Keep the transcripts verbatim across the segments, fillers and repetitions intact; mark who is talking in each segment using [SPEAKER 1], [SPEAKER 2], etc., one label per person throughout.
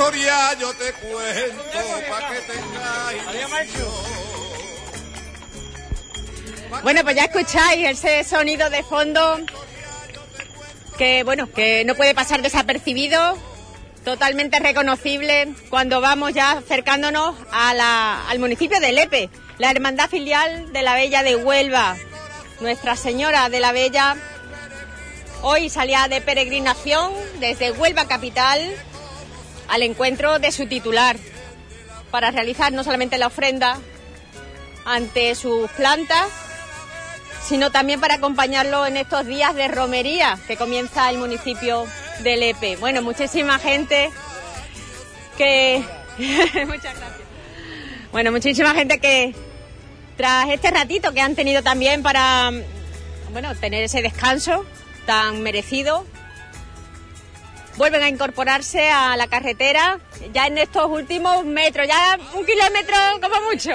[SPEAKER 1] historia yo te cuento para que tengáis.
[SPEAKER 2] Bueno, pues ya escucháis ese sonido de fondo que, bueno, que no puede pasar desapercibido, totalmente reconocible cuando vamos ya acercándonos a la, al municipio de Lepe, la hermandad filial de la Bella de Huelva. Nuestra Señora de la Bella hoy salía de peregrinación desde Huelva capital al encuentro de su titular para realizar no solamente la ofrenda ante sus plantas, sino también para acompañarlo en estos días de romería que comienza el municipio de Lepe. Bueno, muchísima gente que... Muchas gracias. Bueno, muchísima gente que tras este ratito que han tenido también para, bueno, tener ese descanso tan merecido, vuelven a incorporarse a la carretera ya en estos últimos metros, ya un kilómetro como mucho.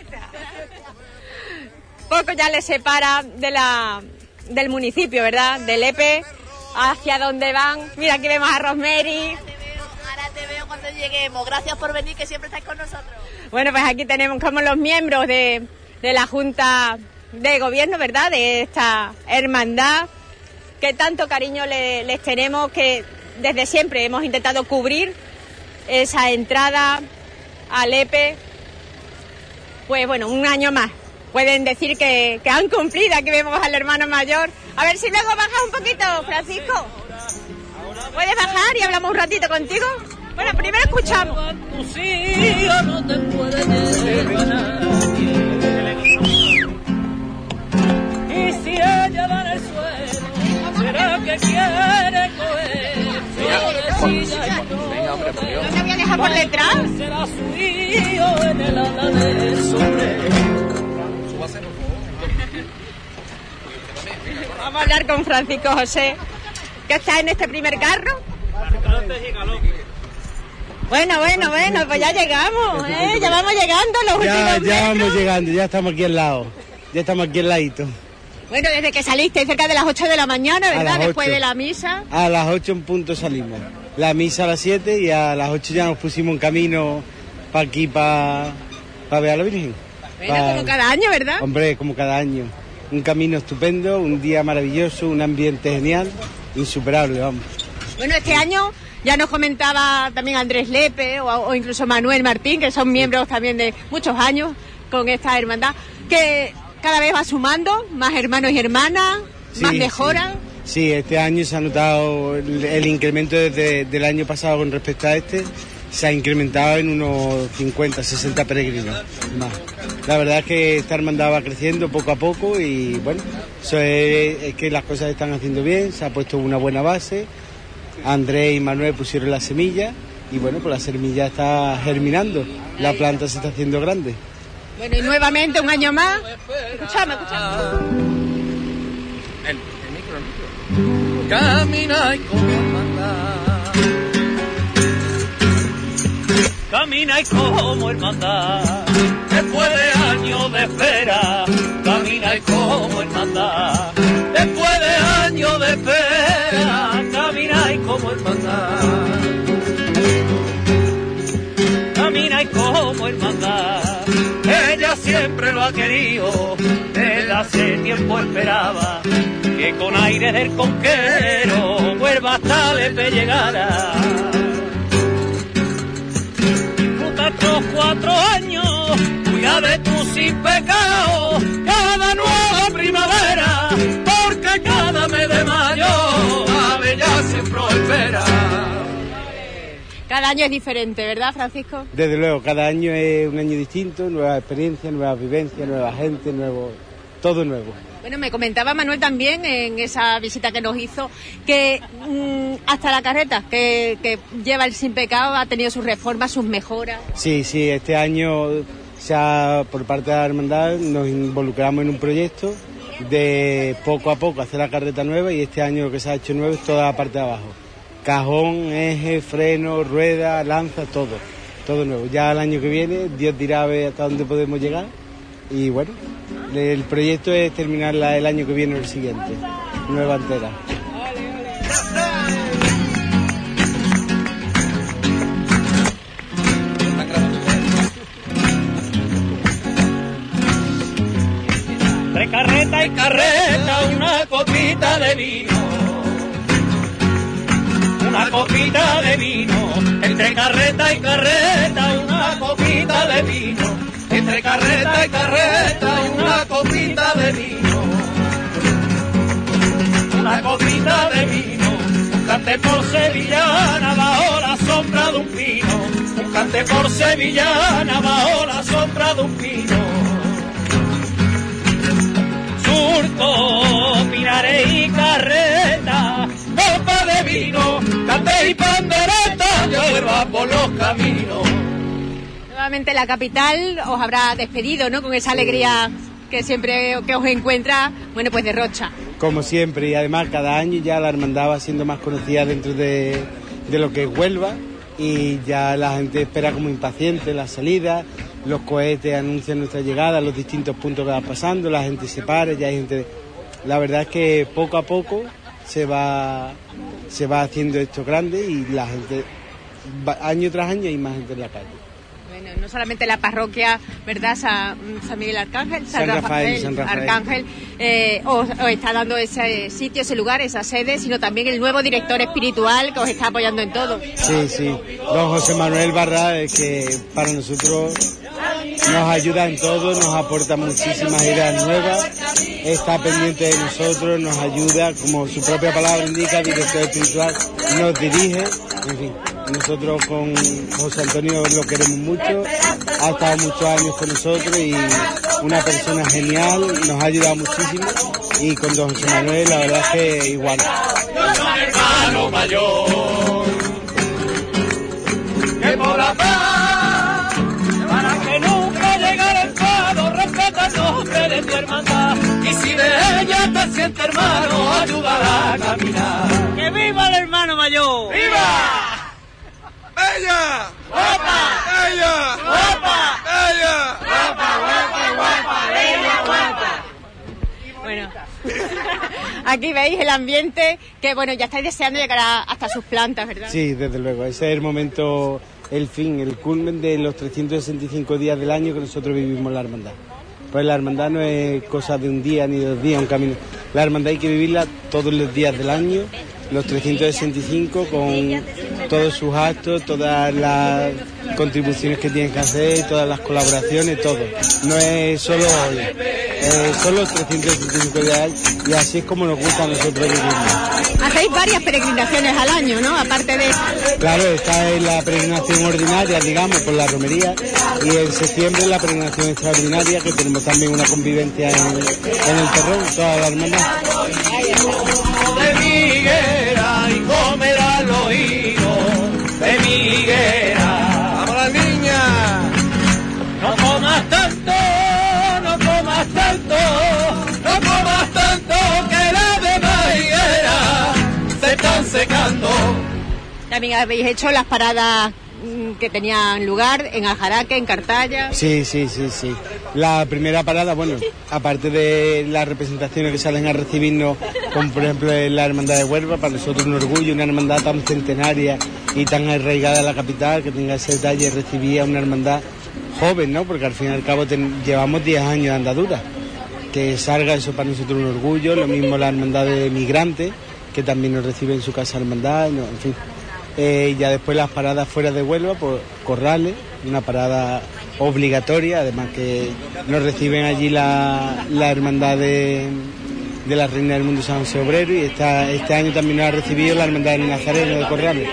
[SPEAKER 2] Poco ya les separa de la, del municipio, ¿verdad? De Lepe, hacia donde van. Mira, aquí vemos a Rosemary.
[SPEAKER 3] Ahora te veo, ahora te veo cuando lleguemos. Gracias por venir, que siempre estáis con nosotros.
[SPEAKER 2] Bueno, pues aquí tenemos como los miembros de, de la Junta de Gobierno, ¿verdad? De esta hermandad, que tanto cariño le, les tenemos, que desde siempre hemos intentado cubrir esa entrada a Lepe. Pues bueno, un año más. Pueden decir que, que han cumplido. Aquí vemos al hermano mayor. A ver si luego bajas un poquito, Francisco. ¿Puedes bajar y hablamos un ratito contigo? Bueno, primero escuchamos.
[SPEAKER 4] Y si ella va en el suelo, será que quiere coger.
[SPEAKER 2] ¿No te voy a dejar por detrás?
[SPEAKER 4] Será su hijo en el ala del sombrero.
[SPEAKER 2] Vamos a hablar con Francisco José, que está en este primer carro. Bueno, bueno, bueno, pues ya llegamos, ¿eh? Ya vamos llegando los
[SPEAKER 5] ya,
[SPEAKER 2] últimos
[SPEAKER 5] ya
[SPEAKER 2] metros.
[SPEAKER 5] vamos llegando, ya estamos aquí al lado, ya estamos aquí al ladito.
[SPEAKER 2] Bueno, desde que saliste, cerca de las ocho de la mañana, ¿verdad?
[SPEAKER 5] las
[SPEAKER 2] Después
[SPEAKER 5] ocho.
[SPEAKER 2] de la misa.
[SPEAKER 5] A las ocho en punto salimos, la misa a las siete y a las ocho ya nos pusimos en camino para aquí, para pa ver a la Virgen.
[SPEAKER 2] Bueno,
[SPEAKER 5] Pa-
[SPEAKER 2] como cada año, ¿verdad?
[SPEAKER 5] Hombre, como cada año. Un camino estupendo, un día maravilloso, un ambiente genial, insuperable, vamos.
[SPEAKER 2] Bueno, este año ya nos comentaba también Andrés Lepe o, o incluso Manuel Martín, que son miembros también de muchos años con esta hermandad, que cada vez va sumando más hermanos y hermanas,
[SPEAKER 5] Sí,
[SPEAKER 2] más mejoras.
[SPEAKER 5] Sí. Sí, este año se ha notado el, el incremento desde el año pasado con respecto a este, se ha incrementado en unos cincuenta, sesenta peregrinos más. La verdad es que esta hermandad va creciendo poco a poco y bueno, eso es, es que las cosas se están haciendo bien, se ha puesto una buena base, Andrés y Manuel pusieron la semilla y bueno, pues la semilla está germinando, la planta se está haciendo grande.
[SPEAKER 2] Bueno, y nuevamente un año más. Escuchame, escuchame.
[SPEAKER 1] El, el micro, el micro. Camina y como hermandad.
[SPEAKER 4] Camina y como hermandad, después de años de espera. Camina y como hermandad, después de años de espera. Camina y como hermandad, camina y como hermandad. Ella siempre lo ha querido, desde hace tiempo esperaba que con aire del conquero vuelva hasta Lepe llegara. Estos cuatro años, cuida de tú sin pecado, cada nueva primavera, porque cada mes de mayo, la bella siempre espera.
[SPEAKER 2] Cada año es diferente, ¿verdad, Francisco?
[SPEAKER 5] Desde luego, cada año es un año distinto, nuevas experiencias, nuevas vivencias, nueva gente, nuevo, todo nuevo.
[SPEAKER 2] Bueno, me comentaba Manuel también en esa visita que nos hizo que mmm, hasta la carreta que, que lleva el Sin Pecado ha tenido sus reformas, sus mejoras.
[SPEAKER 5] Sí, sí, este año ya por parte de la hermandad nos involucramos en un proyecto de poco a poco hacer la carreta nueva y este año lo que se ha hecho nuevo es toda la parte de abajo. Cajón, eje, freno, rueda, lanza, todo, todo nuevo. Ya el año que viene Dios dirá a ver hasta dónde podemos llegar y bueno, el proyecto es terminarla el año que viene o el siguiente, nueva entera.
[SPEAKER 4] de vino, una copita de vino, entre carreta y carreta, una copita de vino, entre carreta y carreta, una copita de vino, una copita de vino, un cante por sevillana bajo la sombra de un pino, un cante por sevillana bajo la sombra de un pino. Surco, pinares y carreta, copa de vino, cante y pandereta, hierba por los caminos.
[SPEAKER 2] Nuevamente la capital os habrá despedido, ¿no? Con esa alegría que siempre que os encuentra, bueno, pues de Rocha.
[SPEAKER 5] Como siempre, y además cada año ya la hermandad va siendo más conocida dentro de, de lo que es Huelva, y ya la gente espera como impaciente la salida, los cohetes anuncian nuestra llegada, los distintos puntos que va pasando, la gente se para, ya hay gente... La verdad es que poco a poco se va, se va haciendo esto grande y la gente, va, año tras año hay más gente en la calle.
[SPEAKER 2] Bueno, no solamente la parroquia, ¿verdad? San, San Miguel Arcángel, San,
[SPEAKER 5] San Rafael,
[SPEAKER 2] Rafael,
[SPEAKER 5] San Rafael.
[SPEAKER 2] Arcángel, eh, os, os está dando ese sitio, ese lugar, esa sede, sino también el nuevo director espiritual que os está apoyando en todo.
[SPEAKER 5] Sí, sí. Don José Manuel Barra, eh, que para nosotros nos ayuda en todo, nos aporta muchísimas ideas nuevas, está pendiente de nosotros, nos ayuda, como su propia palabra indica, director espiritual, nos dirige, en fin. Nosotros con José Antonio lo queremos mucho, ha estado muchos años con nosotros y una persona genial, nos ha ayudado muchísimo, y con don José Manuel la verdad es que igual.
[SPEAKER 4] Hermano mayor, que por la paz, para que nunca llegara el enfado, respeta el nombre de tu hermandad, y si de ella te sientes hermano, ayúdala a caminar. ¡Que viva el hermano mayor! ¡Viva!
[SPEAKER 1] ¡Ella!
[SPEAKER 4] ¡Guapa!
[SPEAKER 1] ¡Ella!
[SPEAKER 4] ¡Guapa!
[SPEAKER 1] ¡Ella!
[SPEAKER 4] ¡Guapa, guapa, guapa! ¡Bella, guapa!
[SPEAKER 2] Bueno, aquí veis el ambiente que, bueno, ya estáis deseando llegar a, hasta sus plantas, ¿verdad?
[SPEAKER 5] Sí, desde luego, ese es el momento, el fin, el culmen de los trescientos sesenta y cinco días del año que nosotros vivimos la hermandad. Pues la hermandad no es cosa de un día ni de dos días, un camino. La hermandad hay que vivirla todos los días del año, los trescientos sesenta y cinco, con todos sus actos, todas las contribuciones que tienen que hacer, todas las colaboraciones, todo. No es solo hoy, eh, son los trescientos sesenta y cinco días, y así es como nos gusta a nosotros vivirlo.
[SPEAKER 2] Hacéis varias peregrinaciones al año, ¿no? Aparte de...
[SPEAKER 5] Claro, esta es la peregrinación ordinaria, digamos, por la romería, y en septiembre la peregrinación extraordinaria, que tenemos también una convivencia en, en el terrón, toda la hermandad.
[SPEAKER 4] De mi higuera y comerá los higos de mi higuera.
[SPEAKER 1] ¡Vamos las niñas!
[SPEAKER 4] No comas tanto, no comas tanto, no comas tanto, que la demás higuera se están secando.
[SPEAKER 2] También habéis hecho las paradas mm, que tenían lugar en Aljaraque, en Cartaya.
[SPEAKER 5] Sí, sí, sí, sí. La primera parada, bueno, aparte de las representaciones que salen a recibirnos, como por ejemplo en la Hermandad de Huelva, para nosotros un orgullo, una hermandad tan centenaria y tan arraigada en la capital, que tenga ese detalle, recibía una hermandad joven, ¿no? Porque al fin y al cabo ten, llevamos diez años de andadura. Que salga eso para nosotros un orgullo, lo mismo la Hermandad de Migrantes, que también nos recibe en su casa hermandad, no, en fin. Eh, ya después las paradas fuera de Huelva, por Corrales, una parada obligatoria, además que nos reciben allí la, la hermandad de, de la Reina del Mundo San José Obrero, y esta, este año también nos ha recibido la hermandad del Nazareno de Corrales.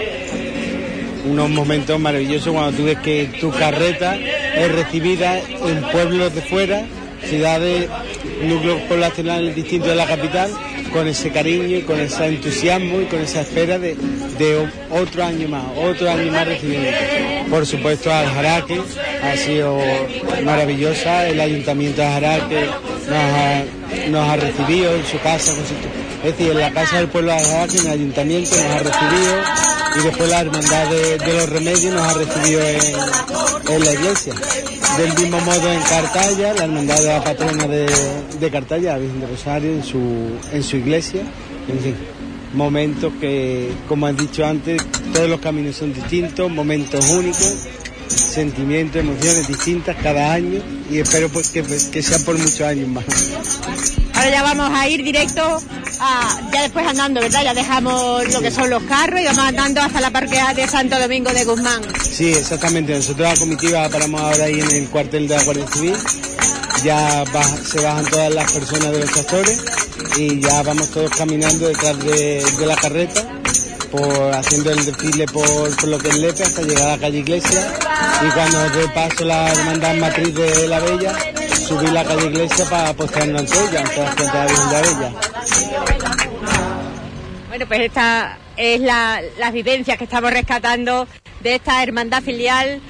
[SPEAKER 5] Unos momentos maravillosos cuando tú ves que tu carreta es recibida en pueblos de fuera, ciudades, núcleos poblacionales distintos de la capital, con ese cariño y con ese entusiasmo y con esa espera de, de otro año más, otro año más recibiendo. Por supuesto, Aljaraque ha sido maravillosa, el Ayuntamiento de Aljaraque nos ha, nos ha recibido en su casa, con su, es decir, en la Casa del Pueblo de Aljaraque, en el Ayuntamiento nos ha recibido, y después la Hermandad de, de los Remedios nos ha recibido en, en la iglesia. Del mismo modo en Cartaya, la Hermandad de la Patrona de, de Cartaya, la Virgen de Rosario, en su, en su iglesia. En fin, momentos que, como han dicho antes, todos los caminos son distintos, momentos únicos, sentimientos, emociones distintas cada año, y espero pues que, pues, que sean por muchos años más.
[SPEAKER 2] Ahora ya vamos a ir directo a, ya después andando, ¿verdad? Ya dejamos lo que son los carros y vamos andando hasta la parquea de Santo Domingo de Guzmán.
[SPEAKER 5] Sí, exactamente. Nosotros la comitiva paramos ahora ahí en el cuartel de la Guardia Civil. Ya va, se bajan todas las personas de los tractores y ya vamos todos caminando detrás de, de la carreta, por, haciendo el desfile por, por lo que es Lepe hasta llegar a la calle Iglesia, y cuando nos dé paso la hermandad matriz de la Bella, subir la calle Iglesia para postearnos ante ella, ante la Santa Virgen de la Bella.
[SPEAKER 2] Bueno, pues esta es la, las vivencias que estamos rescatando de esta hermandad filial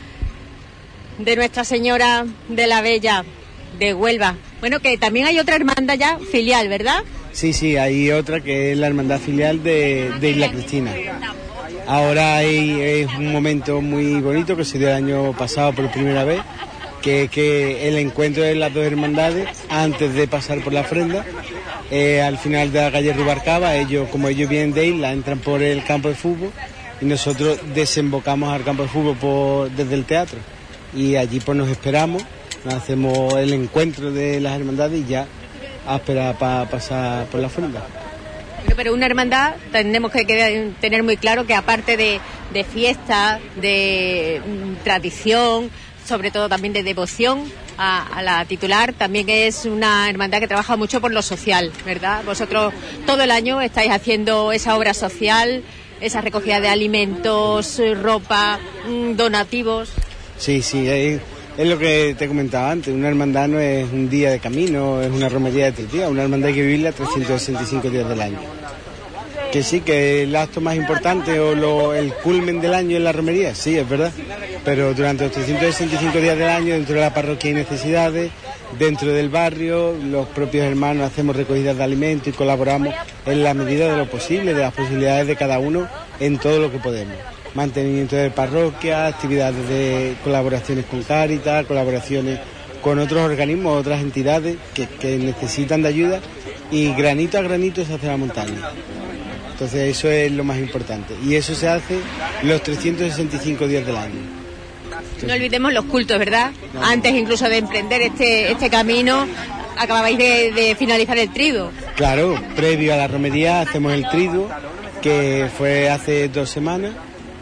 [SPEAKER 2] de Nuestra Señora de la Bella de Huelva. Bueno, que también hay otra hermandad ya filial, ¿verdad?
[SPEAKER 5] Sí, sí, hay otra que es la hermandad filial de, de Isla Cristina. Ahora hay, es un momento muy bonito que se dio el año pasado por primera vez, que es que el encuentro de las dos hermandades, antes de pasar por la ofrenda, eh, al final de la calle Rubalcaba, ellos, como ellos vienen de Isla, entran por el campo de fútbol y nosotros desembocamos al campo de fútbol por, desde el teatro. Y allí pues nos esperamos, nos hacemos el encuentro de las hermandades y ya a esperar para pasar por la ofrenda.
[SPEAKER 2] Pero, pero una hermandad tenemos que, que tener muy claro que aparte de, de fiesta, de mm, tradición, sobre todo también de devoción a, a la titular, también es una hermandad que trabaja mucho por lo social, ¿verdad? Vosotros todo el año estáis haciendo esa obra social, esa recogida de alimentos, ropa, mm, donativos.
[SPEAKER 5] Sí, sí, es, es lo que te comentaba antes, una hermandad no es un día de camino, es una romería de tres días, una hermandad hay que vivirla trescientos sesenta y cinco días del año. Que sí, que el acto más importante o lo, el culmen del año es la romería, sí, es verdad, pero durante los trescientos sesenta y cinco días del año, dentro de la parroquia hay necesidades, dentro del barrio, los propios hermanos hacemos recogidas de alimentos y colaboramos en la medida de lo posible, de las posibilidades de cada uno, en todo lo que podemos. Mantenimiento de parroquia, actividades de colaboraciones con Cáritas, colaboraciones con otros organismos, otras entidades que, que necesitan de ayuda, y granito a granito se hace la montaña. Entonces eso es lo más importante y eso se hace los trescientos sesenta y cinco días del año. Entonces,
[SPEAKER 2] no olvidemos los cultos, ¿verdad? No. Antes incluso de emprender este, este camino, acababais de, de finalizar el triduo.
[SPEAKER 5] Claro, previo a la romería hacemos el triduo, que fue hace dos semanas,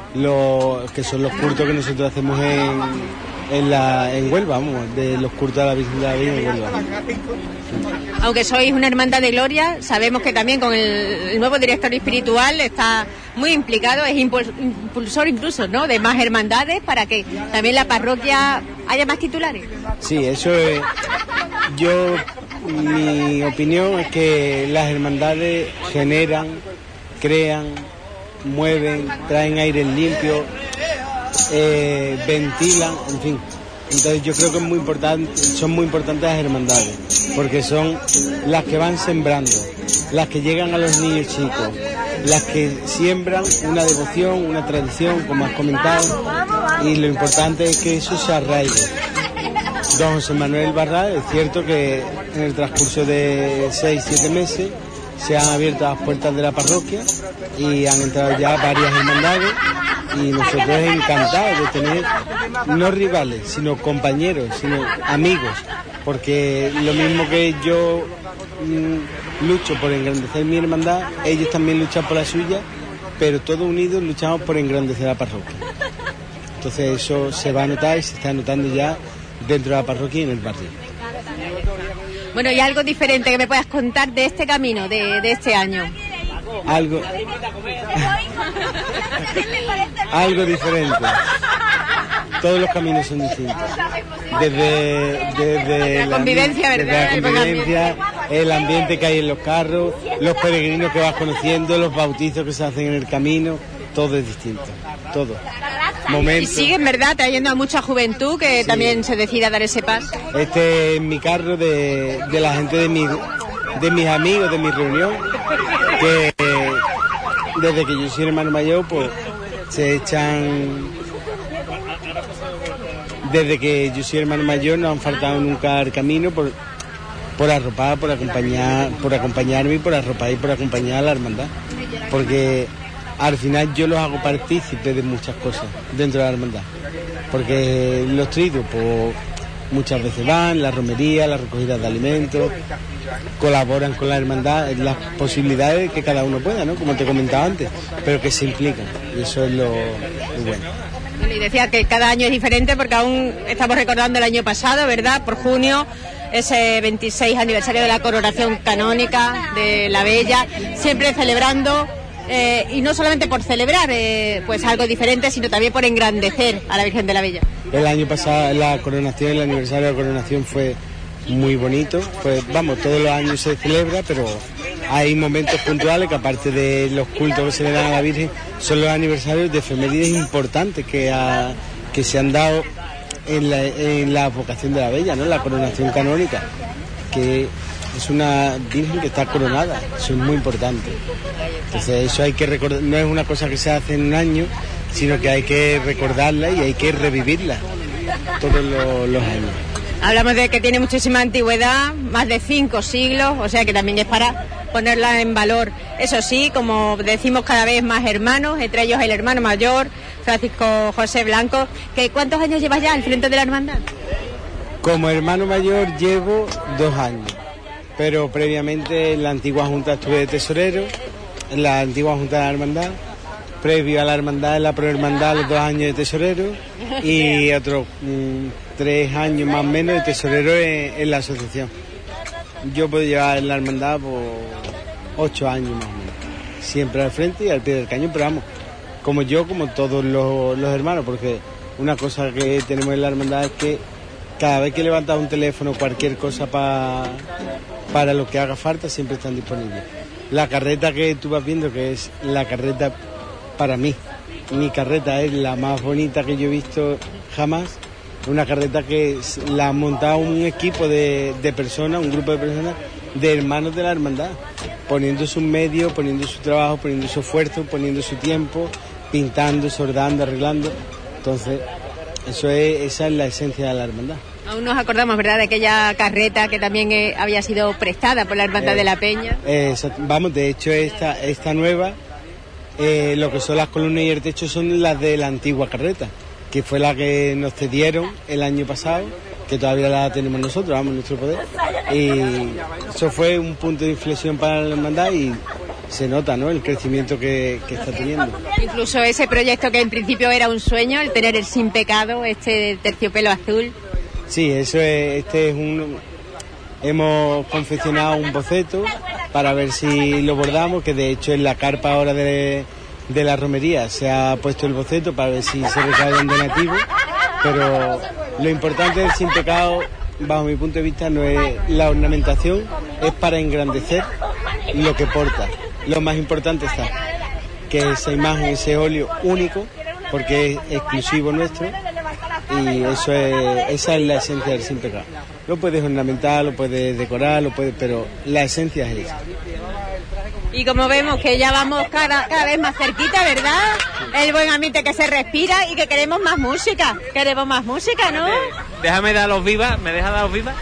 [SPEAKER 5] lo, que son los cultos que nosotros hacemos en, en, la, en Huelva, vamos, de los cultos a la Virgen de la Bella en Huelva.
[SPEAKER 2] Aunque sois una hermandad de gloria, sabemos que también con el, el nuevo director espiritual está muy implicado, es impulsor incluso, ¿no?, de más hermandades para que también la parroquia haya más titulares.
[SPEAKER 5] Sí, eso es. Yo, mi opinión es que las hermandades generan, crean, mueven, traen aire limpio, eh, ventilan, en fin. Entonces yo creo que es muy importante, son muy importantes las hermandades, porque son las que van sembrando, las que llegan a los niños chicos, las que siembran una devoción, una tradición, como has comentado, y lo importante es que eso se arraigue. Don José Manuel Barral, es cierto que en el transcurso de seis, siete meses se han abierto las puertas de la parroquia y han entrado ya varias hermandades, y nosotros encantados de tener no rivales, sino compañeros, sino amigos, porque lo mismo que yo mmm, lucho por engrandecer mi hermandad, ellos también luchan por la suya, pero todos unidos luchamos por engrandecer la parroquia. Entonces eso se va a notar y se está notando ya dentro de la parroquia y en el barrio.
[SPEAKER 2] Bueno, y algo diferente que me puedas contar de este camino, de, de este año.
[SPEAKER 5] Algo... algo diferente. Todos los caminos son distintos. Desde, desde
[SPEAKER 2] la convivencia,
[SPEAKER 5] ambi-
[SPEAKER 2] ¿verdad?
[SPEAKER 5] Desde la convivencia, el ambiente que hay en los carros, los peregrinos que vas conociendo, los bautizos que se hacen en el camino, todo es distinto, todo. Momentos.
[SPEAKER 2] Y siguen, ¿verdad?, trayendo a mucha juventud que sí. También se decida a dar ese paso.
[SPEAKER 5] Este es mi carro de, de la gente de, mi, de mis amigos, de mi reunión, que desde que yo soy hermano mayor, pues se echan... Desde que yo soy hermano mayor no han faltado nunca al camino por, por arropar, por acompañar, por acompañarme y por arropar y por acompañar a la hermandad. Porque al final yo los hago partícipes de muchas cosas dentro de la hermandad. Porque los triduos, pues muchas veces van, la romería, la recogida de alimentos, colaboran con la hermandad en las posibilidades que cada uno pueda, ¿no? Como te comentaba antes, pero que se implican, y eso es lo, lo bueno.
[SPEAKER 2] Y decía que cada año es diferente porque aún estamos recordando el año pasado, ¿verdad? Por junio, ese veintiséis aniversario de la coronación canónica de la Bella, siempre celebrando, eh, y no solamente por celebrar eh, pues algo diferente, sino también por engrandecer a la Virgen de la Bella.
[SPEAKER 5] El año pasado la coronación, el aniversario de la coronación fue muy bonito, pues vamos, todos los años se celebra, pero hay momentos puntuales que aparte de los cultos que se le dan a la Virgen, son los aniversarios de efemérides importantes que, ha, que se han dado en la, en la vocación de la Bella, ¿no? La coronación canónica, que es una Virgen que está coronada, eso es muy importante. Entonces eso hay que recordar, no es una cosa que se hace en un año, sino que hay que recordarla y hay que revivirla todos los, los años.
[SPEAKER 2] Hablamos de que tiene muchísima antigüedad, más de cinco siglos, o sea que también es para ponerla en valor. Eso sí, como decimos, cada vez más hermanos, entre ellos el hermano mayor, Francisco José Blanco. Que ¿cuántos años llevas ya al frente de la hermandad?
[SPEAKER 5] Como hermano mayor llevo dos años, pero previamente en la antigua junta estuve de tesorero, en la antigua junta de la hermandad, previo a la hermandad, en la prohermandad, los dos años de tesorero y otros mmm, tres años más o menos de tesorero en, en la asociación. Yo puedo llevar en la hermandad por ocho años más o menos, siempre al frente y al pie del cañón, pero vamos, como yo, como todos los, los hermanos, porque una cosa que tenemos en la hermandad es que cada vez que levantas un teléfono, cualquier cosa pa, para lo que haga falta, siempre están disponibles. La carreta que tú vas viendo, que es la carreta para mí, mi carreta es la más bonita que yo he visto jamás, una carreta que la ha montado un equipo de, de personas, un grupo de personas, de hermanos de la hermandad, poniendo sus medios, poniendo su trabajo, poniendo su esfuerzo, poniendo su tiempo, pintando, sordando, arreglando. Entonces, eso es, esa es la esencia de la hermandad.
[SPEAKER 2] Aún nos acordamos, ¿verdad?, de aquella carreta que también eh, había sido prestada por la Hermandad eh, de la Peña.
[SPEAKER 5] Eh, vamos, de hecho, esta, esta nueva, eh, lo que son las columnas y el techo son las de la antigua carreta, que fue la que nos cedieron el año pasado, que todavía la tenemos nosotros, vamos, en nuestro poder. Y eso fue un punto de inflexión para la hermandad y se nota, ¿no?, el crecimiento que, que está teniendo.
[SPEAKER 2] Incluso ese proyecto que en principio era un sueño, el tener el Sin Pecado, este terciopelo azul.
[SPEAKER 5] Sí, eso es, este es un... Hemos confeccionado un boceto para ver si lo bordamos, que de hecho en la carpa ahora de, de la romería se ha puesto el boceto para ver si se recauda un donativo, pero lo importante del Sin Pecado, bajo mi punto de vista, no es la ornamentación, es para engrandecer lo que porta. Lo más importante está que esa imagen, ese óleo único, porque es exclusivo nuestro, y eso es, esa es la esencia del Sin Pecado. Lo puedes ornamentar, lo puedes decorar, lo puedes, pero la esencia es esa.
[SPEAKER 2] Y como vemos que ya vamos cada, cada vez más cerquita, ¿verdad? El buen ambiente que se respira y que queremos más música. Queremos más música, ¿no?
[SPEAKER 1] Déjame dar los vivas, ¿me dejas dar los vivas?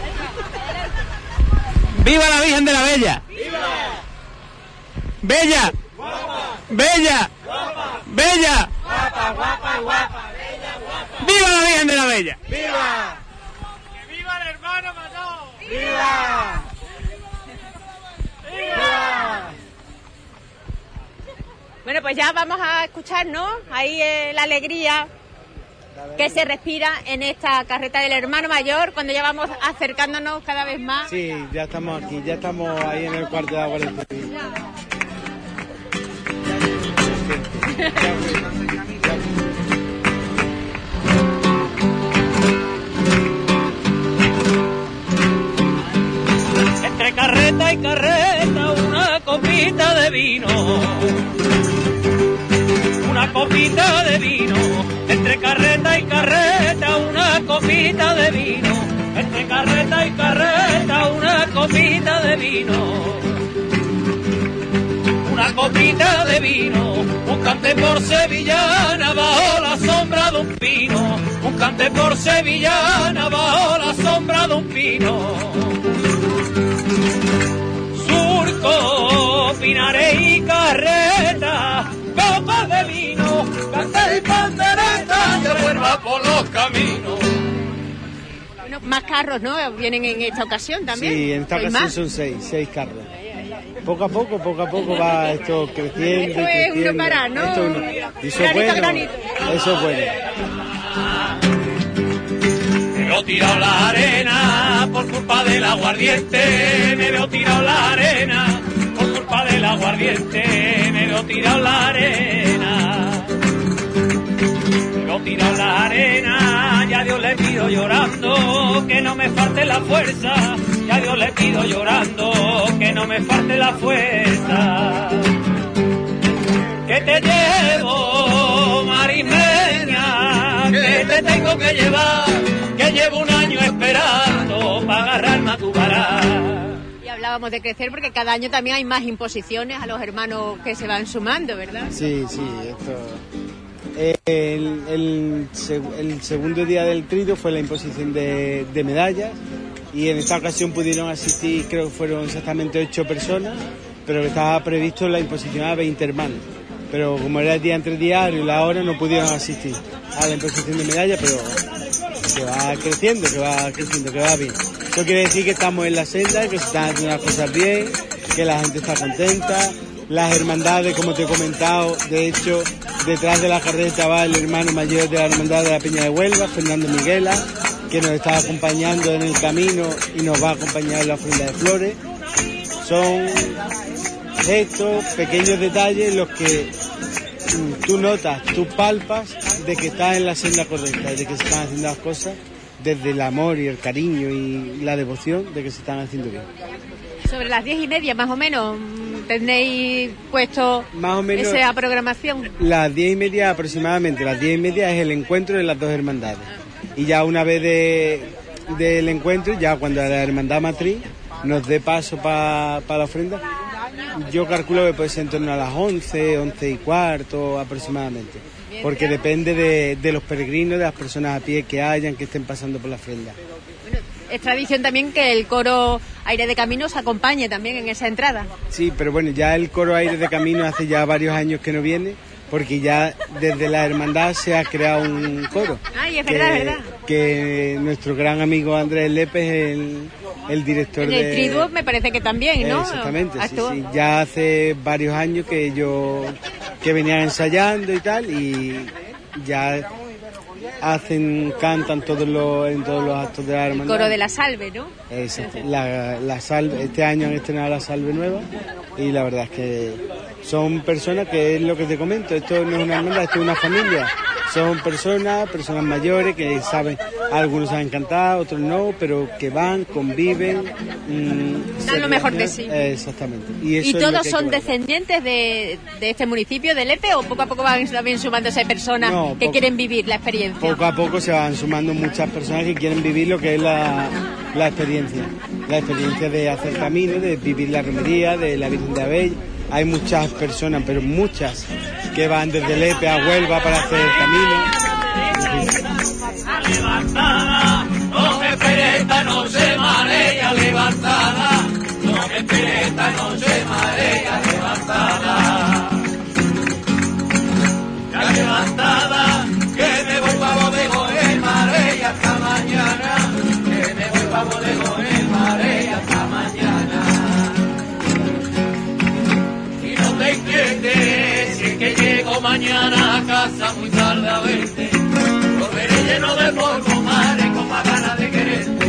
[SPEAKER 1] ¡Viva la Virgen de la Bella! ¡Viva! ¡Bella! ¡Guapa! ¡Bella! ¡Guapa! ¡Bella! ¡Guapa, guapa, guapa! ¡Bella, guapa! ¡Viva la Virgen de la Bella! ¡Viva! ¡Que viva el hermano mayor! ¡Viva! ¡Viva!
[SPEAKER 2] Bueno, pues ya vamos a escuchar, ¿no? Ahí eh, la alegría que se respira en esta carreta del hermano mayor cuando ya vamos acercándonos cada vez más.
[SPEAKER 5] Sí, ya estamos aquí, ya estamos ahí en el cuarto de agua del Espíritu.
[SPEAKER 4] Entre carreta y carreta una copita de vino, una copita de vino. Entre carreta y carreta una copita de vino, entre carreta y carreta una copita de vino. Una copita de vino, un cante por sevillana bajo la sombra de un pino, un cante por sevillana bajo la sombra de un pino. Surco, pinares y carreta, copas de vino, cante y pandereta, que vuelva por los caminos.
[SPEAKER 2] Bueno, más carros, ¿no? Vienen en esta ocasión también.
[SPEAKER 5] Sí, en esta ocasión más? son seis, seis carros. Poco a poco, poco a poco va esto creciendo.
[SPEAKER 2] Esto es
[SPEAKER 5] creciendo.
[SPEAKER 2] uno para, ¿no?
[SPEAKER 5] Esto es uno. Y eso es bueno. Granito. Eso es bueno.
[SPEAKER 4] Me veo tirado la arena por culpa del aguardiente. Me veo tirado la arena por culpa del aguardiente. Me veo tirado la arena. Me veo tirado la arena. Ya Dios le pido llorando que no me falte la fuerza. Ya Dios le pido llorando que no me falte la fuerza. Que te llevo, marimeña, que te tengo que llevar, que llevo un año esperando para agarrarme a tu vara.
[SPEAKER 2] Y hablábamos de crecer porque cada año también hay más imposiciones a los hermanos que se van sumando, ¿verdad?
[SPEAKER 5] Sí, sí, esto... El, el, el segundo día del trito fue la imposición de, de medallas. Y en esta ocasión pudieron asistir, creo que fueron exactamente ocho personas, pero estaba previsto la imposición a veinte hermanos. Pero como era el día entre diario y la hora, no pudieron asistir a la imposición de medallas, pero que va creciendo, que va creciendo, que va bien. Eso quiere decir que estamos en la senda, que se están haciendo las cosas bien, que la gente está contenta. Las hermandades, como te he comentado, de hecho, detrás de la carreta va el hermano mayor de la hermandad de la Peña de Huelva, Fernando Miguela, que nos está acompañando en el camino y nos va a acompañar en la ofrenda de flores. Son estos pequeños detalles los que tú notas, tú palpas de que estás en la senda correcta y de que se están haciendo las cosas desde el amor y el cariño y la devoción de que se están haciendo bien.
[SPEAKER 2] Sobre las diez y media más o menos tenéis puesto
[SPEAKER 5] más o menos
[SPEAKER 2] esa programación.
[SPEAKER 5] Las diez y media aproximadamente, las diez y media es el encuentro de las dos hermandades. Y ya una vez de, del encuentro, ya cuando la hermandad matriz nos dé paso para pa la ofrenda, yo calculo que puede ser en torno a las once, once y cuarto aproximadamente. Porque depende de, de los peregrinos, de las personas a pie que hayan, que estén pasando por la ofrenda.
[SPEAKER 2] Bueno, es tradición también que el coro Aire de Camino se acompañe también en esa entrada.
[SPEAKER 5] Sí, pero bueno, ya el coro Aire de Camino hace ya varios años que no viene, porque ya desde la hermandad se ha creado un coro.
[SPEAKER 2] Ay, es verdad,
[SPEAKER 5] que,
[SPEAKER 2] es verdad.
[SPEAKER 5] Que nuestro gran amigo Andrés Lepe es el, el director
[SPEAKER 2] en
[SPEAKER 5] de...
[SPEAKER 2] En el triduo me parece que también, ¿no?
[SPEAKER 5] Exactamente, sí, sí. Ya hace varios años que yo que venían ensayando y tal, y ya hacen, cantan todos los, en todos los actos de la hermandad.
[SPEAKER 2] El coro de la salve, ¿no?
[SPEAKER 5] Exacto. La, la salve, este año han estrenado la salve nueva y la verdad es que son personas que es lo que te comento, esto no es una hermandad, esto es una familia. Son personas, personas mayores que saben, algunos saben cantar, otros no, pero que van, conviven. Mmm,
[SPEAKER 2] Dan lo mejor de sí.
[SPEAKER 5] Eh, exactamente. Y, eso
[SPEAKER 2] ¿Y
[SPEAKER 5] es
[SPEAKER 2] todos
[SPEAKER 5] lo que
[SPEAKER 2] son descendientes de, de este municipio, de Lepe, o poco a poco van también sumándose personas
[SPEAKER 5] no,
[SPEAKER 2] que
[SPEAKER 5] poco,
[SPEAKER 2] quieren vivir la experiencia?
[SPEAKER 5] Poco a poco se van sumando muchas personas que quieren vivir lo que es la, la experiencia. La experiencia de hacer camino, de vivir la romería, de la Virgen de Abella. Hay muchas personas, pero muchas, que van desde Lepe a Huelva para hacer el camino.
[SPEAKER 4] Levantada, no me espere esta noche, marea levantada, no me espere esta noche, marea levantada. Ya levantada, que me voy pa' bodego en marea hasta mañana, que me voy pa' bodego en marea hasta mañana. Te inquietes, si es que llego mañana a casa muy tarde a verte, volveré lleno de polvo, madre, con más ganas de quererte.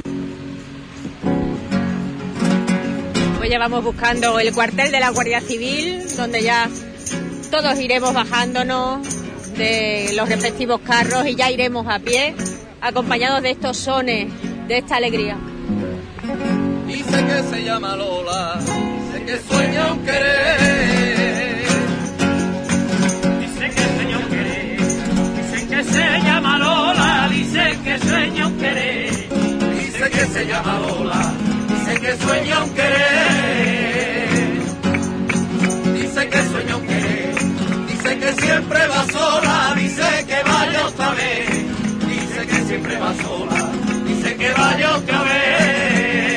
[SPEAKER 2] Pues ya vamos buscando el cuartel de la Guardia Civil, donde ya todos iremos bajándonos de los respectivos carros y ya iremos a pie, acompañados de estos sones, de esta alegría.
[SPEAKER 4] Dice que se llama Lola, que sueña un querer, dice que sueña un querer, dice que se llama Lola, dice que sueña un querer, dice que se llama Lola, dice que sueña un querer, dice que sueña un querer, dice que siempre va sola, dice que vaya otra vez, dice que siempre va sola, dice que vaya otra vez.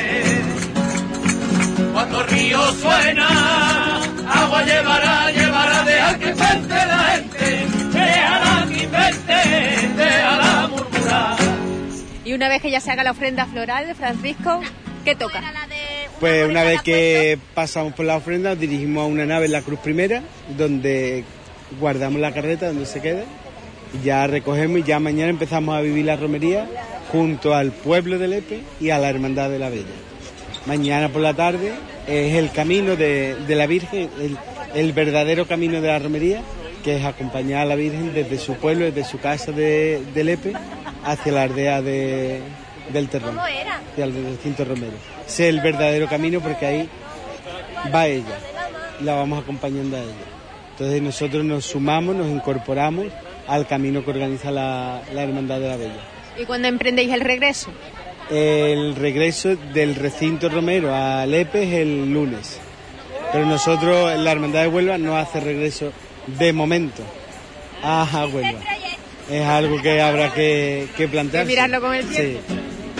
[SPEAKER 4] Cuando el río suena, agua llevará, llevará, deja que invente la gente, déjala que invente, déjala murmurar.
[SPEAKER 2] Y una vez que ya se haga la ofrenda floral, Francisco, ¿qué toca?
[SPEAKER 5] Pues una vez que pasamos por la ofrenda, nos dirigimos a una nave en la Cruz Primera, donde guardamos la carreta, donde se queda, y ya recogemos y ya mañana empezamos a vivir la romería junto al pueblo de Lepe y a la Hermandad de la Bella. Mañana por la tarde es el camino de, de la Virgen, el, el verdadero camino de la romería, que es acompañar a la Virgen desde su pueblo, desde su casa de, de Lepe, hacia la aldea de, del Terrón,
[SPEAKER 3] ¿Cómo era?
[SPEAKER 5] hacia el recinto romero. Ese es el verdadero camino porque ahí va ella, y la vamos acompañando a ella. Entonces nosotros nos sumamos, nos incorporamos al camino que organiza la, la Hermandad de la Bella.
[SPEAKER 2] ¿Y cuándo emprendéis el regreso?
[SPEAKER 5] El regreso del recinto romero a Lepe es el lunes, pero nosotros, la Hermandad de Huelva, no hace regreso de momento a Huelva. Es algo que habrá que, que plantearse.
[SPEAKER 2] Que mirarlo con el tiempo.
[SPEAKER 5] Sí.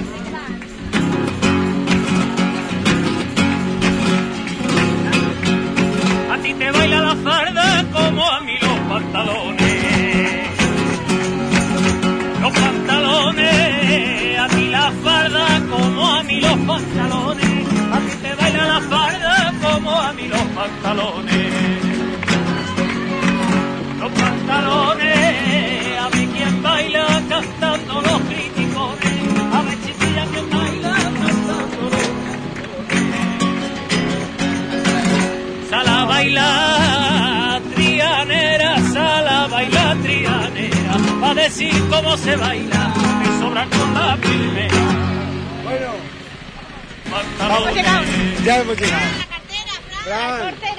[SPEAKER 4] A ti te baila la farda como a mí los pantalones. Los pantalones, a ti la farda como a mí los pantalones. A ti te baila la farda como a mí los pantalones. Los pantalones, a mí quien baila cantando los criticones. A ver chiquilla quien baila cantando los criticones. Sala baila trianera, sala baila trianera, va a decir cómo se baila, me sobra con la primera.
[SPEAKER 5] Bueno,
[SPEAKER 4] Hemos
[SPEAKER 2] llegado.
[SPEAKER 5] Ya hemos llegado.
[SPEAKER 3] La cartera, Fran.
[SPEAKER 5] Fran.
[SPEAKER 3] La cartera.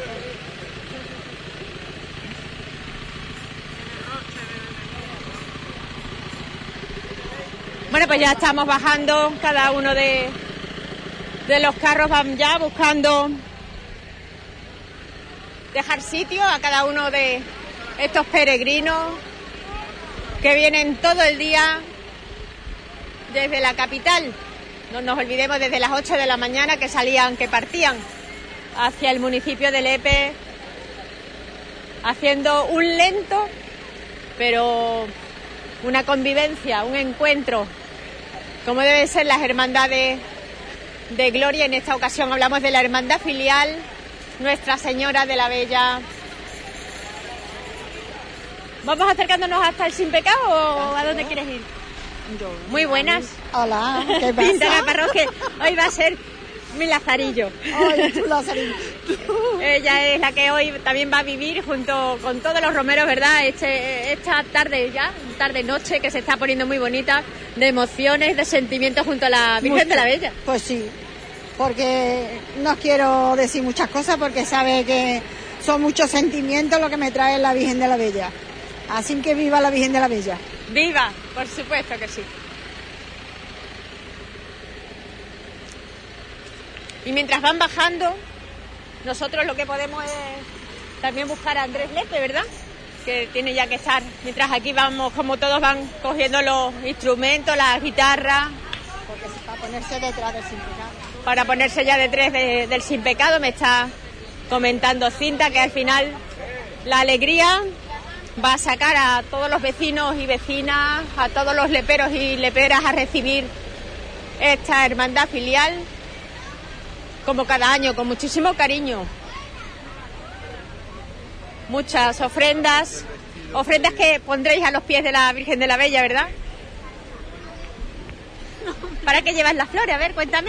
[SPEAKER 2] Bueno, pues ya estamos bajando, cada uno de, de los carros van ya buscando dejar sitio a cada uno de estos peregrinos que vienen todo el día desde la capital. No nos olvidemos, desde las ocho de la mañana que salían, que partían hacia el municipio de Lepe, haciendo un lento, pero una convivencia, un encuentro, como deben ser las hermandades de gloria. En esta ocasión hablamos de la hermandad filial Nuestra Señora de la Bella. ¿Vamos acercándonos hasta el Sin Pecado o a dónde quieres ir? Muy buenas.
[SPEAKER 6] Hola, ¿qué pasa?
[SPEAKER 2] Pinta la parroquia. Hoy va a ser mi Lazarillo.
[SPEAKER 6] Ay, tu Lazarillo.
[SPEAKER 2] Ella es la que hoy también va a vivir junto con todos los romeros, ¿verdad? Este, esta tarde ya, tarde-noche, que se está poniendo muy bonita, de emociones, de sentimientos junto a la Virgen
[SPEAKER 6] Mucho.
[SPEAKER 2] de la Bella.
[SPEAKER 6] Pues sí, porque no quiero decir muchas cosas porque sabe que son muchos sentimientos lo que me trae la Virgen de la Bella. Así que viva la Virgen de la Bella.
[SPEAKER 2] ¡Viva! Por supuesto que sí. Y mientras van bajando, nosotros lo que podemos es también buscar a Andrés Lepe, ¿verdad? Que tiene ya que estar. Mientras aquí vamos, como todos van cogiendo los instrumentos, las guitarras.
[SPEAKER 6] Porque es para ponerse detrás del Sin Pecado.
[SPEAKER 2] Para ponerse ya detrás de, del Sin Pecado, me está comentando Cinta que al final la alegría va a sacar a todos los vecinos y vecinas, a todos los leperos y leperas a recibir esta hermandad filial, como cada año, con muchísimo cariño. Muchas ofrendas, ofrendas que pondréis a los pies de la Virgen de la Bella, ¿verdad? ¿Para qué llevas las flores? A ver, cuéntame.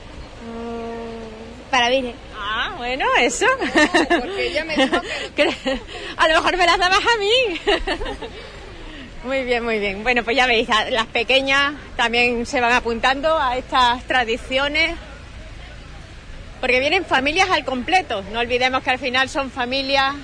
[SPEAKER 3] Para Virgen.
[SPEAKER 2] Ah, bueno, eso.
[SPEAKER 6] Porque ella me dijo
[SPEAKER 2] que... A lo mejor me las dabas a mí. Muy bien, muy bien. Bueno, pues ya veis, las pequeñas también se van apuntando a estas tradiciones, porque vienen familias al completo. No olvidemos que al final son familias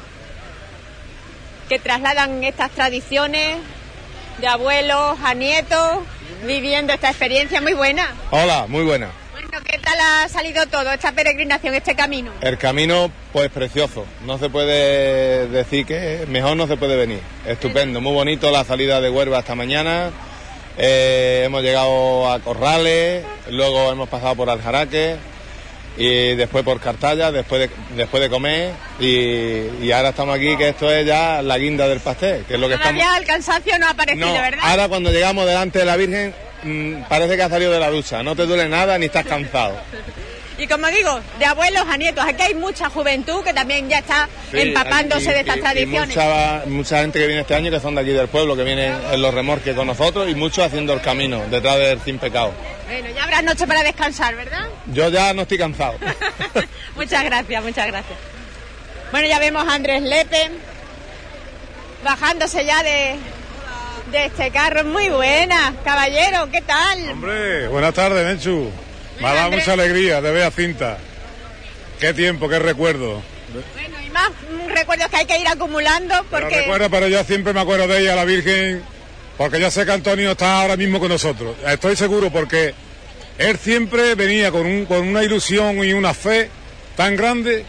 [SPEAKER 2] que trasladan estas tradiciones de abuelos a nietos, viviendo esta experiencia muy buena.
[SPEAKER 7] Hola, muy buena.
[SPEAKER 2] Bueno, ¿qué tal ha salido todo, esta peregrinación, este camino?
[SPEAKER 7] El camino, pues precioso. No se puede decir que mejor no se puede venir. Estupendo, muy bonito la salida de Huelva esta mañana. Eh, hemos llegado a Corrales, luego hemos pasado por Aljaraque y después por Cartaya, después de, después de comer y, y ahora estamos aquí, que esto es ya la guinda del pastel, que es lo que estamos...
[SPEAKER 2] Todavía el cansancio no ha aparecido,
[SPEAKER 7] No,
[SPEAKER 2] ¿verdad?
[SPEAKER 7] ahora cuando llegamos delante de la Virgen mmm, parece que has salido de la ducha, no te duele nada ni estás cansado.
[SPEAKER 2] Y como digo, de abuelos a nietos, aquí hay mucha juventud que también ya está sí, empapándose
[SPEAKER 7] y,
[SPEAKER 2] de estas
[SPEAKER 7] y,
[SPEAKER 2] tradiciones.
[SPEAKER 7] Y mucha, mucha gente que viene este año que son de aquí del pueblo, que vienen en los remorques con nosotros y muchos haciendo el camino detrás del Sin Pecado.
[SPEAKER 2] Bueno, ya habrá noche para descansar, ¿verdad?
[SPEAKER 7] Yo ya no estoy cansado.
[SPEAKER 2] Muchas gracias, muchas gracias. Bueno, ya vemos a Andrés Lepe bajándose ya de, de este carro. Muy buena, caballero, ¿qué tal?
[SPEAKER 8] Hombre, buenas tardes, Menchu. Me ha dado mucha alegría de ver a Cinta. Qué tiempo, qué recuerdo.
[SPEAKER 2] Bueno, y más recuerdos que hay que ir acumulando porque...
[SPEAKER 8] Pero recuerdo, pero yo siempre me acuerdo de ella, la Virgen, porque yo sé que Antonio está ahora mismo con nosotros. Estoy seguro porque él siempre venía con, un, con una ilusión y una fe tan grande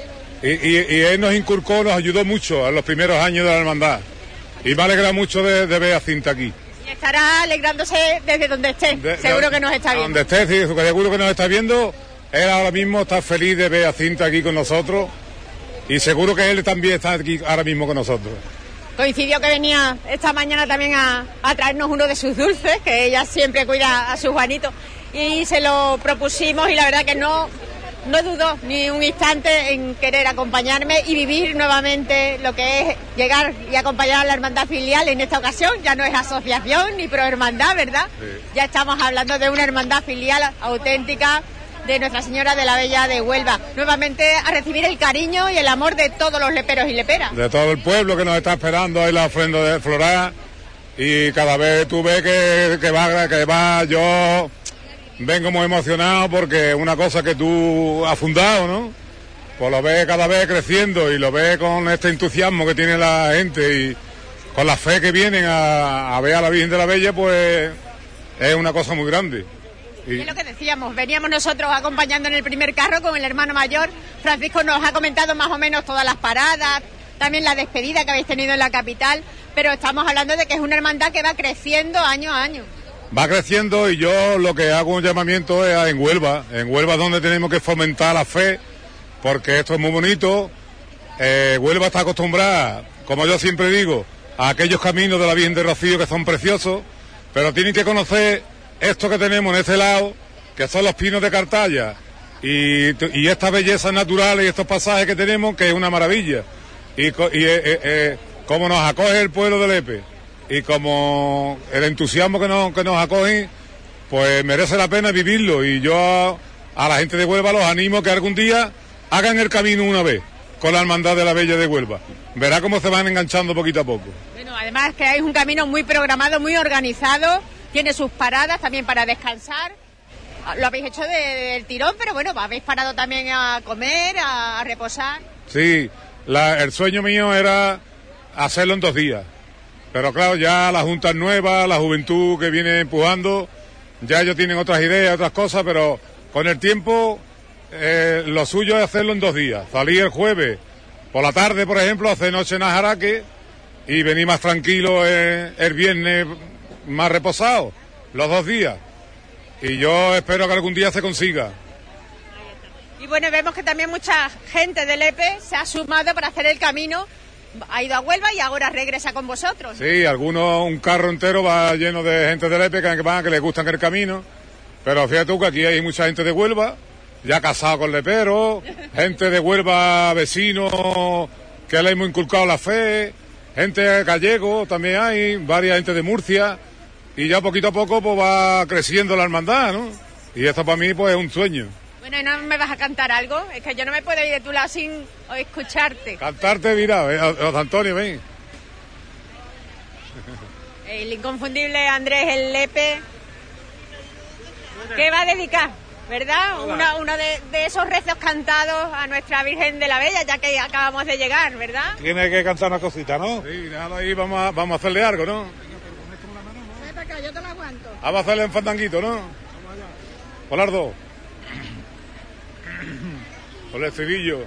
[SPEAKER 8] y, y, y él nos inculcó, nos ayudó mucho en los primeros años de la hermandad. Y me alegra mucho de, de ver a Cinta aquí.
[SPEAKER 2] Y estará alegrándose desde donde esté, de, seguro de, que nos está viendo.
[SPEAKER 8] Donde esté, sí, seguro que nos está viendo. Él ahora mismo está feliz de ver a Cinta aquí con nosotros y seguro que él también está aquí ahora mismo con nosotros.
[SPEAKER 2] Coincidió que venía esta mañana también a, a traernos uno de sus dulces, que ella siempre cuida a su Juanito, y se lo propusimos y la verdad que no... No dudó ni un instante en querer acompañarme y vivir nuevamente lo que es llegar y acompañar a la hermandad filial. En esta ocasión ya no es asociación ni prohermandad, ¿verdad? Sí. Ya estamos hablando de una hermandad filial auténtica de Nuestra Señora de la Bella de Huelva. Nuevamente a recibir el cariño y el amor de todos los leperos y leperas.
[SPEAKER 8] De todo el pueblo que nos está esperando ahí la ofrenda de Floral y cada vez tú ves que, que va, que va yo... Vengo muy emocionado porque una cosa que tú has fundado, ¿no? Pues lo ves cada vez creciendo y lo ves con este entusiasmo que tiene la gente y con la fe que vienen a, a ver a la Virgen de la Bella, pues es una cosa muy grande.
[SPEAKER 2] Y es lo que decíamos, veníamos nosotros acompañando en el primer carro con el hermano mayor. Francisco nos ha comentado más o menos todas las paradas, también la despedida que habéis tenido en la capital, pero estamos hablando de que es una hermandad que va creciendo año a año.
[SPEAKER 8] Va creciendo y yo lo que hago un llamamiento es en Huelva, en Huelva es donde tenemos que fomentar la fe, porque esto es muy bonito. Eh, Huelva está acostumbrada, como yo siempre digo, a aquellos caminos de la Virgen de Rocío que son preciosos, pero tienen que conocer esto que tenemos en este lado, que son los pinos de Cartaya, y, y estas bellezas naturales y estos pasajes que tenemos, que es una maravilla. Y, y eh, eh, eh, cómo nos acoge el pueblo de Lepe. Y como el entusiasmo que nos, que nos acogen, pues merece la pena vivirlo. Y yo a, a la gente de Huelva los animo que algún día hagan el camino una vez con la hermandad de la Bella de Huelva. Verá cómo se van enganchando poquito a poco.
[SPEAKER 2] Bueno, además que hay un camino muy programado, muy organizado, tiene sus paradas también para descansar. Lo habéis hecho del de, de tirón, pero bueno, habéis parado también a comer, a, a reposar.
[SPEAKER 8] Sí, la, el sueño mío era hacerlo en dos días. Pero claro, ya la Junta es nueva, la juventud que viene empujando, ya ellos tienen otras ideas, otras cosas, pero con el tiempo eh, lo suyo es hacerlo en dos días. Salir el jueves por la tarde, por ejemplo, hacer noche en Ajaraque y venir más tranquilo eh, el viernes más reposado, los dos días. Y yo espero que algún día se consiga.
[SPEAKER 2] Y bueno, vemos que también mucha gente de Lepe se ha sumado para hacer el camino. Ha ido a Huelva y ahora regresa con vosotros.
[SPEAKER 8] Sí, algunos, un carro entero va lleno de gente de Lepe que van, que les gustan el camino. Pero fíjate tú que aquí hay mucha gente de Huelva, ya casado con leperos, gente de Huelva, vecinos, que le hemos inculcado la fe, gente gallego también hay, varias gente de Murcia, y ya poquito a poco pues va creciendo la hermandad, ¿no? Y esto para mí pues es un sueño.
[SPEAKER 2] Bueno, ¿y no me vas a cantar algo? Es que yo no me puedo ir de tu lado sin escucharte.
[SPEAKER 8] Cantarte, mira, eh, Antonio, ven.
[SPEAKER 2] El inconfundible Andrés el Lepe. ¿Qué va a dedicar? ¿Verdad? Una, uno de, de esos rezos cantados a nuestra Virgen de la Bella, ya que acabamos de llegar, ¿verdad?
[SPEAKER 8] Tiene que cantar una cosita, ¿no? Sí, déjalo ahí, vamos a, vamos a hacerle algo, ¿no?
[SPEAKER 6] Ven para acá, yo te lo aguanto.
[SPEAKER 8] Vamos a hacerle un fandanguito, ¿no? Por las dos. Por el estribillo.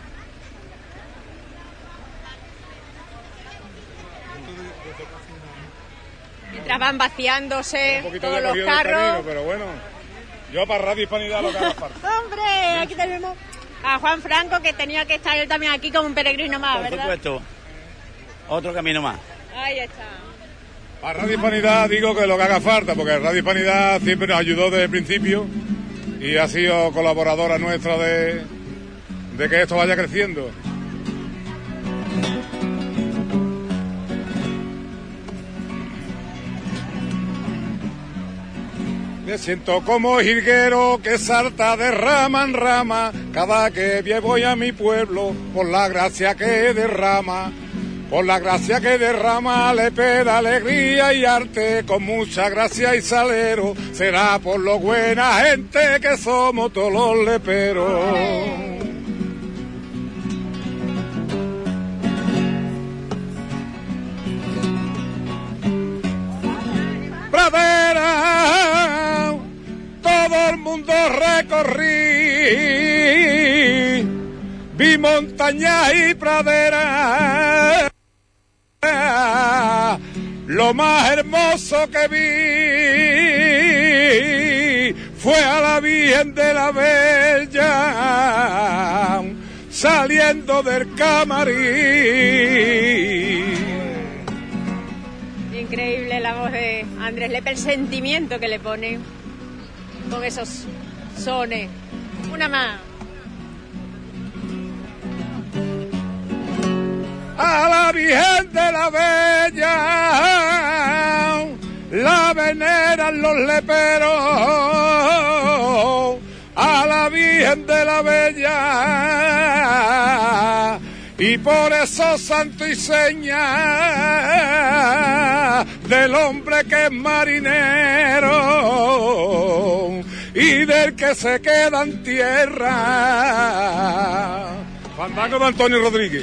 [SPEAKER 2] Mientras van vaciándose todos los carros.
[SPEAKER 8] Camino, pero bueno, yo para Radio Hispanidad lo que haga falta.
[SPEAKER 2] ¡Hombre! Aquí tenemos a Juan Franco, que tenía que estar él también aquí como un peregrino más,
[SPEAKER 9] Por
[SPEAKER 2] ¿verdad?
[SPEAKER 9] supuesto. Otro camino más.
[SPEAKER 2] Ahí está.
[SPEAKER 8] A Radio Hispanidad digo que lo que haga falta, porque Radio Hispanidad siempre nos ayudó desde el principio y ha sido colaboradora nuestra de, de que esto vaya creciendo. Me siento como jilguero que salta de rama en rama, cada que voy a mi pueblo, por la gracia que derrama. Por la gracia que derrama le peda alegría y arte, con mucha gracia y salero, será por lo buena gente que somos todos los leperos. Pradera, todo el mundo recorrí, vi montañas y praderas. Lo más hermoso que vi fue a la Virgen de la Bella saliendo del camarín.
[SPEAKER 2] Increíble la voz de Andrés Lepe, el sentimiento que le pone con esos sones. Una más.
[SPEAKER 8] A la Virgen de la Bella la veneran los leperos, a la Virgen de la Bella, y por eso santo y seña del hombre que es marinero y del que se queda en tierra. Fandango de Antonio Rodríguez.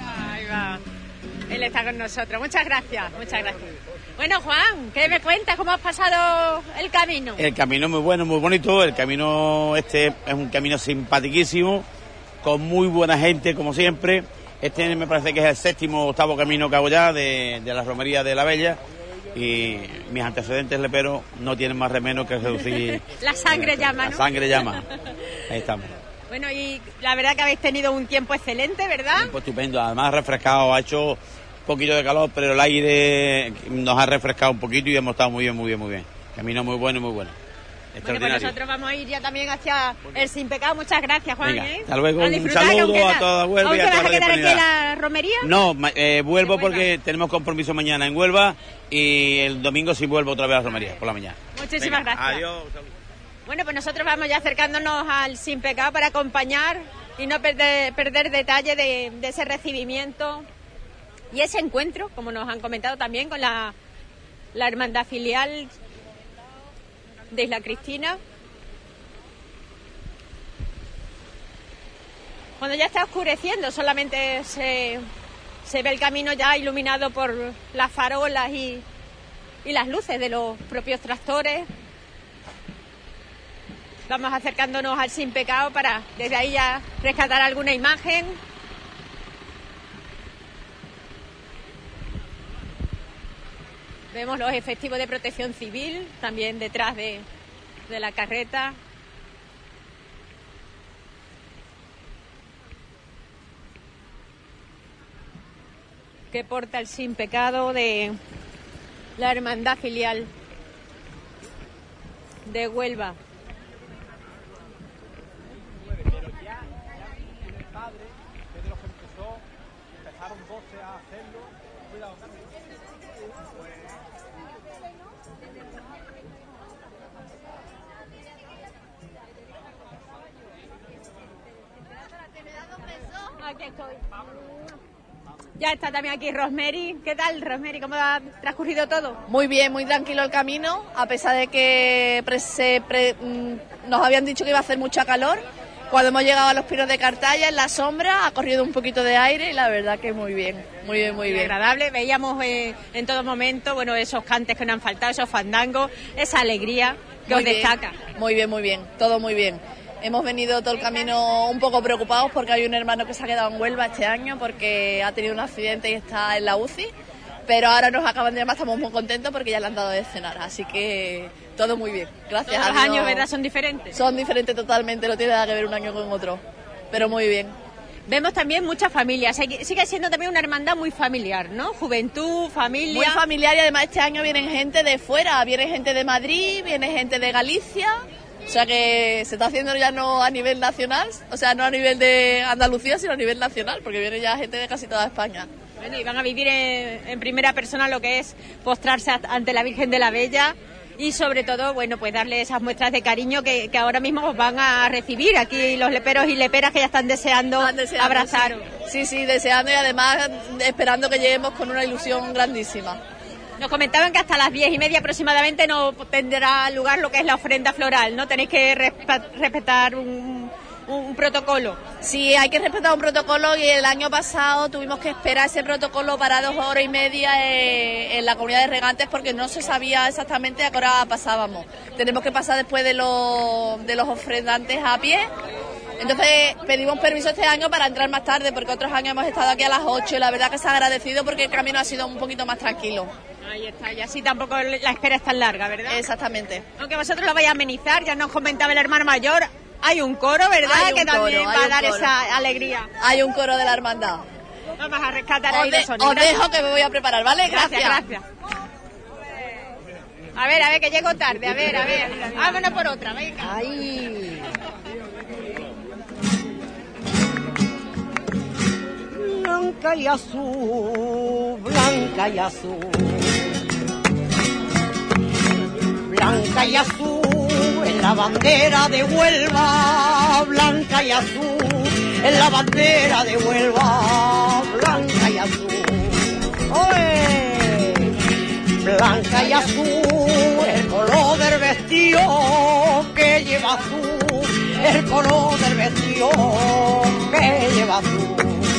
[SPEAKER 2] Él está con nosotros. Muchas gracias, muchas gracias. Bueno, Juan, ¿qué me cuentas? ¿Cómo has pasado el camino?
[SPEAKER 9] El camino muy bueno, muy bonito. El camino este es un camino simpaticísimo, con muy buena gente, como siempre. Este me parece que es el séptimo o octavo camino que hago ya de, de la romería de la Bella. Y mis antecedentes leperos no tienen más remedio que seducir.
[SPEAKER 2] La sangre llama, ¿no?
[SPEAKER 9] La sangre llama. Ahí estamos.
[SPEAKER 2] Bueno, y la verdad que habéis tenido un tiempo excelente, ¿verdad?
[SPEAKER 9] Tiempo estupendo, además refrescado, ha hecho un poquito de calor, pero el aire nos ha refrescado un poquito y hemos estado muy bien, muy bien, muy bien. Camino muy bueno, muy bueno.
[SPEAKER 2] Bueno, pues nosotros vamos a ir ya también hacia el Sin Pecado. Muchas gracias, Juan.
[SPEAKER 9] Venga,
[SPEAKER 2] ¿eh?
[SPEAKER 9] hasta luego, un saludo a toda Huelva y a toda la
[SPEAKER 2] ¿Aún te vas a quedar aquí en la romería?
[SPEAKER 9] No, eh, vuelvo porque tenemos compromiso mañana en Huelva y el domingo sí vuelvo otra vez a la romería, por la mañana.
[SPEAKER 2] Muchísimas
[SPEAKER 9] Venga,
[SPEAKER 2] gracias.
[SPEAKER 9] Adiós.
[SPEAKER 2] Bueno, pues nosotros vamos ya acercándonos al Sin Pecado para acompañar y no perder, perder detalle de, de ese recibimiento y ese encuentro, como nos han comentado también, con la, la hermandad filial de Isla Cristina. Cuando ya está oscureciendo, solamente se, se ve el camino ya iluminado por las farolas y, y las luces de los propios tractores. Vamos acercándonos al Sin Pecado para desde ahí ya rescatar alguna imagen. Vemos los efectivos de protección civil también detrás de, de la carreta. Que porta el Sin Pecado de la hermandad filial de Huelva. Aquí estoy. Ya está también aquí Rosemary. ¿Qué tal, Rosemary? ¿Cómo ha transcurrido todo?
[SPEAKER 3] Muy bien, muy tranquilo el camino, a pesar de que pre, se, pre, nos habían dicho que iba a hacer mucha calor. Cuando hemos llegado a los Pinos de Cartaya, en la sombra, ha corrido un poquito de aire y la verdad que muy bien, muy bien, muy, muy bien.
[SPEAKER 2] Agradable, veíamos eh, en todo momento, bueno, esos cantes que nos han faltado, esos fandangos, esa alegría que
[SPEAKER 3] muy
[SPEAKER 2] os
[SPEAKER 3] bien,
[SPEAKER 2] destaca.
[SPEAKER 3] Muy bien, muy bien, todo muy bien. Hemos venido todo el camino un poco preocupados porque hay un hermano que se ha quedado en Huelva este año porque ha tenido un accidente y está en la U C I, pero ahora nos acaban de llamar, estamos muy contentos porque ya le han dado de cenar, así que todo muy bien. Gracias.
[SPEAKER 2] Todos los años, ¿verdad? Son diferentes.
[SPEAKER 3] Son diferentes totalmente, no tiene nada que ver un año con otro, pero muy bien.
[SPEAKER 2] Vemos también muchas familias, sigue siendo también una hermandad muy familiar, ¿no? Juventud, familia...
[SPEAKER 3] Muy familiar y además este año vienen gente de fuera, viene gente de Madrid, viene gente de Galicia, o sea que se está haciendo ya no a nivel nacional, o sea, no a nivel de Andalucía, sino a nivel nacional, porque viene ya gente de casi toda España.
[SPEAKER 2] Bueno, y van a vivir en, en primera persona lo que es postrarse ante la Virgen de la Bella, y sobre todo, bueno, pues darle esas muestras de cariño que, que ahora mismo os van a recibir aquí los leperos y leperas que ya están deseando, están deseando abrazaros.
[SPEAKER 3] Sí. sí, sí, deseando y además esperando que lleguemos con una ilusión grandísima.
[SPEAKER 2] Nos comentaban que hasta las diez y media aproximadamente no tendrá lugar lo que es la ofrenda floral, ¿no? Tenéis que respetar un... un protocolo.
[SPEAKER 3] Sí, hay que respetar un protocolo y el año pasado tuvimos que esperar ese protocolo para dos horas y media eh, en la comunidad de regantes porque no se sabía exactamente a qué hora pasábamos. Tenemos que pasar después de los, de los ofrendantes a pie. Entonces pedimos permiso este año para entrar más tarde porque otros años hemos estado aquí a las ocho y la verdad que se ha agradecido porque el camino ha sido un poquito más tranquilo.
[SPEAKER 2] Ahí está, y así tampoco la espera es tan larga, ¿verdad?
[SPEAKER 3] Exactamente.
[SPEAKER 2] Aunque vosotros lo vais a amenizar, ya nos comentaba el hermano mayor. Hay un coro, ¿verdad?
[SPEAKER 3] Hay un
[SPEAKER 2] que
[SPEAKER 3] coro,
[SPEAKER 2] también va a dar
[SPEAKER 3] coro.
[SPEAKER 2] esa alegría.
[SPEAKER 3] Hay un coro de la hermandad.
[SPEAKER 2] Vamos a rescatar
[SPEAKER 3] os
[SPEAKER 2] ahí
[SPEAKER 3] de,
[SPEAKER 2] los sonidos.
[SPEAKER 3] Os dejo que me voy a preparar, ¿vale?
[SPEAKER 2] Gracias, gracias. A ver, a ver, que llego tarde. A ver, a ver. Vámonos por otra, venga.
[SPEAKER 10] Ahí. Blanca y azul, blanca y azul. Blanca y azul. En la bandera de Huelva, blanca y azul, en la bandera de Huelva, blanca y azul. ¡Oye! Blanca y azul, el color del vestido que lleva azul, el color del vestido que lleva azul.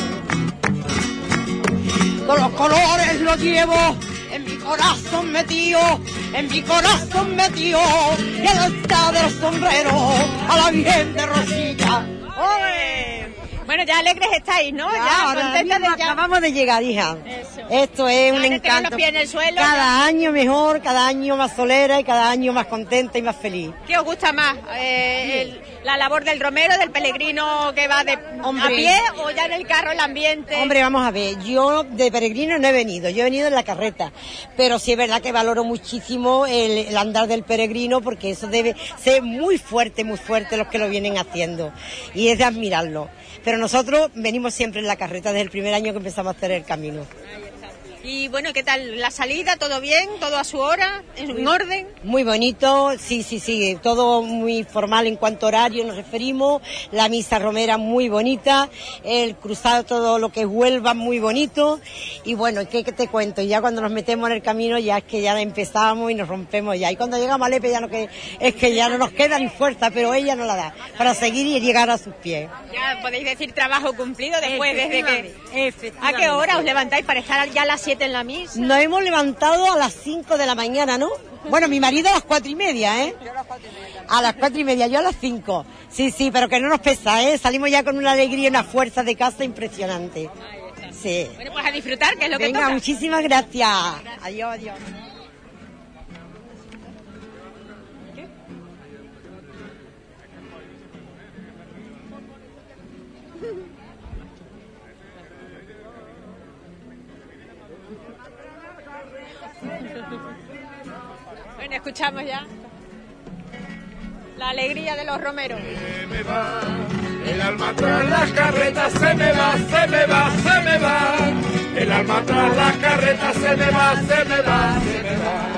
[SPEAKER 10] Todos los colores los llevo en mi corazón metido, en mi corazón metido, y a la alta de los sombreros, a la Virgen de Rosilla.
[SPEAKER 2] ¡Ole! Bueno, ya alegres estáis, ¿no?
[SPEAKER 10] Ya,
[SPEAKER 2] ya
[SPEAKER 10] ahora
[SPEAKER 2] contentas de ya.
[SPEAKER 10] Acabamos de llegar, hija.
[SPEAKER 2] Eso.
[SPEAKER 10] Esto es un
[SPEAKER 2] Ahora
[SPEAKER 10] encanto.
[SPEAKER 2] Los pies en el suelo,
[SPEAKER 10] cada
[SPEAKER 2] ya.
[SPEAKER 10] año mejor, cada año más solera y cada año más contenta y más feliz.
[SPEAKER 2] ¿Qué os gusta más? Eh, el, ¿La labor del romero, del peregrino que va de,
[SPEAKER 10] Hombre.
[SPEAKER 2] a pie o ya en el carro, el ambiente?
[SPEAKER 10] Hombre, vamos a ver, yo de peregrino no he venido, yo he venido en la carreta, pero sí es verdad que valoro muchísimo el, el andar del peregrino porque eso debe ser muy fuerte, muy fuerte los que lo vienen haciendo y es de admirarlo. Pero nosotros venimos siempre en la carreta desde el primer año que empezamos a hacer el camino.
[SPEAKER 2] Y bueno, ¿qué tal la salida? ¿Todo bien? ¿Todo a su hora? ¿En orden?
[SPEAKER 10] Muy bonito, sí, sí, sí, todo muy formal en cuanto a horario nos referimos, la misa romera muy bonita, el cruzado todo lo que es Huelva muy bonito y bueno, ¿qué, qué te cuento? Ya cuando nos metemos en el camino ya es que ya empezamos y nos rompemos ya y cuando llegamos a Lepe ya no que, es que ya no nos queda ni fuerza, pero ella nos la da para seguir y llegar a sus pies.
[SPEAKER 2] Ya podéis decir trabajo cumplido después, desde que... ¿A qué
[SPEAKER 10] ¿A
[SPEAKER 2] hora os levantáis para estar ya a las siete en la misa?
[SPEAKER 10] Nos hemos levantado a las cinco de la mañana, ¿no? Bueno, mi marido a las cuatro y media, ¿eh?
[SPEAKER 2] Yo a las cuatro y media.
[SPEAKER 10] A las cuatro y media, yo a las cinco. Sí, sí, pero que no nos pesa, ¿eh? Salimos ya con una alegría y una fuerza de casa impresionante. Sí.
[SPEAKER 2] Bueno, pues a disfrutar, que es lo
[SPEAKER 10] Venga,
[SPEAKER 2] que toca.
[SPEAKER 10] muchísimas gracias. Adiós, adiós.
[SPEAKER 2] Bueno, escuchamos ya la alegría de los romeros.
[SPEAKER 11] Se me va, el alma tras las carretas se me va, se me va, se me va. El alma tras las carretas se me va, se me va, se me va.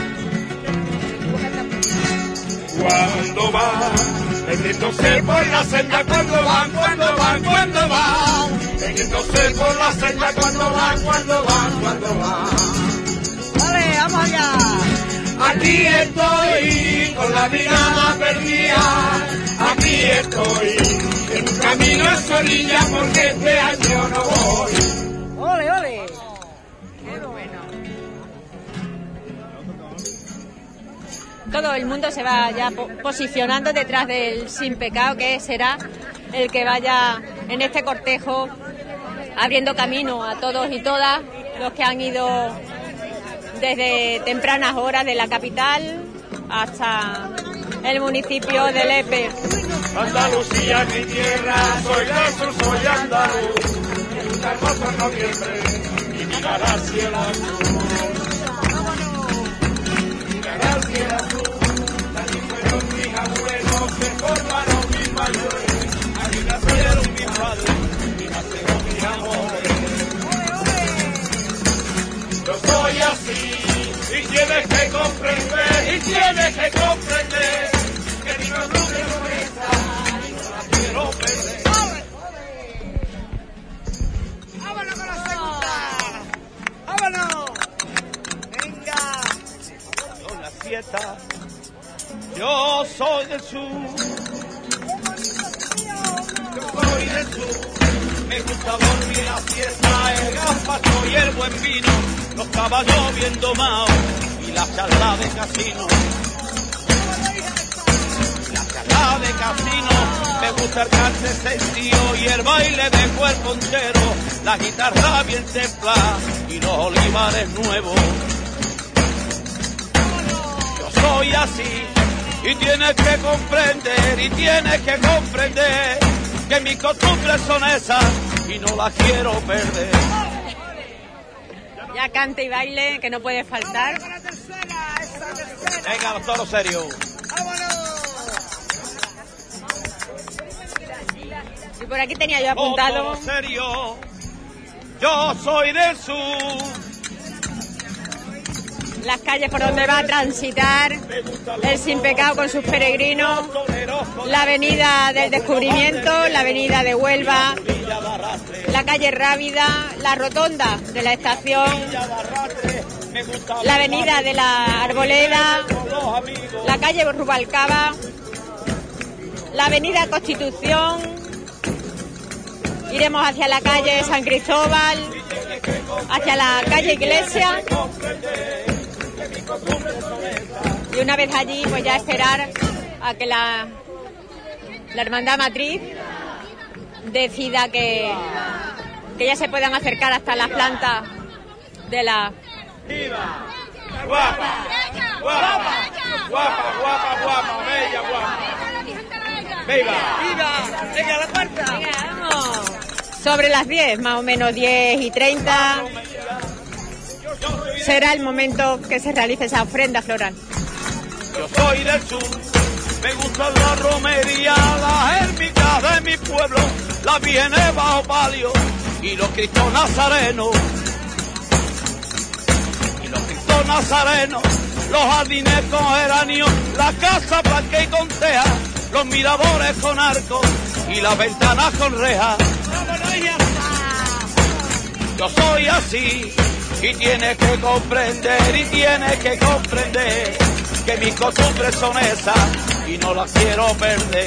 [SPEAKER 11] Cuando va, metiéndose por la senda, cuando van, cuando van, cuando van. Metiéndose por la senda, cuando van, cuando van, cuando van.
[SPEAKER 10] Vale, vamos allá.
[SPEAKER 11] Aquí estoy con la mirada perdida, aquí estoy en un camino a su orilla porque este año no voy.
[SPEAKER 10] ¡Ole, ole!
[SPEAKER 2] Qué bueno. Todo el mundo se va ya po- posicionando detrás del sin pecado, que será el que vaya en este cortejo abriendo camino a todos y todas los que han ido desde tempranas horas de la capital hasta el municipio de Lepe.
[SPEAKER 11] Andalucía es mi tierra, soy del sur, soy andaluz. Me gusta hermoso en noviembre y mirar al cielo azul. Mirar al cielo azul, allí fueron mis abuelos que formaron mis mayores. Allí nacieron mis padres y nacieron mis amores. Yo soy así y tienes que comprender, y tienes que comprender que mi costumbre no es esa y no la quiero perder.
[SPEAKER 12] ¡Vámonos con la segunda! ¡Vámonos! ¡Venga!
[SPEAKER 4] Son las fiestas, yo soy del sur. Yo soy del sur, me gusta dormir la fiesta, el gazpacho y el buen vino, los caballos bien domados y la charla de casino. La charla de casino, me gusta el cante sentido y el baile de cuerpo entero, la guitarra bien templada y los olivares nuevos. Yo soy así y tienes que comprender, y tienes que comprender que mis costumbres son esas y no las quiero perder.
[SPEAKER 2] Ya cante y baile, que no puede faltar.
[SPEAKER 4] Venga, todo serio.
[SPEAKER 2] Y por aquí tenía yo apuntado.
[SPEAKER 4] Todo serio. Yo soy del sur.
[SPEAKER 2] Las calles por donde va a transitar el Sin Pecado con sus peregrinos, la avenida del Descubrimiento, la avenida de Huelva, la calle Rábida, la rotonda de la estación, la avenida de la Arboleda, la calle Rubalcaba, la avenida Constitución, iremos hacia la calle San Cristóbal, hacia la calle Iglesia. Y una vez allí, pues ya esperar a que la, la hermandad matriz decida que, que ya se puedan acercar hasta las plantas de la...
[SPEAKER 11] ¡Viva! ¡Guapa! ¡Guapa! ¡Guapa, guapa, guapa! ¡Bella, guapa! ¡Viva!
[SPEAKER 12] ¡Viva! ¡Venga, la cuarta!
[SPEAKER 2] Venga, vamos. Sobre las diez, más o menos diez y treinta, será el momento que se realice esa ofrenda floral.
[SPEAKER 4] Yo soy del sur, me gusta la romería, las ermitas de mi pueblo, las vírgenes bajo palio y los cristos nazarenos. Y los cristos nazarenos, los jardines con geranios, la casa blanca y con teja, los miradores con arcos y las ventanas con rejas. Yo soy así y tienes que comprender, y tienes que comprender que mis costumbres son esas y no las quiero perder.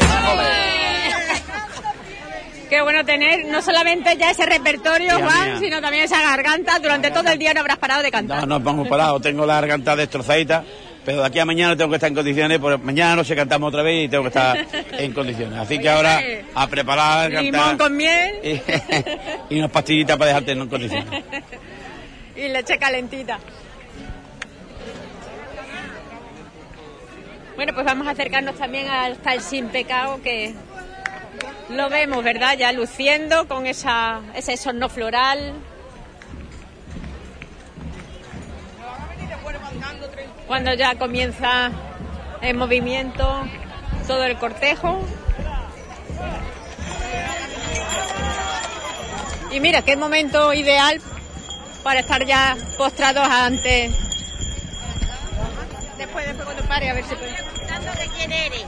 [SPEAKER 2] Qué bueno tener no solamente ya ese repertorio,
[SPEAKER 9] Hija
[SPEAKER 2] Juan,
[SPEAKER 9] mía.
[SPEAKER 2] sino también esa garganta. Durante todo el día no habrás parado de cantar.
[SPEAKER 9] No, no vamos parados, tengo la garganta destrozadita, pero de aquí a mañana tengo que estar en condiciones, porque mañana noche cantamos otra vez y tengo que estar en condiciones. Así que ahora a preparar, a
[SPEAKER 2] Limón
[SPEAKER 9] cantar.
[SPEAKER 2] con miel
[SPEAKER 9] Y, y unas pastillitas para dejarte en condiciones.
[SPEAKER 2] y leche calentita. Bueno, pues vamos a acercarnos también hasta el Sin Pecado, que lo vemos, ¿verdad? Ya luciendo con esa, ese sorno floral. Cuando ya comienza en movimiento todo el cortejo. Y mira, qué momento ideal para estar ya postrados ante... Después, después cuando pare, a ver si puede...
[SPEAKER 10] ¿De quién eres?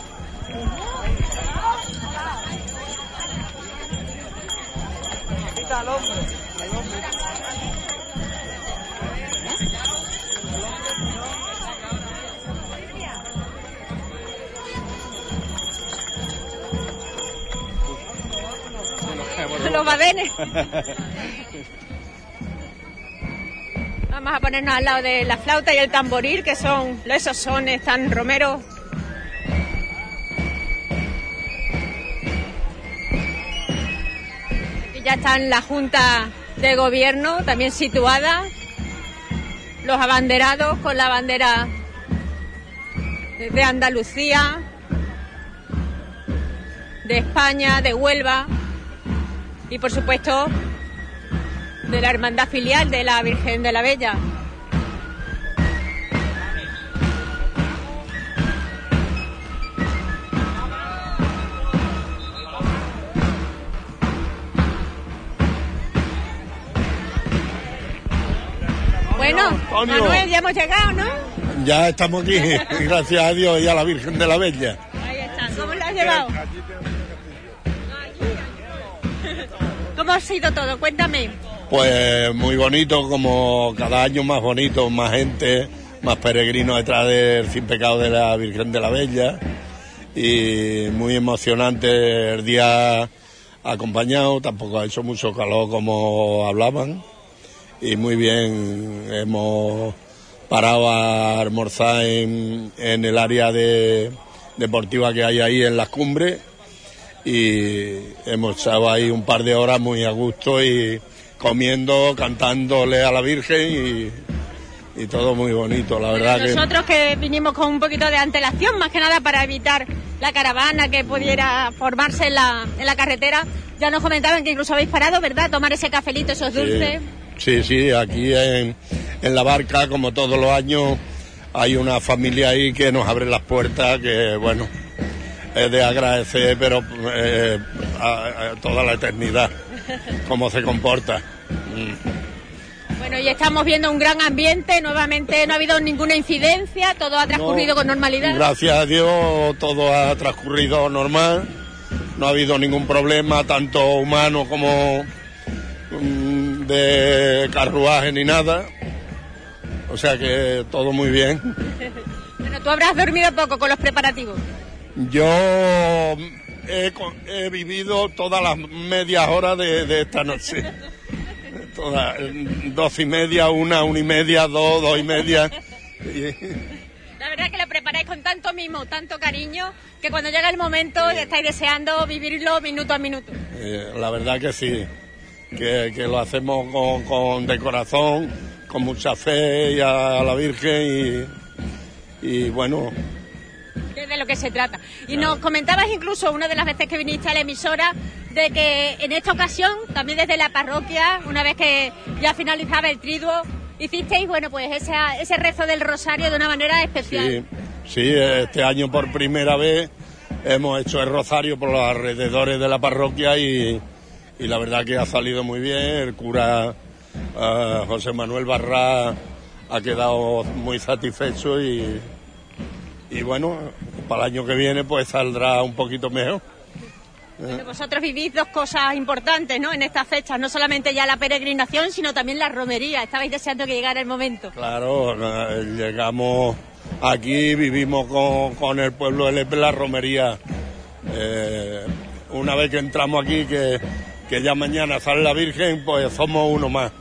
[SPEAKER 12] Quita al hombre. Al hombre.
[SPEAKER 2] Los badenes. Vamos a ponernos al lado de la flauta y el tamboril, que son esos sones tan romeros. Aquí ya están la Junta de Gobierno también situada, los abanderados con la bandera de Andalucía. de España, de Huelva y por supuesto de la hermandad filial de la Virgen de la Bella. Bueno,
[SPEAKER 13] Antonio.
[SPEAKER 2] Manuel, ya hemos llegado, ¿no?
[SPEAKER 13] Ya estamos aquí, gracias a Dios y a la Virgen de la Bella.
[SPEAKER 2] Ahí está. ¿Cómo lo has llevado? ¿Cómo ha sido todo? Cuéntame.
[SPEAKER 13] Pues muy bonito, como cada año más bonito, más gente, más peregrinos detrás del Sin Pecado de la Virgen de la Bella. Y muy emocionante el día acompañado, tampoco ha hecho mucho calor como hablaban. Y muy bien, hemos parado a almorzar en, en el área de, deportiva que hay ahí en las cumbres y hemos estado ahí un par de horas muy a gusto y comiendo, cantándole a la Virgen y, y todo muy bonito, la verdad.
[SPEAKER 2] Nosotros que... que vinimos con un poquito de antelación, más que nada para evitar la caravana que pudiera formarse en la, en la carretera, ya nos comentaban que incluso habéis parado, ¿verdad?, tomar ese cafelito, esos dulces.
[SPEAKER 13] Sí. Sí, sí, aquí en, en la barca, como todos los años, hay una familia ahí que nos abre las puertas, que bueno, es de agradecer, pero eh, a, a toda la eternidad, cómo se comporta. Mm.
[SPEAKER 2] Bueno, y estamos viendo un gran ambiente, nuevamente no ha habido ninguna incidencia, todo ha transcurrido no, con normalidad.
[SPEAKER 13] Gracias a Dios, todo ha transcurrido normal, no ha habido ningún problema, tanto humano como... Mm, de carruaje ni nada, o sea que todo muy bien.
[SPEAKER 2] Bueno, tú habrás dormido poco con los preparativos.
[SPEAKER 13] Yo he, he vivido todas las medias horas de, de esta noche, todas, dos y media, una, una y media, dos, dos y media.
[SPEAKER 2] La verdad es que lo preparáis con tanto mimo, tanto cariño, que cuando llega el momento estáis deseando vivirlo minuto a minuto.
[SPEAKER 13] Eh, la verdad que sí. Que, que lo hacemos con, con de corazón, con mucha fe y a, a la Virgen y, y bueno.
[SPEAKER 2] Es de lo que se trata. Y claro. Nos comentabas incluso una de las veces que viniste a la emisora de que en esta ocasión, también desde la parroquia, una vez que ya finalizaba el triduo, hicisteis, bueno, pues ese, ese rezo del rosario de una manera especial.
[SPEAKER 13] Sí, sí, este año por primera vez hemos hecho el rosario por los alrededores de la parroquia y... Y la verdad que ha salido muy bien, el cura uh, José Manuel Barrá ha quedado muy satisfecho y, y bueno, para el año que viene pues saldrá un poquito mejor.
[SPEAKER 2] Bueno, vosotros vivís dos cosas importantes, ¿no?, en estas fechas, no solamente ya la peregrinación, sino también la romería. Estabais deseando que llegara el momento.
[SPEAKER 13] Claro, uh, llegamos aquí, vivimos con, con el pueblo de Lepe la romería. Eh, una vez que entramos aquí, que... que ya mañana sale la Virgen, pues somos uno más.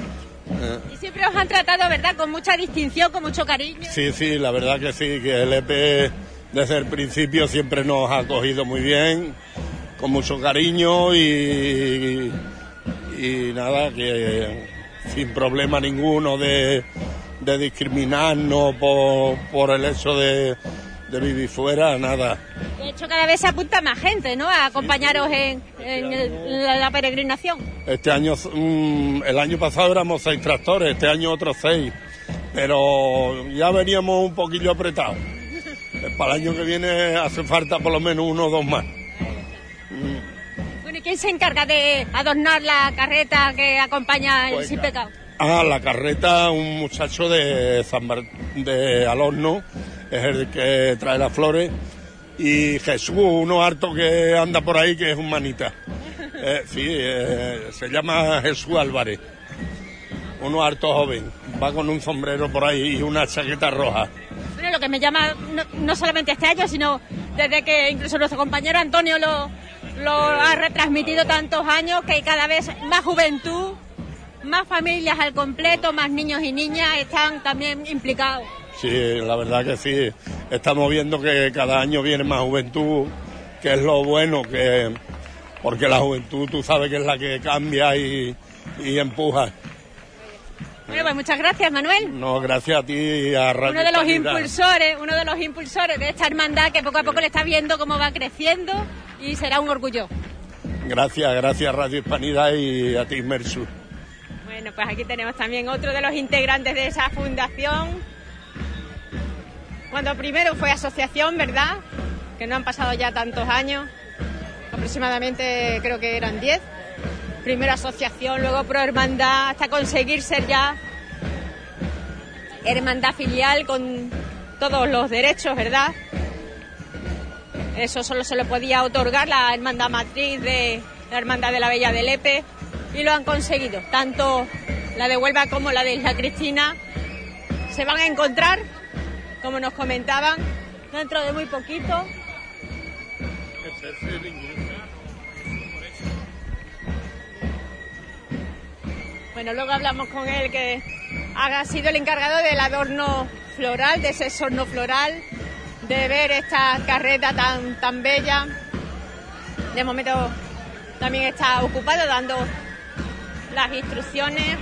[SPEAKER 2] Y siempre os han tratado, ¿verdad?, con mucha distinción, con mucho cariño.
[SPEAKER 13] Sí, sí, la verdad que sí, que el E P desde el principio siempre nos ha acogido muy bien, con mucho cariño y, y nada, que sin problema ninguno de, de discriminarnos por, por el hecho de... de vivir fuera, nada.
[SPEAKER 2] De hecho, cada vez se apunta más gente, ¿no?, a acompañaros sí, sí. en, en el, la, la peregrinación.
[SPEAKER 13] Este año, um, el año pasado éramos seis tractores, este año otros seis, pero ya veníamos un poquillo apretados. Para el año que viene hace falta por lo menos uno o dos más.
[SPEAKER 2] Bueno, ¿y quién se encarga de adornar la carreta que acompaña
[SPEAKER 13] pues,
[SPEAKER 2] el Sin Pecado?
[SPEAKER 13] Ah, la carreta, un muchacho de San Mar... de Alorno, es el que trae las flores, y Jesús, uno harto que anda por ahí, que es un manita. Eh, sí, eh, se llama Jesús Álvarez, uno harto joven, va con un sombrero por ahí y una chaqueta roja.
[SPEAKER 2] Bueno, lo que me llama, no, no solamente este año, sino desde que incluso nuestro compañero Antonio lo, lo ha retransmitido tantos años, que hay cada vez más juventud, más familias al completo, más niños y niñas están también implicados.
[SPEAKER 13] Sí, la verdad que sí. Estamos viendo que cada año viene más juventud, que es lo bueno, que porque la juventud tú sabes que es la que cambia y, y empuja.
[SPEAKER 2] Bueno, pues muchas gracias, Manuel.
[SPEAKER 13] No, gracias a ti y a Radio
[SPEAKER 2] Uno de los
[SPEAKER 13] Hispanidad.
[SPEAKER 2] impulsores, uno de los impulsores de esta hermandad que poco a poco le está viendo cómo va creciendo, y será un orgullo.
[SPEAKER 13] Gracias, gracias Radio Hispanidad y a ti, Mersu.
[SPEAKER 2] Bueno, pues aquí tenemos también otro de los integrantes de esa fundación. Cuando primero fue asociación, ¿verdad? Que no han pasado ya tantos años, aproximadamente creo que eran diez. Primero asociación, luego prohermandad, hasta conseguir ser ya hermandad filial con todos los derechos, ¿verdad? Eso solo se lo podía otorgar la hermandad matriz de la Hermandad de la Bella de Lepe, y lo han conseguido. Tanto la de Huelva como la de Isla Cristina se van a encontrar, como nos comentaban, dentro de muy poquito. Bueno, luego hablamos con él, que ha sido el encargado del adorno floral, de ese exorno floral, de ver esta carreta tan, tan bella. De momento también está ocupado dando las instrucciones.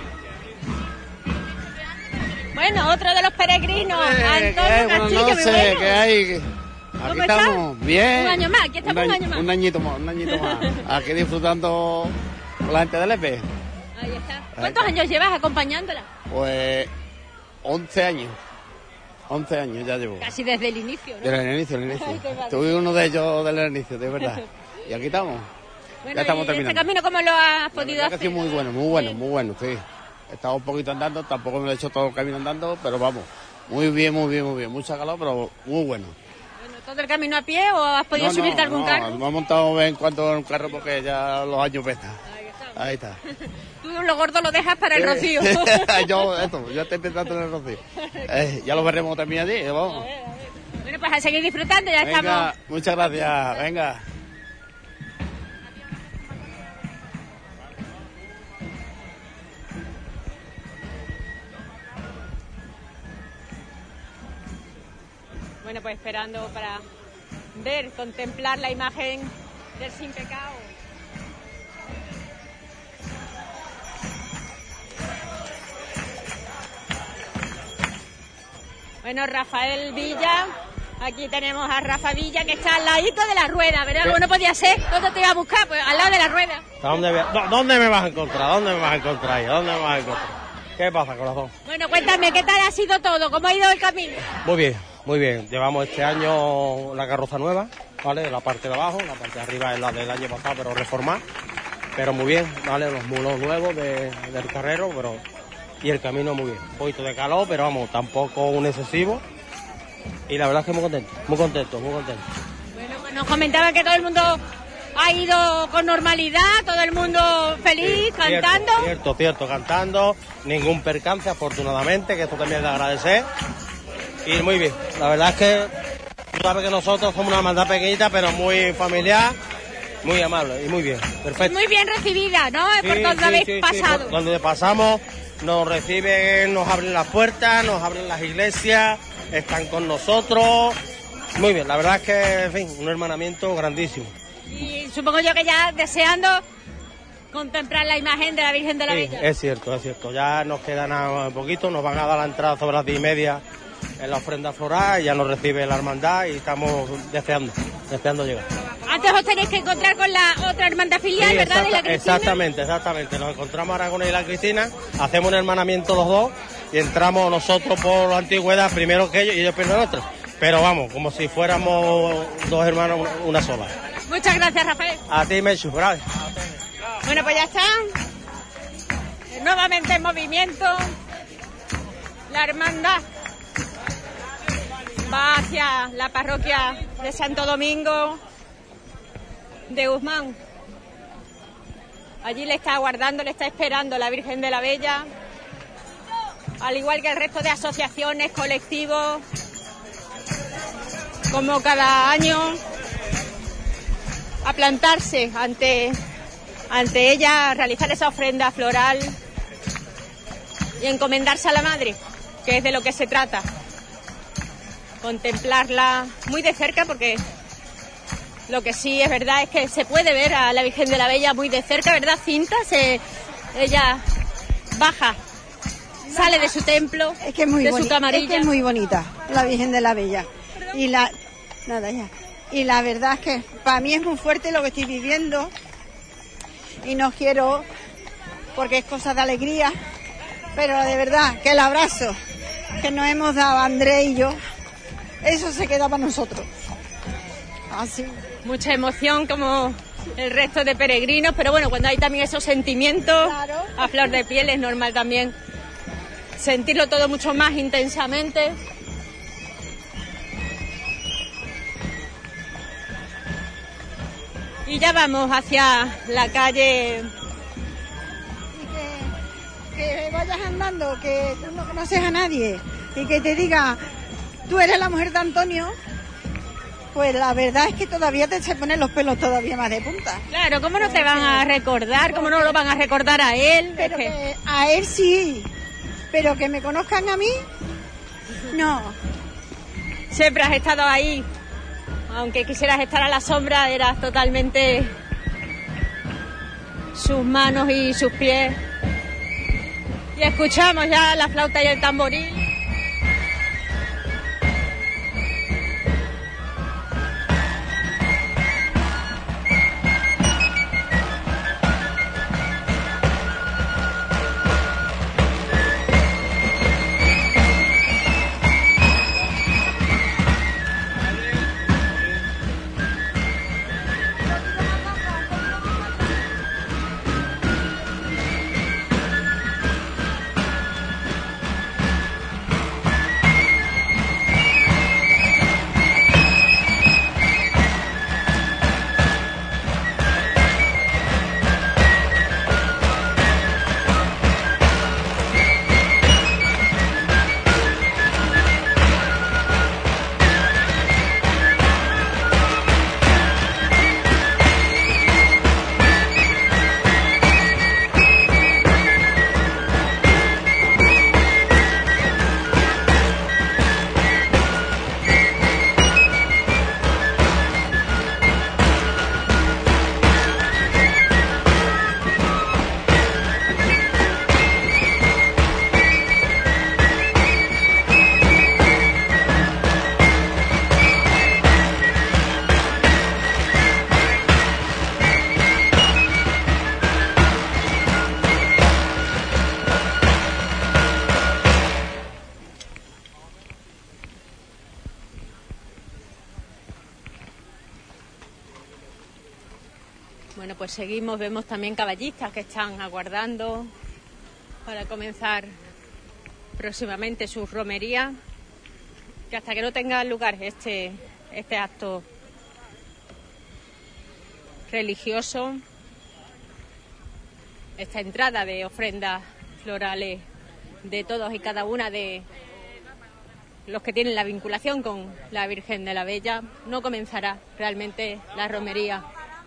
[SPEAKER 2] Bueno, otro de los peregrinos,
[SPEAKER 14] Eh,
[SPEAKER 2] Antonio
[SPEAKER 14] ¿qué? Buenas
[SPEAKER 2] Castillo,
[SPEAKER 14] noches,
[SPEAKER 2] muy bueno.
[SPEAKER 14] ¿qué hay?
[SPEAKER 2] ¿Cómo
[SPEAKER 14] Aquí
[SPEAKER 2] estás?
[SPEAKER 14] estamos, bien.
[SPEAKER 2] Un año más, aquí estamos un,
[SPEAKER 14] año-
[SPEAKER 2] año más.
[SPEAKER 14] Un añito más, un añito más. Aquí disfrutando con la gente del Lepe.
[SPEAKER 2] Ahí está. ¿Cuántos años llevas acompañándola?
[SPEAKER 14] Pues once años. once años ya llevo.
[SPEAKER 2] Casi desde el inicio, ¿no?
[SPEAKER 14] Desde el inicio, el inicio.
[SPEAKER 2] Ay, qué maravilla.
[SPEAKER 14] Tuve uno de ellos desde el inicio, de verdad. Y aquí estamos.
[SPEAKER 2] Bueno,
[SPEAKER 14] ya estamos
[SPEAKER 2] ¿y
[SPEAKER 14] terminando.
[SPEAKER 2] este camino cómo lo has
[SPEAKER 14] La
[SPEAKER 2] podido
[SPEAKER 14] verdad que
[SPEAKER 2] hacer?
[SPEAKER 14] sí, muy bueno, muy bueno, muy bueno, sí. He estado un poquito andando, tampoco me lo he hecho todo el camino andando, pero vamos, muy bien, muy bien, muy bien. Mucha calor, pero muy bueno.
[SPEAKER 2] Bueno, ¿todo el camino a pie o has podido
[SPEAKER 14] No, no,
[SPEAKER 2] subirte a algún
[SPEAKER 14] no,
[SPEAKER 2] carro?
[SPEAKER 14] Me he montado de vez en cuando en un carro porque ya los años pesan. Ahí está.
[SPEAKER 2] Tú lo gordo lo dejas para el
[SPEAKER 14] Eh,
[SPEAKER 2] rocío.
[SPEAKER 14] yo, esto, ya estoy pensando en el rocío. Eh, ya lo veremos también allí, vamos.
[SPEAKER 2] Bueno, pues a seguir disfrutando, ya
[SPEAKER 14] Venga,
[SPEAKER 2] estamos.
[SPEAKER 14] muchas gracias, venga.
[SPEAKER 2] Bueno, pues esperando para ver, contemplar la imagen del Sin Pecado. Bueno, Rafael Villa, aquí tenemos a Rafa Villa, que está al ladito de la rueda, ¿verdad? Bueno, podía ser, ¿dónde te iba a buscar? Pues al lado de la rueda.
[SPEAKER 15] ¿Dónde, me- dó- ¿Dónde me vas a encontrar? ¿Dónde me vas a encontrar ahí? ¿Dónde me vas a encontrar? ¿Qué pasa, corazón?
[SPEAKER 2] Bueno, cuéntame, ¿qué tal ha sido todo? ¿Cómo ha ido el camino?
[SPEAKER 15] Muy bien, muy bien. Llevamos este año la carroza nueva, ¿vale? La parte de abajo, la parte de arriba es la del año pasado, pero reformar. Pero muy bien, ¿vale? Los mulos nuevos de- del carrero, pero... Y el camino muy bien. Un poquito de calor, pero vamos, tampoco un excesivo. Y la verdad es que muy contento, muy contento, muy contento.
[SPEAKER 2] Bueno, pues nos comentaba que todo el mundo ha ido con normalidad, todo el mundo feliz, cantando.
[SPEAKER 15] Cierto, cierto, cierto, cantando. Ningún percance, afortunadamente, que esto también es de agradecer. Y muy bien, la verdad es que tú sabes que nosotros somos una hermandad pequeñita, pero muy familiar, muy amable y muy bien, perfecto.
[SPEAKER 2] Muy bien recibida, ¿no?
[SPEAKER 15] Sí,
[SPEAKER 2] Por donde
[SPEAKER 15] sí,
[SPEAKER 2] habéis
[SPEAKER 15] sí, sí,
[SPEAKER 2] pasado.
[SPEAKER 15] por donde pasamos nos reciben, nos abren las puertas, nos abren las iglesias, están con nosotros. Muy bien, la verdad es que, en fin, un hermanamiento grandísimo.
[SPEAKER 2] Y supongo yo que ya deseando contemplar la imagen de la Virgen de la
[SPEAKER 15] Sí,
[SPEAKER 2] Bella.
[SPEAKER 15] es cierto, es cierto. Ya nos queda nada un poquito, nos van a dar la entrada sobre las diez y media en la ofrenda floral, ya nos recibe la hermandad y estamos deseando, deseando llegar.
[SPEAKER 2] Antes os tenéis que encontrar con la otra hermandad filial,
[SPEAKER 15] Sí,
[SPEAKER 2] ¿verdad? De la
[SPEAKER 15] exacta-
[SPEAKER 2] Cristina.
[SPEAKER 15] exactamente, exactamente. Nos encontramos ahora con la Cristina, hacemos un hermanamiento los dos y entramos nosotros por la antigüedad primero que ellos y ellos primero nosotros. Pero vamos, como si fuéramos dos hermanos, una- una sola.
[SPEAKER 2] Muchas gracias, Rafael.
[SPEAKER 15] A ti, Mechu, gracias.
[SPEAKER 2] Bueno, pues ya está. Nuevamente en movimiento. La hermandad va hacia la parroquia de Santo Domingo de Guzmán. Allí le está aguardando, le está esperando la Virgen de la Bella, al igual que el resto de asociaciones, colectivos, como cada año, a plantarse ante, ante ella, a realizar esa ofrenda floral y encomendarse a la Madre, que es de lo que se trata. Contemplarla muy de cerca, porque lo que sí es verdad es que se puede ver a la Virgen de la Bella muy de cerca, ¿verdad, Cinta? Se, ella baja, sale de su templo,
[SPEAKER 6] Es que es muy
[SPEAKER 2] de su
[SPEAKER 6] bonita, es
[SPEAKER 2] camarilla.
[SPEAKER 6] que es muy bonita la Virgen de la Bella. Y la nada ya. y la verdad es que para mí es muy fuerte lo que estoy viviendo y no quiero, porque es cosa de alegría, pero de verdad que el abrazo que nos hemos dado Andrés y yo, eso se queda para nosotros. Así.
[SPEAKER 2] Mucha emoción como el resto de peregrinos, pero bueno, cuando hay también esos sentimientos, claro, a flor de piel es normal también sentirlo todo mucho más intensamente. Y ya vamos hacia la calle.
[SPEAKER 6] Y que, que vayas andando, que tú no conoces a nadie y que te diga, tú eres la mujer de Antonio. Pues la verdad es que todavía te se ponen los pelos todavía más de punta.
[SPEAKER 2] Claro, ¿cómo no te van a recordar? ¿Cómo no lo van a recordar a él?
[SPEAKER 6] Pero
[SPEAKER 2] Es que-
[SPEAKER 6] que a él sí, pero que me conozcan a mí, no.
[SPEAKER 2] Siempre has estado ahí, aunque quisieras estar a la sombra, eras totalmente sus manos y sus pies. Y escuchamos ya la flauta y el tamboril. Bueno, pues seguimos, vemos también caballistas que están aguardando para comenzar próximamente sus romerías, que hasta que no tenga lugar este, este acto religioso, esta entrada de ofrendas florales de todos y cada una de los que tienen la vinculación con la Virgen de la Bella, no comenzará realmente la romería.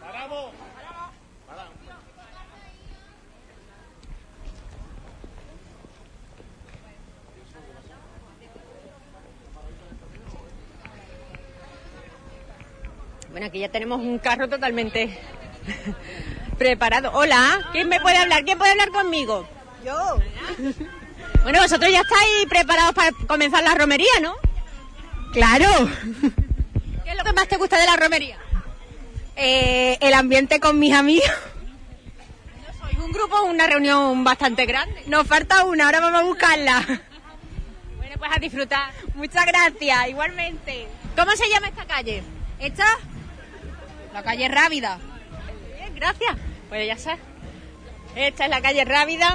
[SPEAKER 2] Bueno, aquí ya tenemos un carro totalmente preparado. Hola, ¿quién me puede hablar? ¿Quién puede hablar conmigo?
[SPEAKER 6] Yo.
[SPEAKER 2] Bueno, vosotros ya estáis preparados para comenzar la romería, ¿no?
[SPEAKER 16] Claro.
[SPEAKER 2] ¿Qué es lo que más te gusta de la romería?
[SPEAKER 16] Eh, el ambiente con mis amigos.
[SPEAKER 2] Sois un grupo, una reunión bastante grande.
[SPEAKER 16] Nos falta una, ahora vamos a buscarla.
[SPEAKER 2] Bueno, pues a disfrutar.
[SPEAKER 16] Muchas gracias, igualmente.
[SPEAKER 2] ¿Cómo se llama esta calle?
[SPEAKER 16] ¿Esta? La calle Rábida.
[SPEAKER 2] Bien, gracias. Pues ya sabes. Esta es la calle Rábida.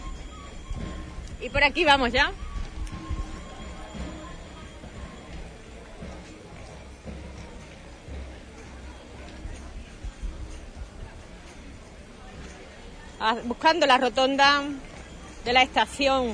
[SPEAKER 2] Y por aquí vamos ya. Ah, buscando la rotonda de la estación.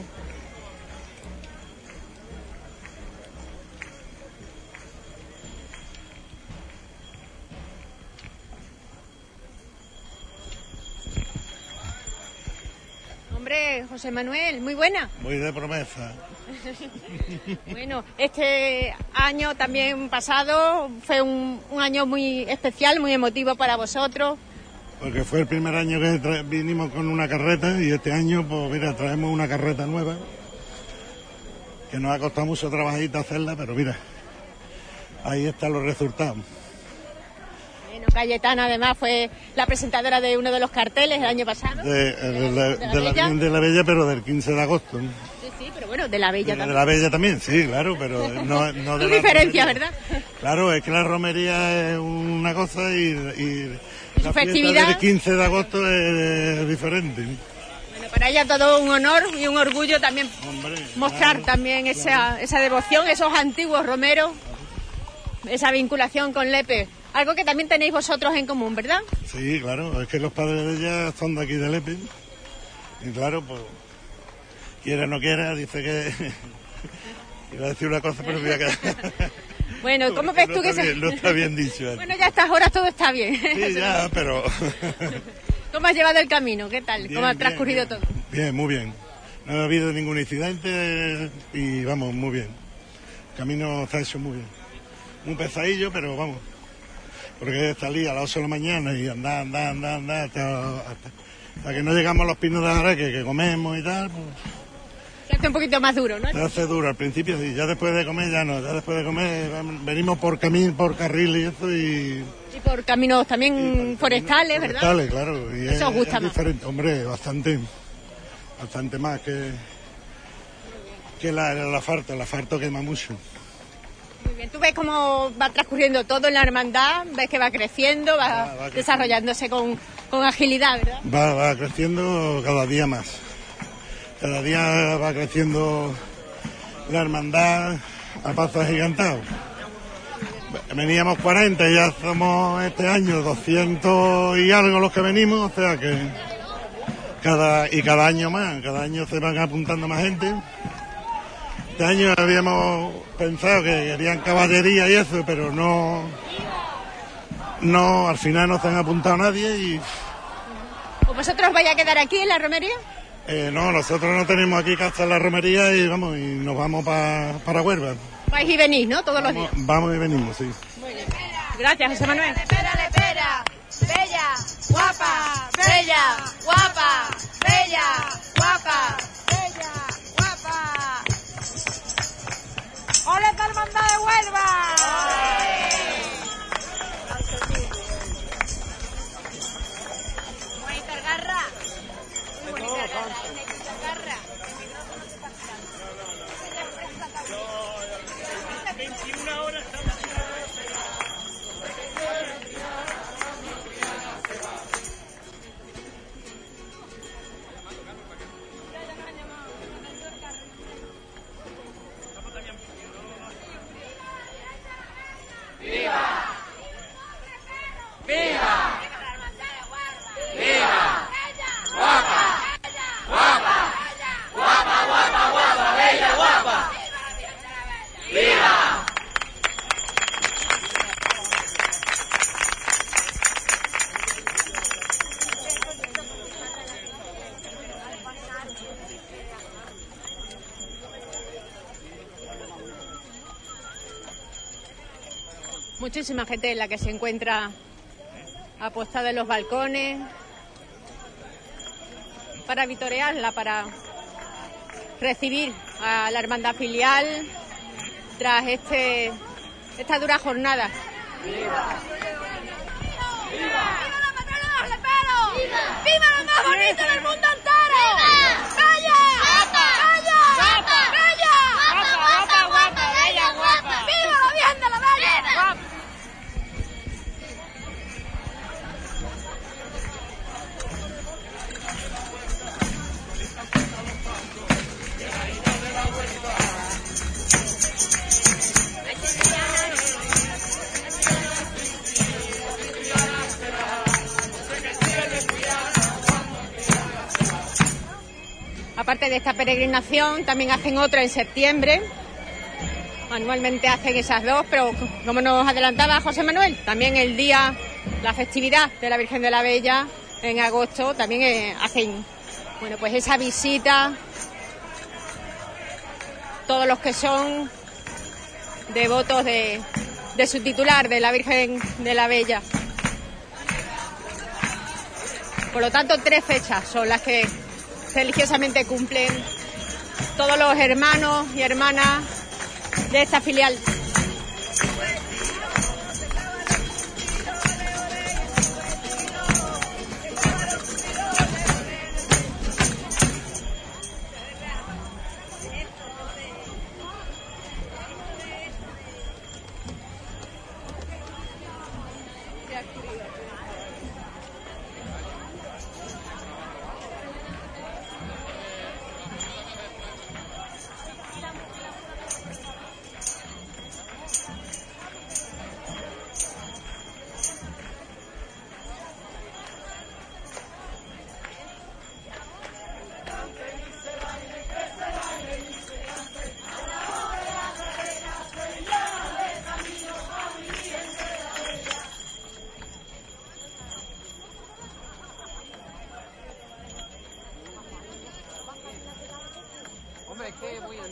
[SPEAKER 2] Hombre, José Manuel, muy buena.
[SPEAKER 17] Muy de promesa.
[SPEAKER 2] Bueno, este año también pasado fue un, un año muy especial, muy emotivo para vosotros.
[SPEAKER 17] Porque fue el primer año que tra- vinimos con una carreta y este año, pues mira, traemos una carreta nueva. Que nos ha costado mucho trabajito hacerla, pero mira, ahí están los resultados.
[SPEAKER 2] Bueno, Cayetana además fue la presentadora de uno de los carteles el año pasado.
[SPEAKER 17] De, de, de, la, de la Virgen de la Bella, pero del quince de agosto. ¿no?
[SPEAKER 2] Sí, sí, pero bueno, de la Bella
[SPEAKER 17] de,
[SPEAKER 2] también.
[SPEAKER 17] De la Bella también, sí, claro, pero no, no de
[SPEAKER 2] Hay
[SPEAKER 17] la
[SPEAKER 2] diferencia,
[SPEAKER 17] romería.
[SPEAKER 2] ¿verdad?
[SPEAKER 17] Claro, es que la romería es una cosa y, y la
[SPEAKER 2] festividad?
[SPEAKER 17] fiesta del quince de agosto es diferente.
[SPEAKER 2] Bueno, para ella todo un honor y un orgullo también
[SPEAKER 17] Hombre,
[SPEAKER 2] mostrar
[SPEAKER 17] claro,
[SPEAKER 2] también esa,
[SPEAKER 17] claro.
[SPEAKER 2] esa devoción, esos antiguos romeros, esa vinculación con Lepe. Algo que también tenéis vosotros en común, ¿verdad?
[SPEAKER 17] Sí, claro, es que los padres de ella son de aquí de Lepe. Y claro, pues, quiera o no quiera, dice que... Iba a decir una cosa, pero me voy a quedar...
[SPEAKER 2] Bueno, ¿cómo ves tú que se...?
[SPEAKER 17] No está bien dicho. ¿eh?
[SPEAKER 2] Bueno, ya a estas horas todo está bien.
[SPEAKER 17] Sí, ya, pero...
[SPEAKER 2] ¿Cómo has llevado el camino? ¿Qué tal?
[SPEAKER 17] Bien,
[SPEAKER 2] ¿Cómo ha
[SPEAKER 17] bien,
[SPEAKER 2] transcurrido
[SPEAKER 17] bien.
[SPEAKER 2] todo?
[SPEAKER 17] Bien, muy bien. No ha habido ningún incidente y vamos, muy bien. El camino está hecho muy bien. Un pesadillo, pero vamos. Porque salí a las ocho de la mañana y andar, andar, andar, andar, hasta, hasta, hasta que no llegamos a los pinos de Jaraque, que comemos y tal, pues...
[SPEAKER 2] Se hace un poquito más duro, ¿no?
[SPEAKER 17] Se hace duro, al principio sí, ya después de comer ya no, ya después de comer venimos por camino, por carril y eso y...
[SPEAKER 2] Y por caminos también forestales, ¿verdad?
[SPEAKER 17] Forestales, claro. Y
[SPEAKER 2] Eso
[SPEAKER 17] es,
[SPEAKER 2] os gusta
[SPEAKER 17] es
[SPEAKER 2] más.
[SPEAKER 17] diferente, hombre, bastante, bastante más que, que la, el asfalto, el asfalto quema mucho.
[SPEAKER 2] Muy bien, tú ves cómo va transcurriendo todo en la hermandad, ves que va creciendo, va,
[SPEAKER 17] Va- va creciendo.
[SPEAKER 2] desarrollándose con, con agilidad, ¿verdad?
[SPEAKER 17] Va, va creciendo cada día más. Cada día va creciendo la hermandad a pasos agigantados. Veníamos cuarenta y ya somos este año doscientos y algo los que venimos, o sea que cada y cada año más, cada año se van apuntando más gente. Este año habíamos pensado que querían caballería y eso, pero no, no, al final no se han apuntado nadie y
[SPEAKER 2] ¿O vosotros vais a quedar aquí en la romería?
[SPEAKER 17] eh, no, nosotros no tenemos aquí casa en la romería y vamos, y nos vamos pa- para Huelva.
[SPEAKER 2] Vais y venís, ¿no? Todos los días.
[SPEAKER 17] Vamos y venimos, sí.
[SPEAKER 2] Gracias, José Manuel.
[SPEAKER 16] Espera, espera. Bella, guapa, bella, guapa, bella, guapa, bella, guapa. ¡Ole, esta hermandad de Huelva! Bonita garra. Muy bonita garra, es negrita garra.
[SPEAKER 11] veintiuna horas.
[SPEAKER 2] Muchísima gente en la que se encuentra apostada en los balcones para vitorearla, para recibir a la hermandad filial tras este esta dura jornada.
[SPEAKER 16] ¡Viva la patrona de Lepero! ¡Viva! ¡Viva la más bonita del mundo entero! ¡Bella! ¡Guapa! ¡Bella! ¡Guapa! ¡Bella! ¡Guapa, guapa, guapa! ¡Bella, guapa! ¡Viva la Virgen de la Bella! ¡Guapa!
[SPEAKER 2] Aparte de esta peregrinación, también hacen otra en septiembre. Anualmente hacen esas dos, pero como nos adelantaba José Manuel, también el día, la festividad de la Virgen de la Bella en agosto, también eh, hacen, bueno, pues esa visita. Todos los que son devotos de, de su titular, de la Virgen de la Bella. Por lo tanto, tres fechas son las que religiosamente cumplen todos los hermanos y hermanas de esta filial.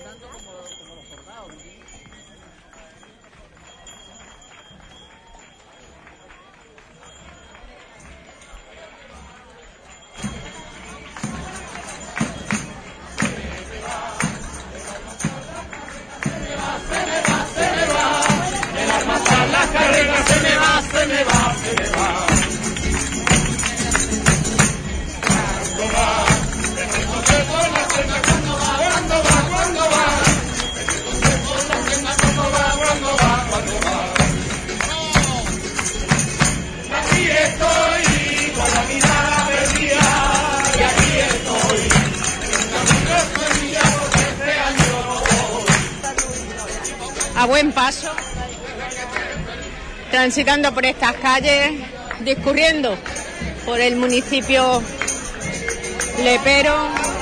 [SPEAKER 2] A buen paso, transitando por estas calles, discurriendo por el municipio lepero.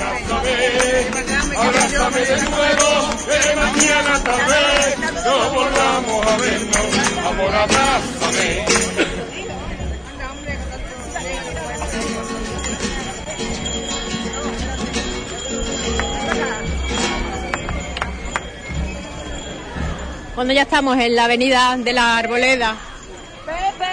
[SPEAKER 11] Abrázame de nuevo, que mañana tal vez no volvamos a vernos. Amor, abrázame.
[SPEAKER 2] Cuando ya estamos en la avenida de la Arboleda.
[SPEAKER 16] ¡Pepe!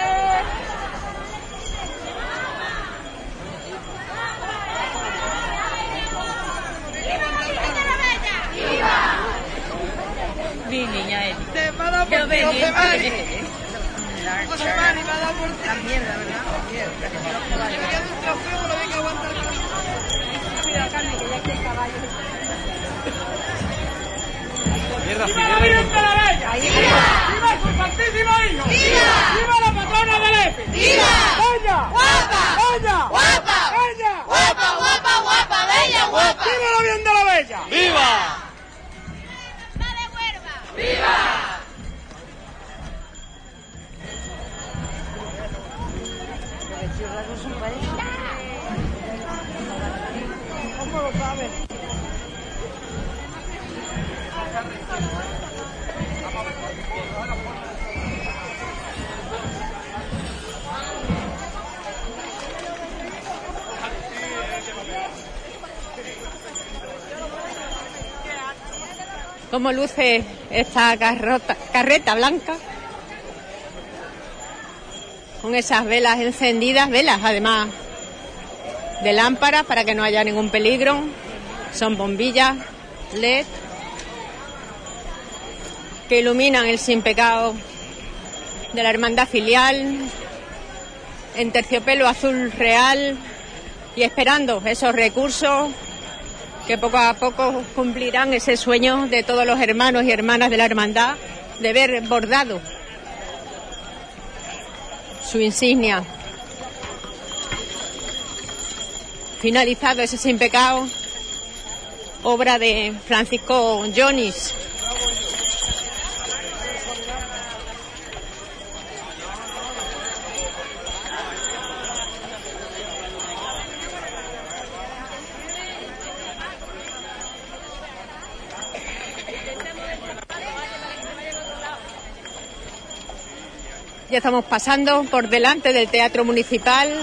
[SPEAKER 18] Mi niña Eli.
[SPEAKER 12] Te va a dar por
[SPEAKER 18] Yo
[SPEAKER 12] ti,
[SPEAKER 18] venía.
[SPEAKER 12] no te va a ir.
[SPEAKER 18] La
[SPEAKER 12] No se va a ir, va a dar por ti.
[SPEAKER 18] La mierda, ¿verdad? La mierda.
[SPEAKER 12] Me queda un trofeo, pero venga, aguanta el camino.
[SPEAKER 18] Mira, Carmen, que ya está el caballo.
[SPEAKER 11] ¡Viva la Virgen de la Bella! ¡Viva! ¡Viva su santísimo hijo! ¡Viva! ¡Viva la patrona del Epi! ¡Viva! ¡Bella! ¡Guapa! ¡Bella! ¡Guapa! ¡Bella!
[SPEAKER 16] Guapa, guapa, guapa, bella, guapa.
[SPEAKER 11] ¡Viva la Virgen de la Bella! ¡Viva!
[SPEAKER 16] ¡Viva!
[SPEAKER 12] ¿Cómo lo sabes?
[SPEAKER 2] Cómo luce esta carrota, carreta blanca, con esas velas encendidas, velas además de lámparas para que no haya ningún peligro. Son bombillas L E D que iluminan el sin pecado de la hermandad filial en terciopelo azul real y esperando esos recursos que poco a poco cumplirán ese sueño de todos los hermanos y hermanas de la hermandad de ver bordado su insignia. Finalizado ese sin pecado, obra de Francisco Jonis. Ya estamos pasando por delante del Teatro Municipal.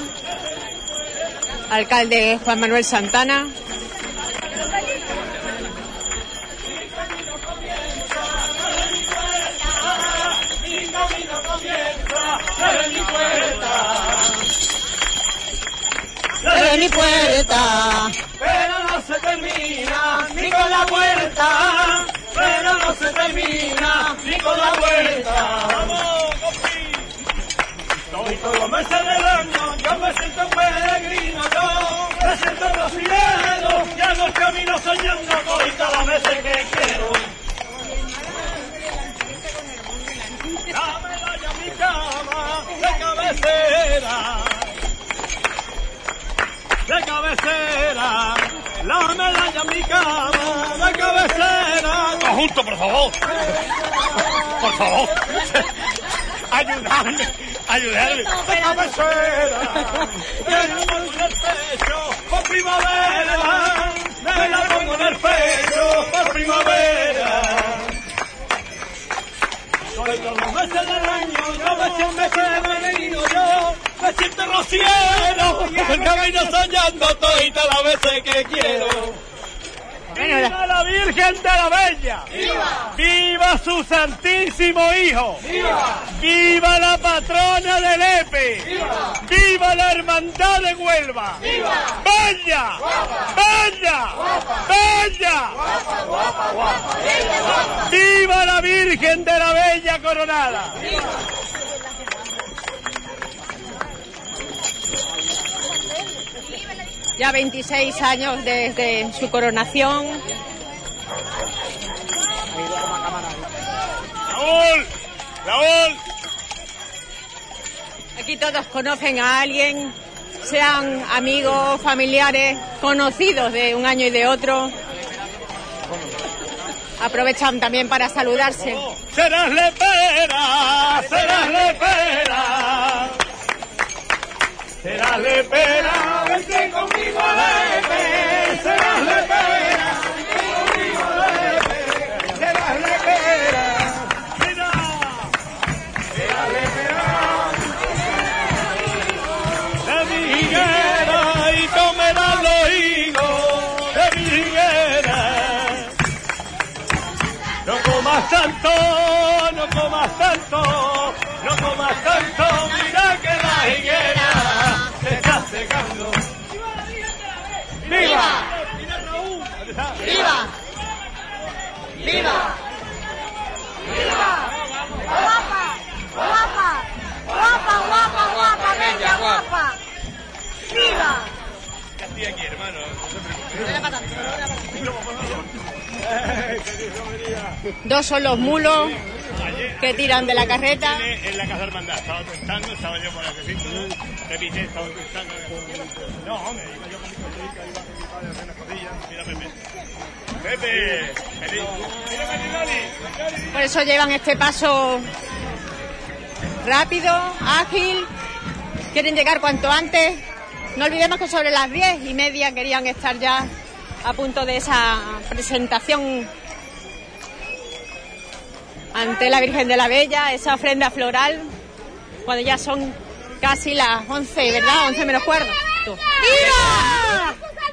[SPEAKER 2] Alcalde Juan Manuel Santana.
[SPEAKER 11] Desde mi puerta, pero no se termina ni con la puerta, pero no se termina ni con la puerta. ¡Vamos, compi! Y todos los meses del año yo me siento peregrino, yo me siento en los cielos y hago el camino soñando con todas las veces que quiero. Dámela ya mi cama de cabecera, de cabecera, dámela ya mi cama de cabecera. Conjunto, por favor. Por favor. Ayudadme, ayudadme. De cabecera, me la pongo en el pecho por primavera, me la pongo en el pecho por primavera. Soy todos los meses del año, yo me siento peregrino, yo me siento rociero, el camino soñando todas las veces que quiero.
[SPEAKER 1] ¡Viva la Virgen de la Bella! ¡Viva! ¡Viva su santísimo Hijo! ¡Viva! ¡Viva la patrona de Lepe! ¡Viva! ¡Viva la hermandad de Huelva! ¡Viva! ¡Bella! ¡Guapa! ¡Bella! ¡Guapa! ¡Bella! ¡Guapa, guapa, guapa! ¡Bella, guapa! ¡Viva la Virgen de la Bella coronada! ¡Viva!
[SPEAKER 2] Ya veintiséis años desde su coronación.
[SPEAKER 1] ¡Raúl! ¡Raúl!
[SPEAKER 2] Aquí todos conocen a alguien, sean amigos, familiares, conocidos de un año y de otro. Aprovechan también para saludarse.
[SPEAKER 1] ¡Serás lepera! ¡Serás lepera! ¡Serás lepera! ¡Vente conmigo a Lepe! ¡Serás lepera! ¡Vente conmigo a Lepe! ¡Serás lepera! ¡Mira! ¡Serás lepera! De mi higuera y comerás los higos de mi higuera. No comas tanto, no comas tanto, no comas tanto, mira que la higuera se está secando. ¡Viva! ¡Viva! ¡Viva!
[SPEAKER 16] ¡Viva! ¡Viva! ¡Guapa! ¡Guapa! ¡Guapa, guapa, guapa! ¡Bella, guapa! ¡Viva!
[SPEAKER 1] Ya estoy aquí, hermano.
[SPEAKER 2] Dos son los mulos que tiran de la carreta.
[SPEAKER 1] En la casa hermandad, estaba tentando, estaba yo por el recinto, de pité, estaba tentando. No, hombre, iba yo con mi cosita, iba con mi padre a hacer las costillas. Mira, Pepe. Pepe, feliz. Mira, Pepe,
[SPEAKER 2] Por eso llevan este paso rápido, ágil. Quieren llegar cuanto antes. No olvidemos que sobre las diez y media querían estar ya a punto de esa presentación ante la Virgen de la Bella, esa ofrenda floral, cuando ya son casi las once, ¿verdad? once menos cuarto.
[SPEAKER 16] ¡Viva!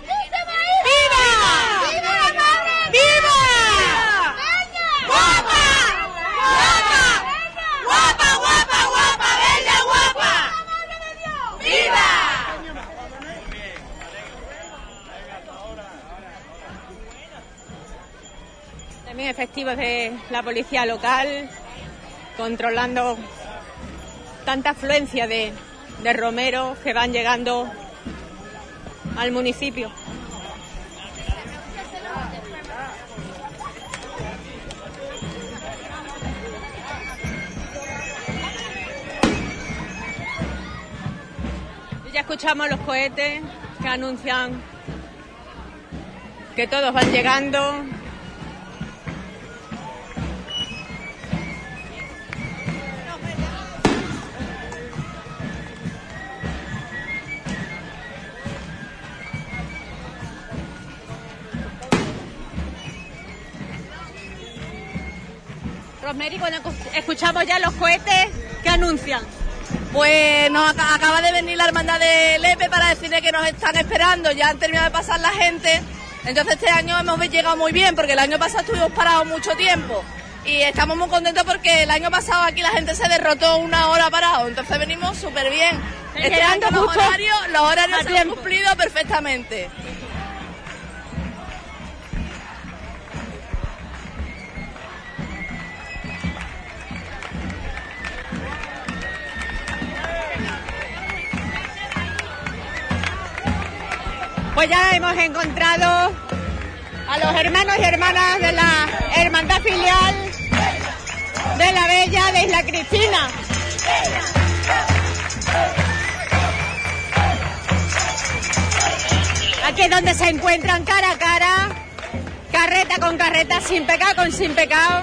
[SPEAKER 16] ¡Viva! ¡Viva! ¡Guapa! ¡Guapa! ¡Guapa, guapa, guapa! ¡Bella, guapa! ¡Viva!
[SPEAKER 2] También efectivos de la policía local, controlando tanta afluencia de, de romeros que van llegando al municipio. Y ya escuchamos los cohetes que anuncian que todos van llegando. Rosemary, cuando escuchamos ya los cohetes, ¿qué anuncian?
[SPEAKER 3] Pues nos ac- acaba de venir la hermandad de Lepe para decirle que nos están esperando, ya han terminado de pasar la gente, entonces este año hemos llegado muy bien, porque el año pasado estuvimos parados mucho tiempo y estamos muy contentos porque el año pasado aquí la gente se derrotó una hora parado, entonces venimos súper bien. Este año los horarios, los horarios se han cumplido perfectamente.
[SPEAKER 2] Pues ya hemos encontrado a los hermanos y hermanas de la hermandad filial de la Bella de Isla Cristina. Aquí es donde se encuentran cara a cara, carreta con carreta, sin pecado con sin pecado.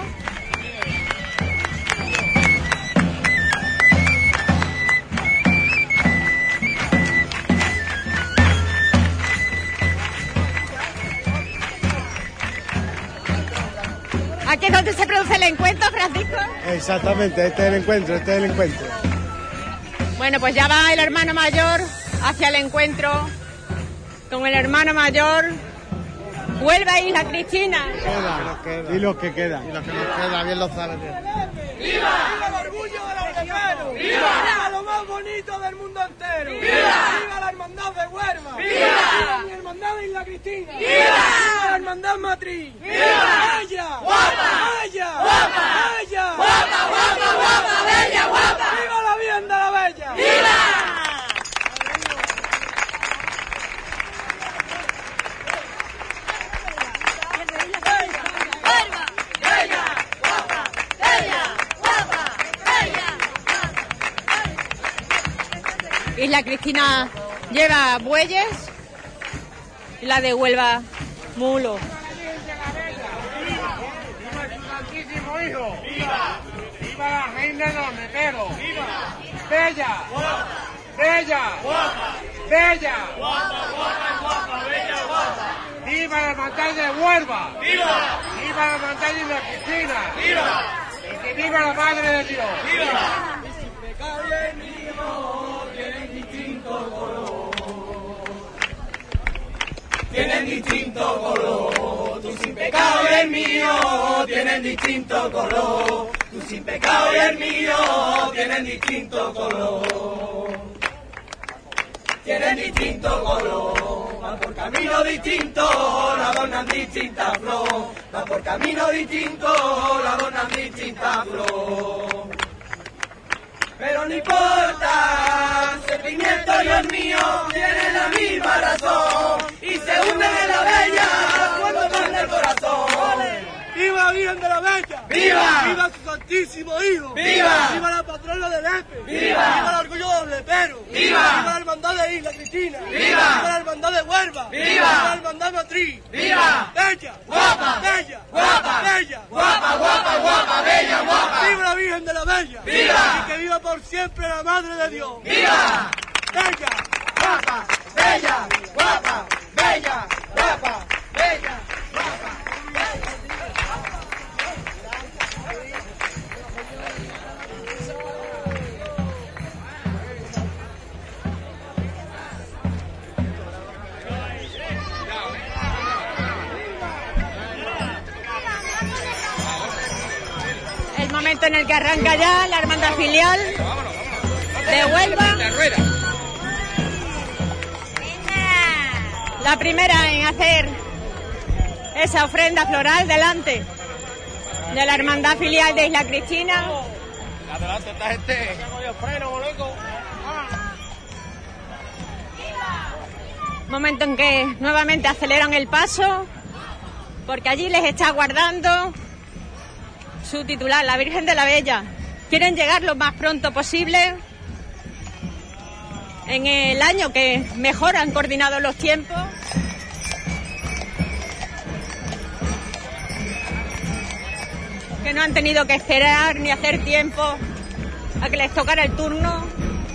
[SPEAKER 2] Aquí es donde se produce el encuentro, Francisco.
[SPEAKER 5] Exactamente, este es el encuentro, este es el encuentro.
[SPEAKER 2] Bueno, pues ya va el hermano mayor hacia el encuentro con el hermano mayor Huelva y Isla Cristina.
[SPEAKER 5] Y los que quedan.
[SPEAKER 12] Y los que nos quedan, bien lo saben.
[SPEAKER 11] ¡Viva! ¡Viva el orgullo de los leperos! ¡Viva! ¡Viva lo más bonito del mundo entero! ¡Viva! ¡Viva la hermandad de Huelva! ¡Viva! ¡Viva mi hermandad de Isla Cristina! ¡Viva! ¡Viva la hermandad matriz! ¡Viva! ¡Bella! ¡Guapa! ¡Bella! ¡Guapa! ¡Bella! ¡Guapa, guapa, guapa! ¡Bella, guapa! ¡Viva la Virgen de la Bella! ¡Viva!
[SPEAKER 2] Isla Cristina lleva bueyes y la de Huelva mulo.
[SPEAKER 11] ¡Viva su santísimo hijo! ¡Viva! ¡Viva la reina de los leperos! ¡Viva! ¡Bella! ¡Guapa! ¡Bella! ¡Guapa! ¡Bella! ¡Guapa, guapa, guapa! ¡Bella, guapa! ¡Viva la hermandad de Huelva! ¡Viva! ¡Viva la hermandad de Isla Cristina! ¡Viva! ¡Y que viva la Madre de Dios! ¡Viva!
[SPEAKER 19] Tienen distinto color, tú sin pecado y el mío tienen distinto color, tú sin pecado y el mío tienen distinto color, tienen distinto color, van por camino distinto, la adornan distinta flor, van por camino distinto, la adornan distinta flor. Pero no importa, ese pimiento y el mío tienen la misma razón y se unen en la bella cuando manda el corazón.
[SPEAKER 11] ¡Viva la Virgen de la Bella!
[SPEAKER 19] ¡Viva!
[SPEAKER 11] ¡Viva su santísimo hijo!
[SPEAKER 19] ¡Viva!
[SPEAKER 11] ¡Viva la patrona del Lepe!
[SPEAKER 19] ¡Viva!
[SPEAKER 11] ¡Viva el orgullo de los leperos!
[SPEAKER 19] ¡Viva!
[SPEAKER 11] ¡Viva la hermandad de Isla Cristina!
[SPEAKER 19] ¡Viva!
[SPEAKER 11] ¡Viva la hermandad de Huelva!
[SPEAKER 19] ¡Viva!
[SPEAKER 11] ¡Viva la hermandad matriz!
[SPEAKER 19] ¡Viva!
[SPEAKER 11] ¡Bella!
[SPEAKER 19] ¡Guapa!
[SPEAKER 11] ¡Bella!
[SPEAKER 19] ¡Guapa!
[SPEAKER 11] ¡Bella!
[SPEAKER 19] ¡Guapa, guapa, guapa! ¡Bella, guapa!
[SPEAKER 11] ¡Viva la Virgen de la Bella!
[SPEAKER 19] ¡Viva!
[SPEAKER 11] ¡Y que viva por siempre la Madre de Dios!
[SPEAKER 19] ¡Viva!
[SPEAKER 11] ¡Bella!
[SPEAKER 19] ¡Guapa! ¡Bella! ¡Guapa! ¡Bella! ¡Guapa! ¡Bella!
[SPEAKER 2] El momento en el que arranca ya la hermandad filial de Huelva. La primera en hacer esa ofrenda floral delante de la hermandad filial de Isla Cristina.
[SPEAKER 9] Adelante esta gente.
[SPEAKER 2] Momento en que nuevamente aceleran el paso, porque allí les está aguardando su titular, la Virgen de la Bella. Quieren llegar lo más pronto posible, en el año que mejor han coordinado los tiempos. Que no han tenido que esperar ni hacer tiempo a que les tocara el turno.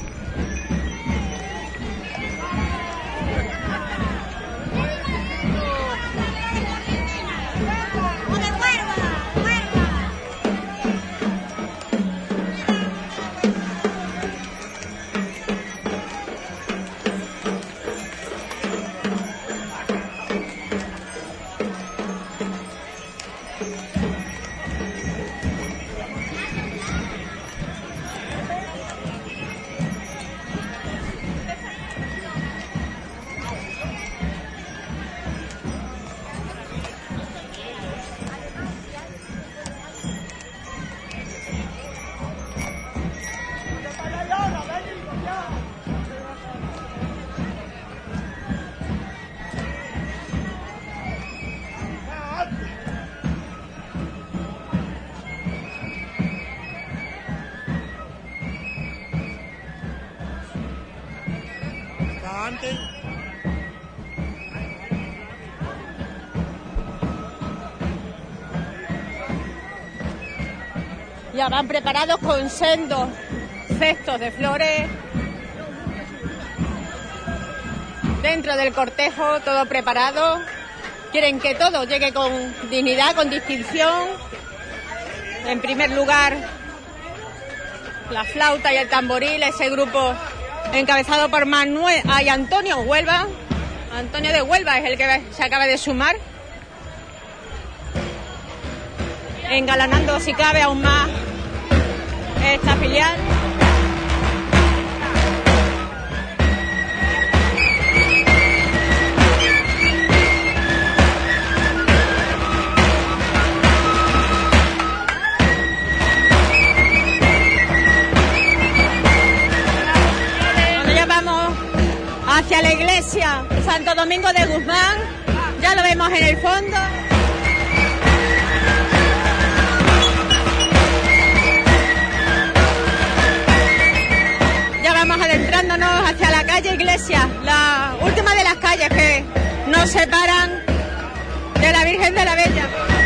[SPEAKER 2] Ya van preparados con sendos cestos de flores. Dentro del cortejo, todo preparado. Quieren que todo llegue con dignidad, con distinción. En primer lugar, la flauta y el tamboril, ese grupo encabezado por Manuel y Antonio Huelva. Antonio de Huelva es el que se acaba de sumar engalanando si cabe aún más esta filial. Cuando ya vamos hacia la iglesia Santo Domingo de Guzmán, ya lo vemos en el fondo. Ya vamos adentrándonos hacia la calle Iglesia, la última de las calles que nos separan de la Virgen de la Bella.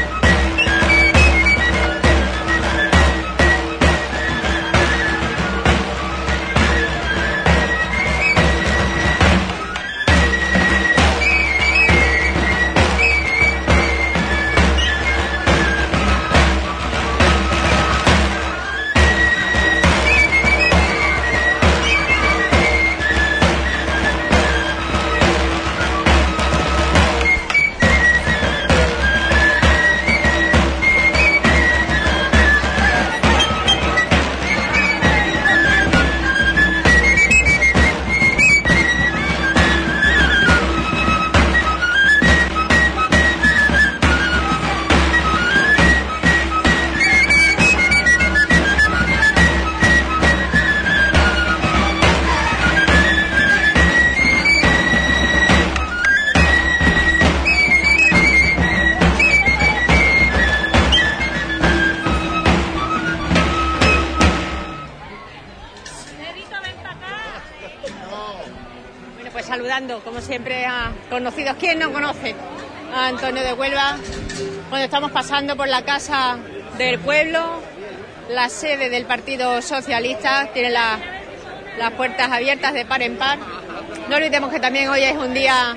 [SPEAKER 2] Como siempre a conocidos. ¿Quién no conoce a Antonio de Huelva? Cuando estamos pasando por la Casa del Pueblo, la sede del Partido Socialista, tiene la, las puertas abiertas de par en par. No olvidemos que también hoy es un día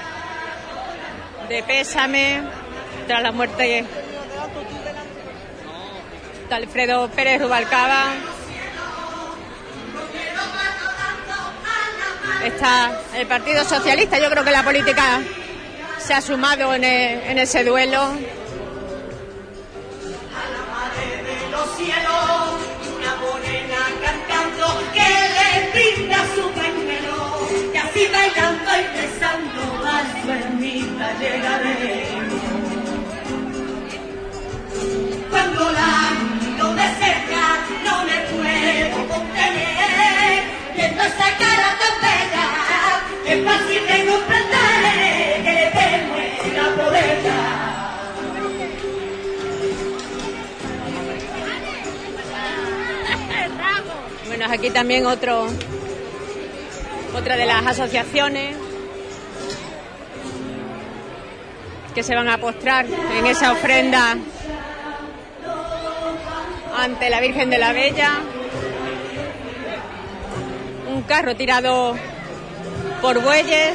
[SPEAKER 2] de pésame tras la muerte de Alfredo Pérez Rubalcaba. Está el Partido Socialista, yo creo que la política se ha sumado en, el, en ese duelo.
[SPEAKER 11] A la madre de los cielos, una morena cantando que le brinda su pañuelo, y así bailando y rezando a su ermita llegaré. Cuando la miro de cerca no me puedo contener, viendo esa cara tan bella, es fácil de comprender que te muera por ella.
[SPEAKER 2] Bueno, aquí también otro, otra de las asociaciones que se van a postrar en esa ofrenda ante la Virgen de la Bella. Un carro tirado por bueyes.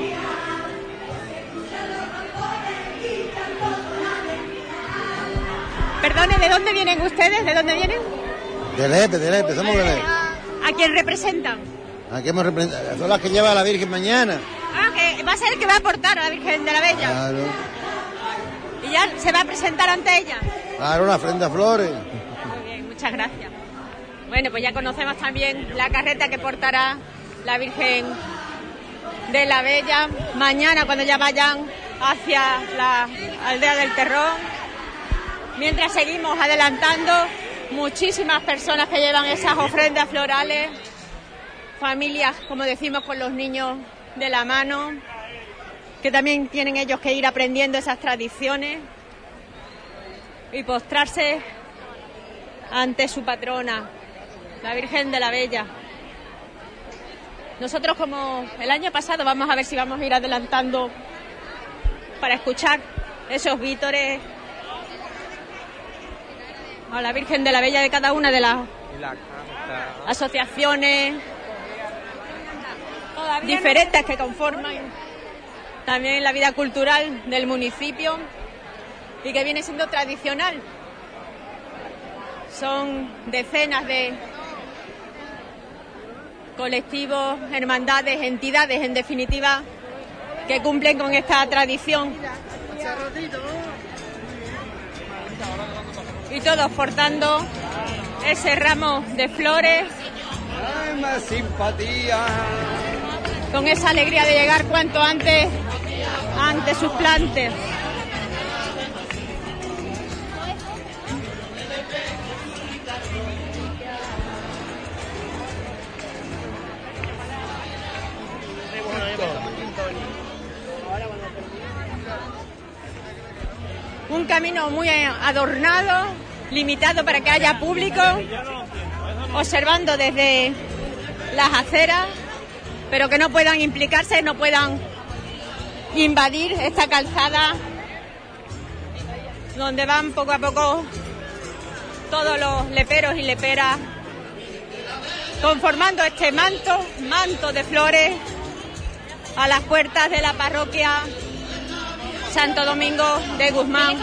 [SPEAKER 2] Perdone, ¿de dónde vienen ustedes? ¿De dónde vienen?
[SPEAKER 20] De Lepe, de Lepe, somos de Lepe.
[SPEAKER 2] ¿A quién representan?
[SPEAKER 20] ¿A quién hemos representado? Son las que lleva a la Virgen mañana.
[SPEAKER 2] Ah, que va a ser el que va a aportar a la Virgen de la Bella.
[SPEAKER 20] Claro.
[SPEAKER 2] Y ya se va a presentar ante ella.
[SPEAKER 20] Claro, una ofrenda a flores.
[SPEAKER 2] Muy bien, muchas gracias. Bueno, pues ya conocemos también la carreta que portará la Virgen de la Bella mañana cuando ya vayan hacia la aldea del Terrón. Mientras seguimos adelantando, muchísimas personas que llevan esas ofrendas florales, familias, como decimos, con los niños de la mano, que también tienen ellos que ir aprendiendo esas tradiciones y postrarse ante su patrona, la Virgen de la Bella. Nosotros, como el año pasado, vamos a ver si vamos a ir adelantando para escuchar esos vítores a la Virgen de la Bella de cada una de las asociaciones diferentes que conforman también la vida cultural del municipio y que viene siendo tradicional. Son decenas de colectivos, hermandades, entidades, en definitiva, que cumplen con esta tradición. y todos portando ese ramo de flores.
[SPEAKER 19] Ay, más simpatía.
[SPEAKER 2] Con esa alegría de llegar cuanto antes ante sus plantes. Un camino muy adornado, limitado para que haya público, observando desde las aceras, pero que no puedan implicarse, no puedan invadir esta calzada donde van poco a poco todos los leperos y leperas conformando este manto, manto de flores a las puertas de la parroquia Santo Domingo de Guzmán.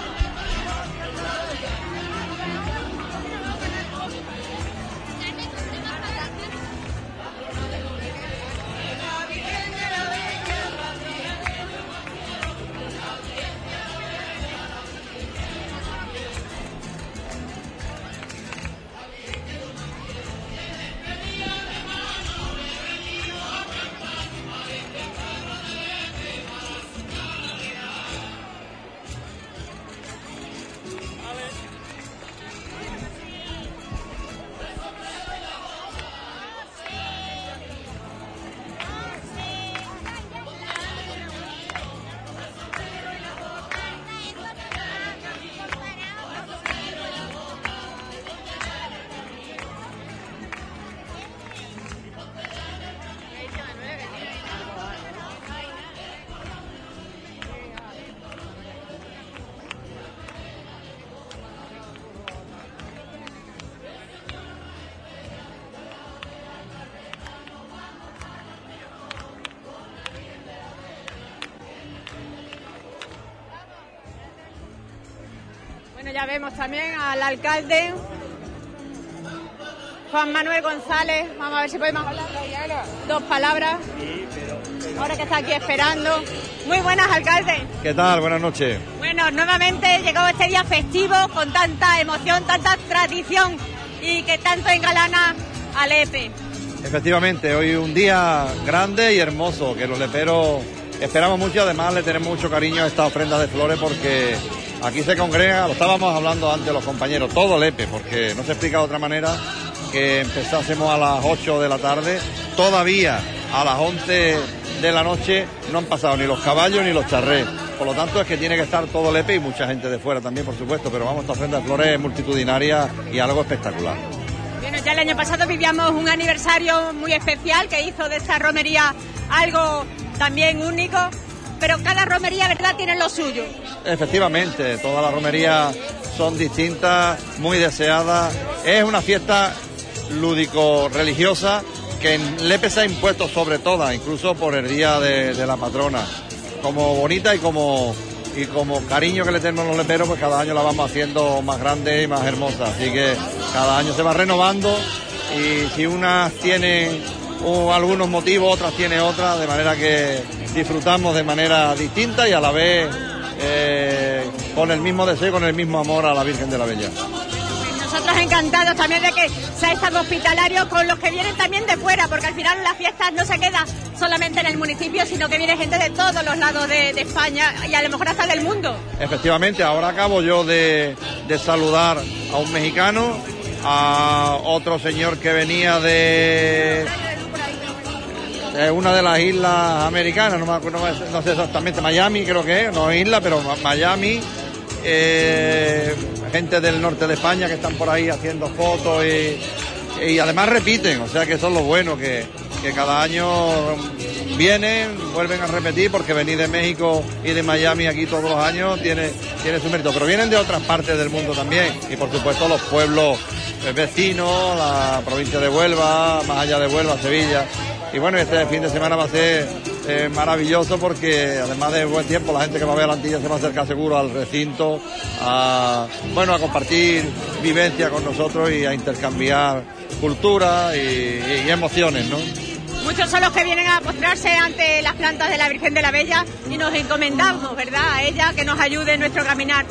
[SPEAKER 2] Bueno, ya vemos también al alcalde Juan Manuel González. Vamos a ver si podemos hablar dos palabras. Ahora que está aquí esperando. Muy buenas, alcalde.
[SPEAKER 21] ¿Qué tal? Buenas noches.
[SPEAKER 2] Bueno, nuevamente llegado este día festivo con tanta emoción, tanta tradición y que tanto engalana a Lepe.
[SPEAKER 21] Efectivamente, hoy un día grande y hermoso, que los leperos esperamos mucho y además le tenemos mucho cariño a esta ofrenda de flores porque aquí se congrega, lo estábamos hablando antes los compañeros, todo Lepe, porque no se explica de otra manera que empezásemos a las ocho de la tarde, todavía a las once de la noche no han pasado ni los caballos ni los charrés, por lo tanto es que tiene que estar todo Lepe y mucha gente de fuera también, por supuesto, pero vamos, esta ofrenda de flores es multitudinaria y algo espectacular.
[SPEAKER 2] Bueno, ya el año pasado vivíamos un aniversario muy especial que hizo de esta romería algo también único, pero cada romería, ¿verdad?, tiene lo suyo.
[SPEAKER 21] Efectivamente, todas las romerías son distintas, muy deseadas. Es una fiesta lúdico-religiosa que en Lepe se ha impuesto sobre todas, incluso por el día de, de la patrona. Como bonita y como, y como cariño que le tenemos los leperos, pues cada año la vamos haciendo más grande y más hermosa. Así que cada año se va renovando y si unas tienen o algunos motivos, otras tienen otras, de manera que disfrutamos de manera distinta y a la vez eh, con el mismo deseo y con el mismo amor a la Virgen de la Bella.
[SPEAKER 2] Nosotros encantados también de que seáis tan hospitalarios con los que vienen también de fuera, porque al final las fiestas no se quedan solamente en el municipio, sino que viene gente de todos los lados de, de España y a lo mejor hasta del mundo.
[SPEAKER 21] Efectivamente, ahora acabo yo de, de saludar a un mexicano, a otro señor que venía de... Es una de las islas americanas, no, me acuerdo, no sé exactamente, Miami creo que es, no es isla, pero Miami, eh, gente del norte de España que están por ahí haciendo fotos y, y además repiten, o sea que eso es lo bueno, que, que cada año vienen, vuelven a repetir, porque venir de México y de Miami aquí todos los años tiene, tiene su mérito, pero vienen de otras partes del mundo también, y por supuesto los pueblos vecinos, la provincia de Huelva, más allá de Huelva, Sevilla. Y bueno, este fin de semana va a ser eh, maravilloso porque además de buen tiempo la gente que va a ver la Antilla se va a acercar seguro al recinto a, bueno, a compartir vivencia con nosotros y a intercambiar cultura y, y emociones, ¿no?
[SPEAKER 2] Muchos son los que vienen a postrarse ante las plantas de la Virgen de la Bella y nos encomendamos, ¿verdad?, a ella que nos ayude en nuestro caminar.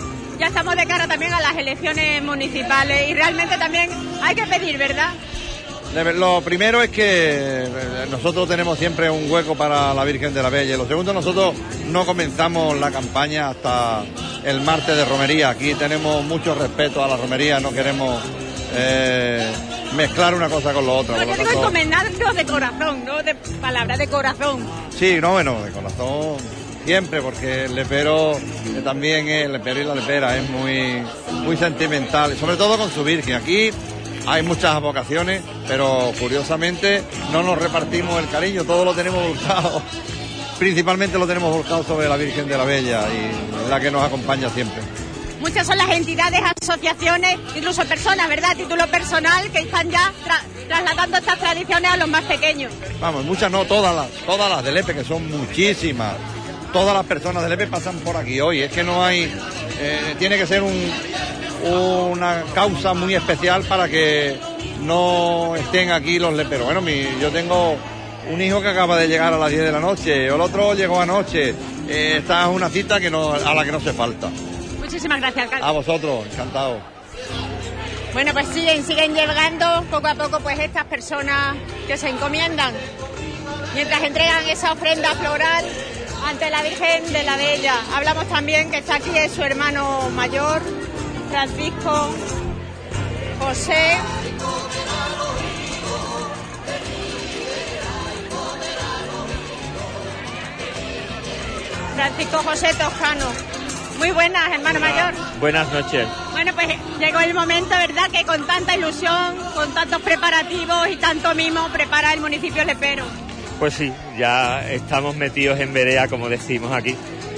[SPEAKER 2] ya estamos de cara también a las elecciones municipales y realmente también hay que pedir, ¿verdad?
[SPEAKER 21] Lo primero es que nosotros tenemos siempre un hueco para la Virgen de la Bella. Y lo segundo, nosotros no comenzamos la campaña hasta el martes de romería. Aquí tenemos mucho respeto a la romería, no queremos eh, mezclar una cosa con lo otro.
[SPEAKER 2] Pero yo digo encomendarnos de corazón, ¿no? De palabra de corazón.
[SPEAKER 21] Sí, no, bueno, de corazón siempre, porque el lepero eh, también, es, el lepero y la lepera es muy, muy sentimental, sobre todo con su Virgen. Aquí hay muchas vocaciones, pero curiosamente no nos repartimos el cariño, todo lo tenemos volcado, principalmente lo tenemos volcado sobre la Virgen de la Bella y la que nos acompaña siempre.
[SPEAKER 2] Muchas son las entidades, asociaciones, incluso personas, ¿verdad? A título personal, que están ya tra trasladando estas tradiciones a los más pequeños.
[SPEAKER 21] Vamos, muchas no, todas las, todas las del Lepe, que son muchísimas. Todas las personas del Lepe pasan por aquí hoy, es que no hay, eh, tiene que ser un... una causa muy especial para que no estén aquí los leperos. Bueno, mi, yo tengo un hijo que acaba de llegar a las diez de la noche, el otro llegó anoche. Eh, esta es una cita que no, a la que no se falta.
[SPEAKER 2] Muchísimas gracias, alcalde.
[SPEAKER 21] A vosotros, encantado.
[SPEAKER 2] Bueno, pues siguen, siguen llegando poco a poco pues estas personas que se encomiendan mientras entregan esa ofrenda floral ante la Virgen de la Bella. Hablamos también que está aquí es su hermano mayor, Francisco José. Francisco José Toscano. Muy buenas, hermano mayor.
[SPEAKER 7] Buenas noches.
[SPEAKER 2] Bueno, pues llegó el momento, ¿verdad?, que con tanta ilusión, con tantos preparativos y tanto mimo prepara el municipio lepero.
[SPEAKER 7] Pues sí, ya estamos metidos en vereda, como decimos aquí.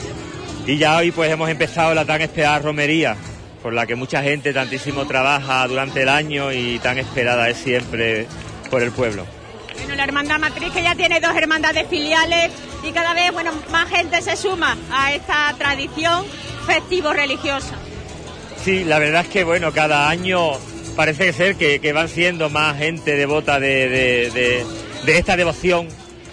[SPEAKER 7] Y ya hoy pues hemos empezado la tan esperada romería, por la que mucha gente tantísimo trabaja durante el año y tan esperada es siempre por el pueblo.
[SPEAKER 2] Bueno, la hermandad matriz, que ya tiene dos hermandades filiales y cada vez, bueno, más gente se suma a esta tradición festivo-religiosa.
[SPEAKER 7] Sí, la verdad es que, bueno, cada año parece ser que, que van siendo más gente devota de, de, de, de esta devoción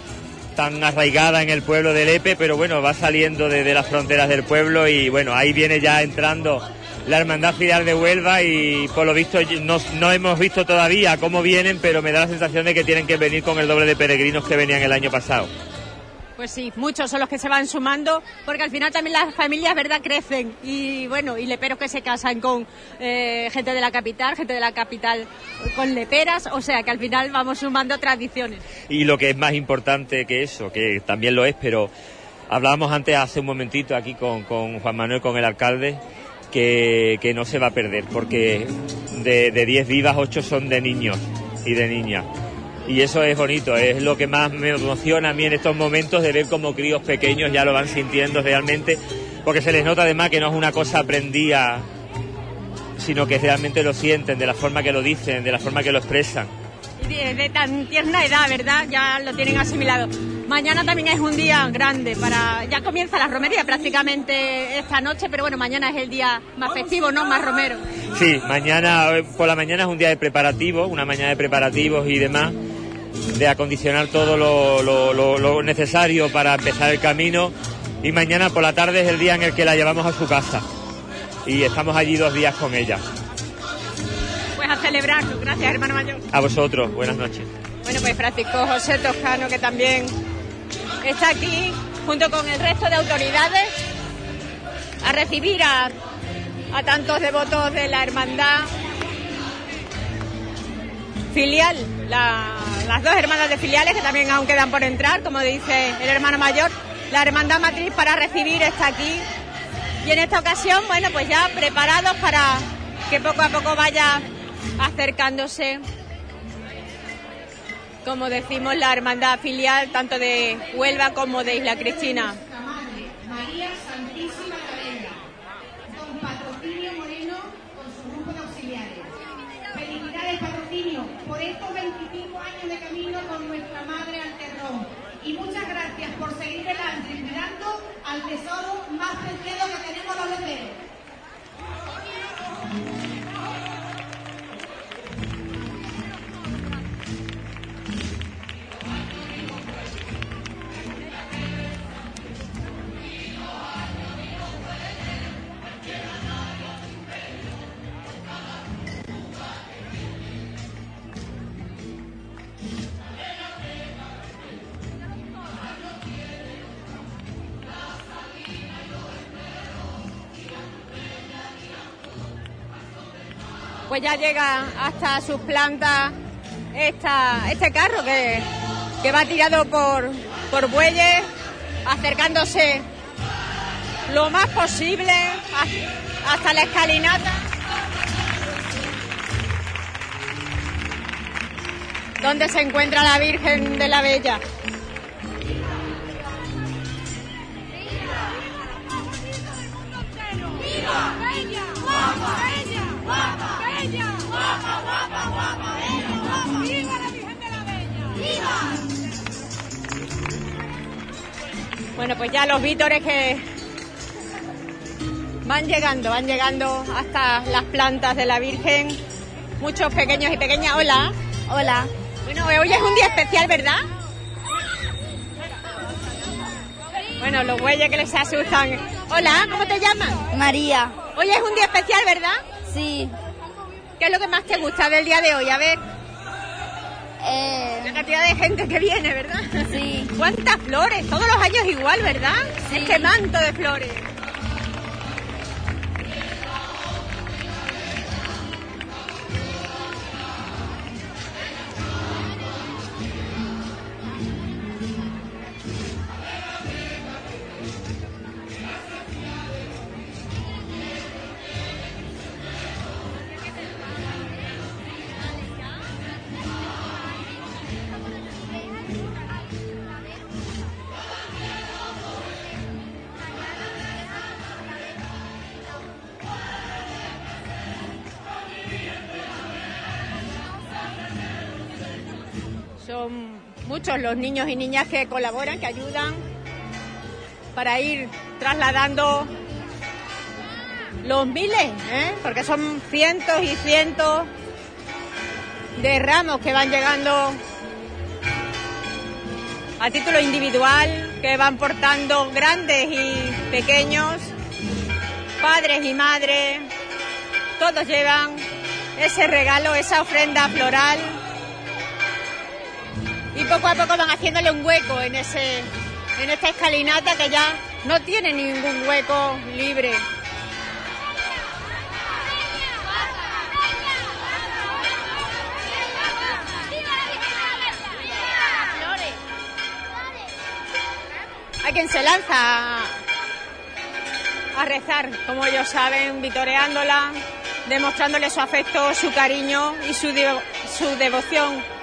[SPEAKER 7] tan arraigada en el pueblo de Lepe, pero bueno, va saliendo de, de las fronteras del pueblo y bueno, ahí viene ya entrando la Hermandad Filial de Huelva y por lo visto no, no hemos visto todavía cómo vienen, pero me da la sensación de que tienen que venir con el doble de peregrinos que venían el año pasado.
[SPEAKER 2] Pues sí, muchos son los que se van sumando, porque al final también las familias, ¿verdad?, crecen y bueno, y leperos que se casan con eh, gente de la capital, gente de la capital con leperas, o sea que al final vamos sumando tradiciones.
[SPEAKER 7] Y lo que es más importante que eso, que también lo es, pero hablábamos antes hace un momentito aquí con, con Juan Manuel, con el alcalde, que, que no se va a perder, porque de diez vivas, ocho son de niños y de niñas. Y eso es bonito, es lo que más me emociona a mí en estos momentos, de ver cómo críos pequeños ya lo van sintiendo realmente, porque se les nota además que no es una cosa aprendida, sino que realmente lo sienten, de la forma que lo dicen, de la forma que lo expresan.
[SPEAKER 2] De, de tan tierna edad, ¿verdad? Ya lo tienen asimilado. Mañana también es un día grande, para ya comienza la romería prácticamente esta noche, pero bueno, mañana es el día más festivo, ¿no? Más romero.
[SPEAKER 7] Sí, mañana, por la mañana es un día de preparativos, una mañana de preparativos y demás, de acondicionar todo lo, lo, lo, lo necesario para empezar el camino, y mañana por la tarde es el día en el que la llevamos a su casa y estamos allí dos días con ella.
[SPEAKER 2] Pues a celebrarlo. Gracias, hermano mayor.
[SPEAKER 7] A vosotros, buenas noches.
[SPEAKER 2] Bueno, pues Francisco José Toscano, que también está aquí junto con el resto de autoridades a recibir a, a tantos devotos de la hermandad filial, la, las dos hermanas de filiales que también aún quedan por entrar, como dice el hermano mayor. La hermandad matriz para recibir está aquí y en esta ocasión, bueno, pues ya preparados para que poco a poco vaya acercándose, como decimos, la hermandad filial tanto de Huelva como de Isla Cristina.
[SPEAKER 22] María Santísima Cabella, don Patrocinio Moreno con su grupo de auxiliares. Felicidades, Patrocinio, por estos veinticinco años de camino con nuestra madre al terrón. Y muchas gracias por seguir adelante cuidando al tesoro más preciado que tenemos los leperos.
[SPEAKER 2] pues ya llega hasta sus plantas esta, este carro que, que va tirado por, por bueyes, acercándose lo más posible hasta la escalinata, donde se encuentra la Virgen de la Bella.
[SPEAKER 16] ¡Viva! ¡Bella! ¡Guapa! ¡Bella! ¡Guapa! ¡Bella! ¡Guapa! ¡Guapa! ¡Guapa! ¡Bella! ¡Guapa! ¡Viva la Virgen de la Bella! ¡Viva!
[SPEAKER 2] Bueno, pues ya los vítores que van llegando, van llegando hasta las plantas de la Virgen. Muchos pequeños y pequeñas. Hola.
[SPEAKER 4] Hola.
[SPEAKER 2] Bueno, hoy es un día especial, ¿verdad? Bueno, los bueyes que les asustan. Hola, ¿cómo te llamas?
[SPEAKER 4] María.
[SPEAKER 2] Hoy es un día especial, ¿verdad?
[SPEAKER 4] Sí.
[SPEAKER 2] ¿Qué es lo que más te gusta del día de hoy? A ver.
[SPEAKER 4] Eh...
[SPEAKER 2] La cantidad de gente que viene, ¿verdad?
[SPEAKER 4] Sí.
[SPEAKER 2] ¿Cuántas flores? Todos los años igual, ¿verdad?
[SPEAKER 4] Sí.
[SPEAKER 2] Este manto de flores. Son muchos los niños y niñas que colaboran, que ayudan para ir trasladando los miles, ¿eh? Porque son cientos y cientos de ramos que van llegando a título individual, que van portando grandes y pequeños, padres y madres, todos llevan ese regalo, esa ofrenda floral. Y poco a poco van haciéndole un hueco en ese, en esta escalinata que ya no tiene ningún hueco libre. Hay quien se lanza a, a rezar, como ellos saben, vitoreándola, demostrándole su afecto, su cariño y su, de, su devoción.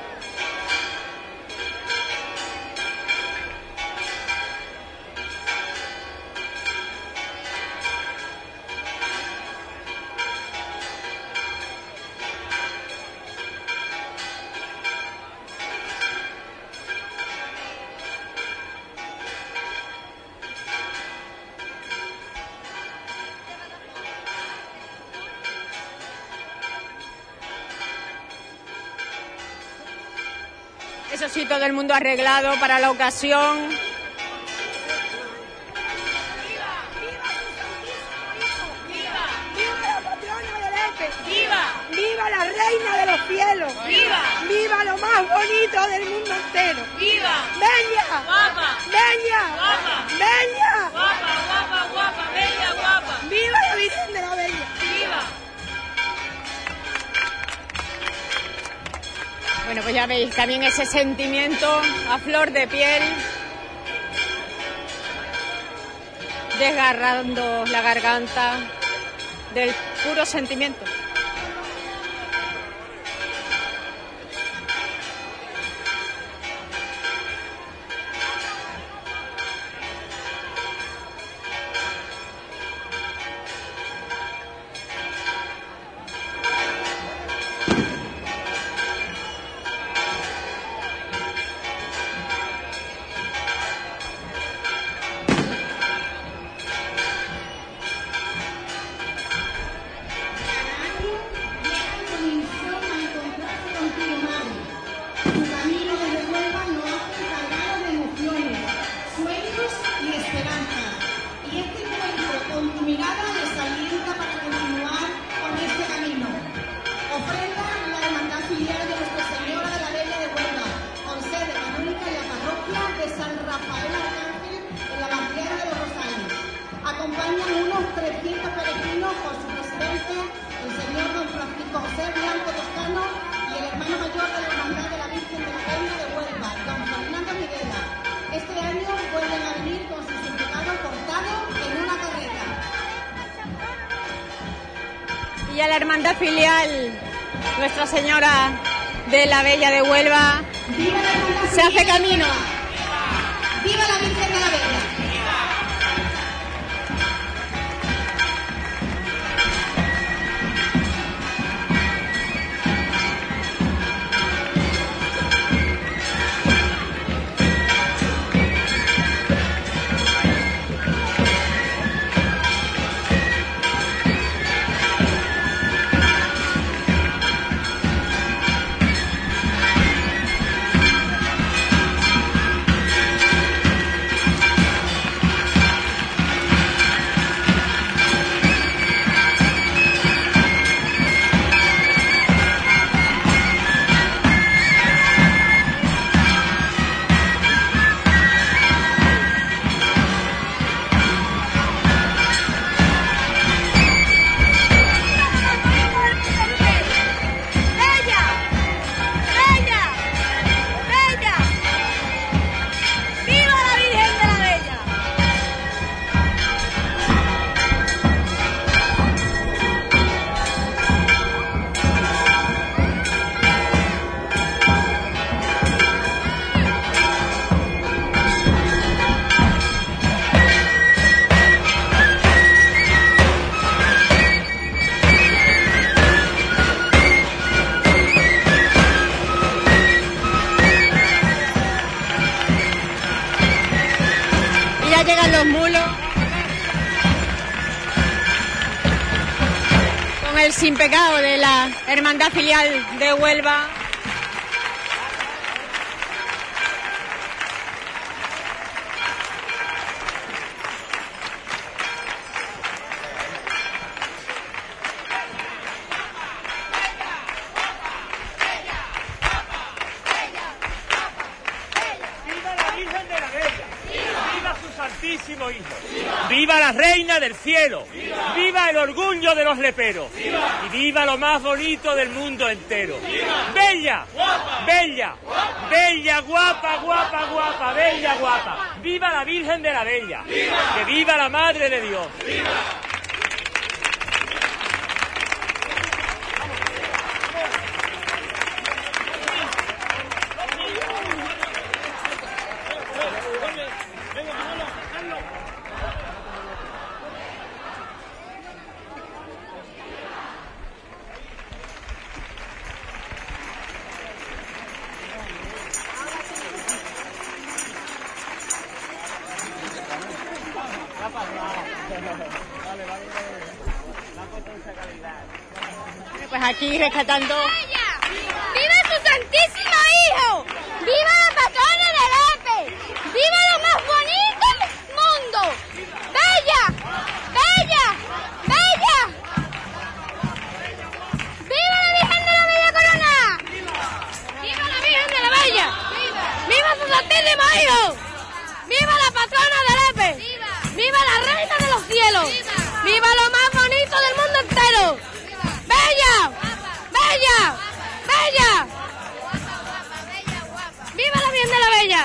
[SPEAKER 2] Eso sí, todo el mundo arreglado para la ocasión.
[SPEAKER 16] ¡Viva!
[SPEAKER 6] ¡Viva la reina de los cielos!
[SPEAKER 16] ¡Viva!
[SPEAKER 6] ¡Viva lo más bonito del mundo entero!
[SPEAKER 16] ¡Viva!
[SPEAKER 6] ¡Bella!
[SPEAKER 16] ¡Guapa!
[SPEAKER 6] ¡Bella!
[SPEAKER 16] ¡Guapa!
[SPEAKER 6] ¡Bella!
[SPEAKER 16] ¡Guapa, guapa, guapa! ¡Bella, guapa!
[SPEAKER 6] ¡Viva la Virgen de la Bella!
[SPEAKER 16] ¡Viva!
[SPEAKER 2] Bueno, pues ya veis también ese sentimiento a flor de piel, desgarrando la garganta del puro sentimiento. hermandad filial Nuestra Señora de la Bella de Huelva se hace camino.
[SPEAKER 22] ¡Viva la Virgen de la Bella!
[SPEAKER 2] Llegan los mulos con el sin pecado de la hermandad filial de Huelva.
[SPEAKER 1] ¡Viva la reina del cielo! ¡Viva, ¡Viva el orgullo de los leperos! ¡Viva! ¡Y viva lo más bonito del mundo entero! ¡Viva! ¡Bella! ¡Guapa! ¡Bella! ¡Guapa! ¡Bella, guapa, guapa, guapa! ¡Bella, guapa! ¡Viva la Virgen de la Bella! ¡Viva! ¡Que viva la Madre de Dios! ¡Viva!
[SPEAKER 2] Pues aquí rescatando.
[SPEAKER 16] ¡Viva su santísimo hijo! ¡Viva la patrona de Lepe! ¡Viva lo más bonito del mundo! ¡Bella! ¡Bella! ¡Bella! ¡Viva la Virgen de la Bella Corona! ¡Viva la Virgen de la Bella! ¡Viva su santísimo hijo! ¡Viva la patrona de Lepe! ¡Viva la reina de los cielos! ¡Viva lo más bonito del mundo entero! ¡Bella! ¡Bella! ¡Bella! ¡Viva la Virgen de la Bella!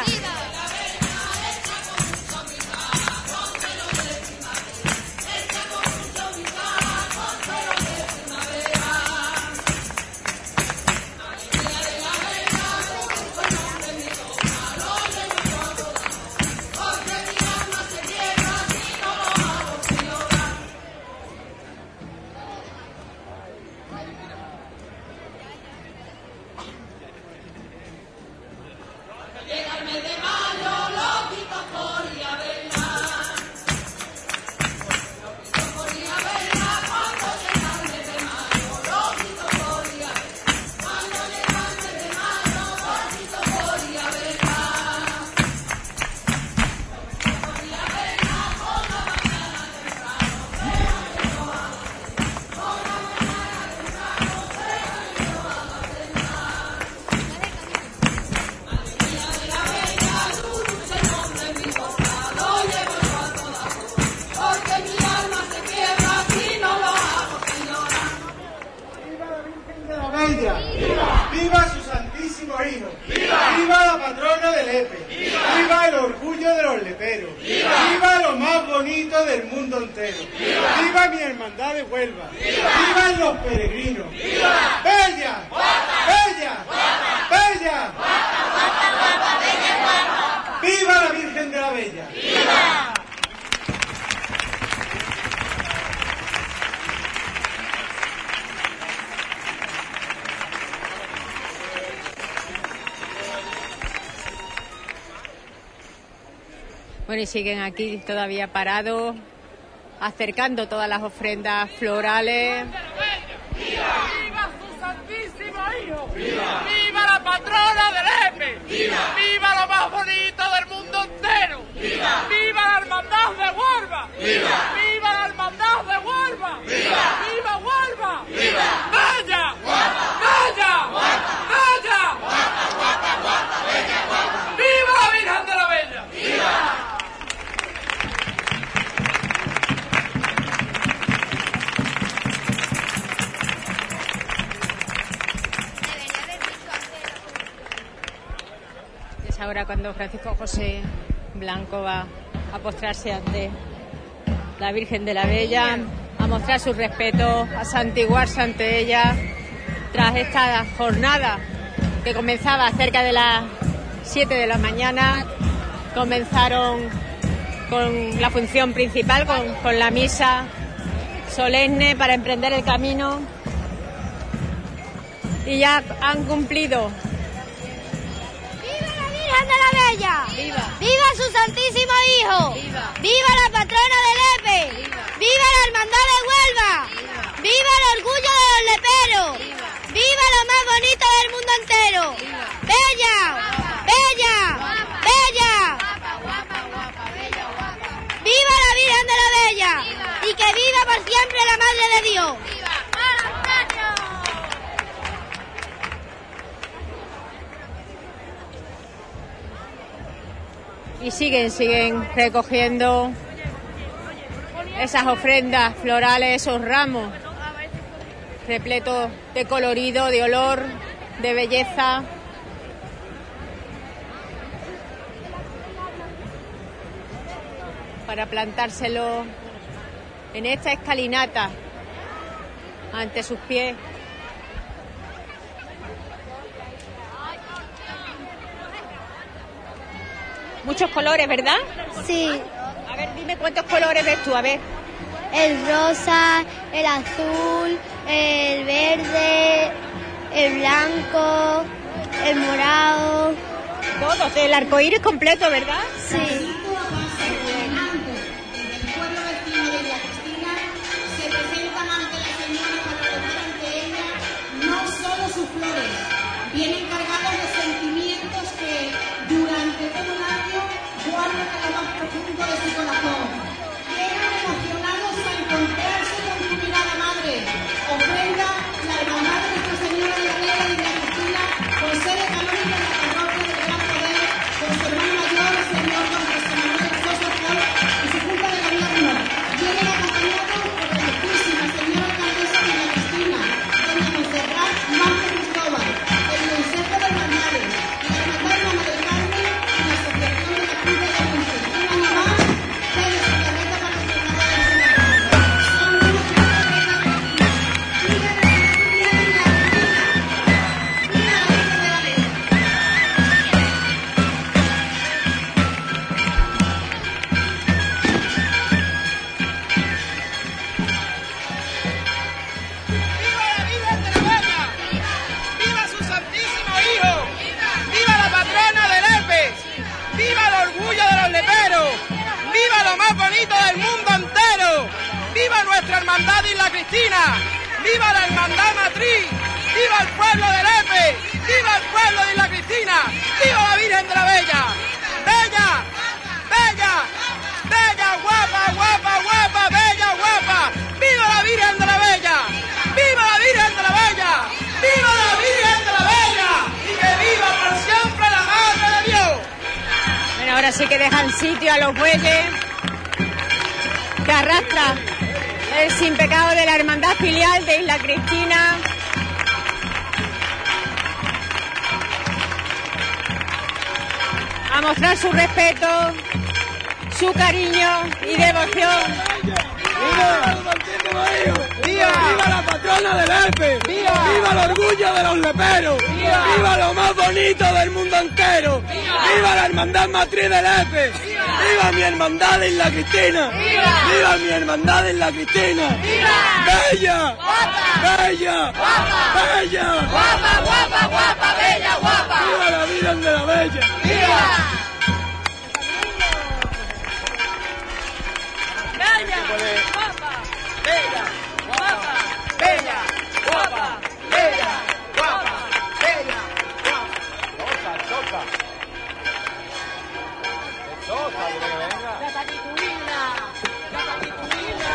[SPEAKER 11] ¡Viva! ¡Viva su santísimo hijo! ¡Viva!
[SPEAKER 5] ¡Viva la patrona de Lepe! ¡Viva! ¡Viva el orgullo de los leperos! ¡Viva! ¡Viva lo más bonito del mundo entero! ¡Viva! ¡Viva mi hermandad de Huelva! ¡Viva! ¡Vivan los peregrinos! ¡Viva! ¡Bella! ¡Guapa! ¡Bella! ¡Guapa! ¡Bella! ¡Guapa, guapa, guapa, bella, guapa! ¡Viva la Virgen de la Bella! ¡Viva!
[SPEAKER 2] Bueno, y siguen aquí todavía parados, acercando todas las ofrendas florales.
[SPEAKER 11] ¡Viva! ¡Viva su santísimo hijo! ¡Viva! ¡Viva la patrona de Lepe! ¡Viva! ¡Viva lo más bonito del mundo entero! ¡Viva! ¡Viva la hermandad de Huelva! ¡Viva! ¡Viva la hermandad de Huelva! ¡Viva! ¡Viva Huelva! ¡Viva! ¡Bella! ¡Guapa! ¡Bella! ¡Guapa! ¡Bella! ¡Guapa, guapa, guapa! ¡Bella, guapa! ¡Viva la Virgen de la Bella! ¡Viva!
[SPEAKER 2] Ahora cuando Francisco José Blanco va a postrarse ante la Virgen de la Bella, a mostrar su respeto, a santiguarse ante ella, tras esta jornada que comenzaba cerca de las siete de la mañana. Comenzaron con la función principal, con, con la misa solemne para emprender el camino, y ya han cumplido.
[SPEAKER 16] ¡Virgen de la Bella! ¡Viva! ¡Viva su santísimo hijo! ¡Viva! ¡Viva la patrona de Lepe! ¡Viva! ¡Viva la hermandad de Huelva! ¡Viva! ¡Viva el orgullo de los leperos! ¡Viva! ¡Viva lo más bonito del mundo entero! ¡Viva! ¡Bella! Guapa. ¡Bella! Guapa. ¡Bella! Guapa, guapa, guapa, bella, guapa. ¡Viva la Virgen de la Bella! ¡Viva! ¡Y que viva por siempre la Madre de Dios! ¡Viva!
[SPEAKER 2] Y siguen, siguen recogiendo esas ofrendas florales, esos ramos repletos de colorido, de olor, de belleza. Para plantárselo en esta escalinata ante sus pies. Muchos colores, ¿verdad?
[SPEAKER 4] Sí.
[SPEAKER 2] A ver, dime cuántos colores ves tú, a ver.
[SPEAKER 4] El rosa, el azul, el verde, el blanco, el morado.
[SPEAKER 2] Todos, el arcoíris completo, ¿verdad?
[SPEAKER 4] Sí.
[SPEAKER 22] Vienen cargados de sentimientos que durante todo un año guardan en lo más profundo de su corazón. Llegan emocionados a encontrarse con su mirada madre. Ofrenda la hermandad de Nuestra Señora de la Bella y de la Cristina, con sede canónica en la parroquia de Gran Poder, con su hermano mayor, el señor don José Manuel Sosa Paul, y su junta de gobierno. Vienen acompañados por la ilustrísima señora alcaldesa de la Cristina, doña Montserrat Márquez Cristóbal, el Consejo de Hermandades, la Hermandad Mama del Carmen y la Asociación de la Cruz de la Dulce. Un año más, desde su carreta para el Senado de la Semana. Son unos
[SPEAKER 11] nuestra hermandad Isla Cristina, viva la hermandad matriz, viva el pueblo de Lepe, viva el pueblo de Isla Cristina, viva la Virgen de la Bella, bella, bella, bella, guapa, guapa, guapa, bella, guapa, viva la Virgen de la Bella, viva la Virgen de la Bella, viva la Virgen de la Bella, y que viva por siempre la Madre de Dios.
[SPEAKER 2] Bueno, ahora sí que dejan sitio a los bueyes que arrastra el sin pecado de la hermandad filial de Isla Cristina. mostrar su respeto, su cariño y devoción.
[SPEAKER 11] ¡Viva! ¡Viva! ¡Viva la patrona del Lepe! ¡Viva! ¡Viva el orgullo de los leperos! ¡Viva! ¡Viva lo más bonito del mundo entero! ¡Viva, ¡Viva la hermandad matriz del Lepe! ¡Viva! ¡Viva mi hermandad de Isla Cristina! ¡Viva! ¡Viva mi hermandad de Isla Cristina! ¡Viva! ¡Bella! ¡Guapa! ¡Bella! ¡Guapa! ¡Bella!
[SPEAKER 16] ¡Guapa, guapa, guapa, bella, guapa!
[SPEAKER 11] ¡Viva la Virgen de la Bella!
[SPEAKER 16] ¡Viva!
[SPEAKER 11] ¡Bella! ¡Guapa! ¡Bella! ¡Guapa! ¡Bella! ¡Guapa! ¡Bella! ¡Guapa! ¡Bella! ¡Guapa! ¡Toca, toca! ¡Toca, dile que venga! ¡La patituina! ¡La patituina!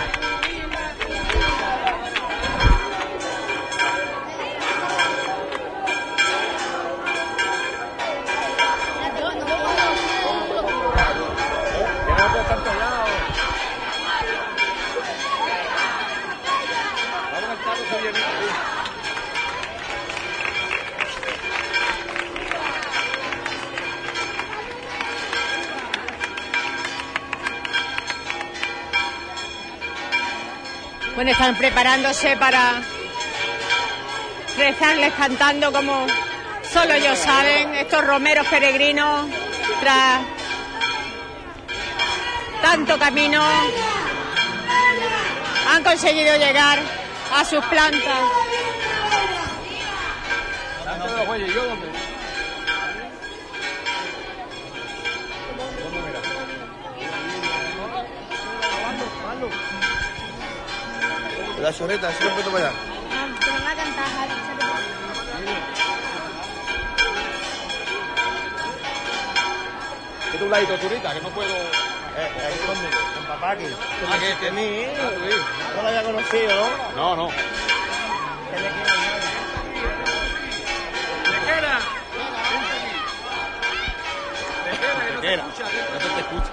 [SPEAKER 2] Bueno, están preparándose para rezarles cantando como solo ellos saben, estos romeros peregrinos, tras tanto camino, han conseguido llegar a sus plantas.
[SPEAKER 20] La chorreta, si lo puedo para allá.
[SPEAKER 4] Te van a cantar, Javi.
[SPEAKER 11] ¿Qué tu ladito, churrita? Que no puedo...
[SPEAKER 20] Eh, ahí conmigo, con papá aquí.
[SPEAKER 11] Ah, que este mí,
[SPEAKER 20] No lo había conocido, ¿no?
[SPEAKER 11] No, no. Tejera. Tejera, no te escucha.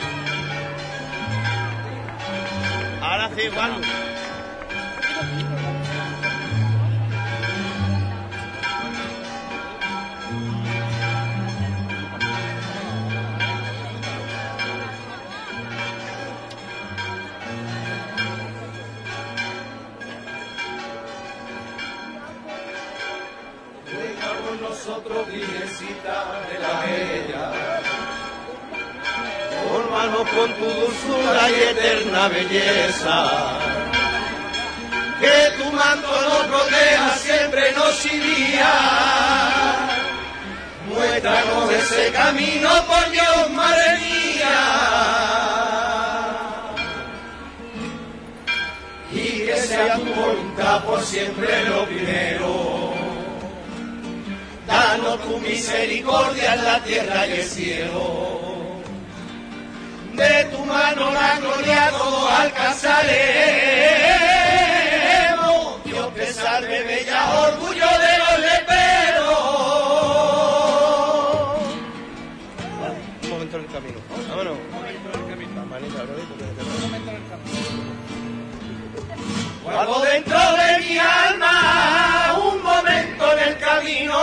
[SPEAKER 20] Ahora sí, Juan.
[SPEAKER 19] Nosotros, Virgencita de la Bella,
[SPEAKER 20] Fórmanos con tu dulzura y eterna belleza.
[SPEAKER 19] que tu manto nos rodea siempre noche y día. Muéstranos ese camino, por Dios, madre mía. Y que sea tu voluntad por siempre lo primero. Danos tu misericordia en la tierra y el cielo. De tu mano la gloria todos alcanzaremos. Dios te salve, bella, orgullo de los leperos.
[SPEAKER 20] Un momento en el camino. Vámonos. Un momento en el camino.
[SPEAKER 19] Guardo dentro de mi alma un momento en el camino.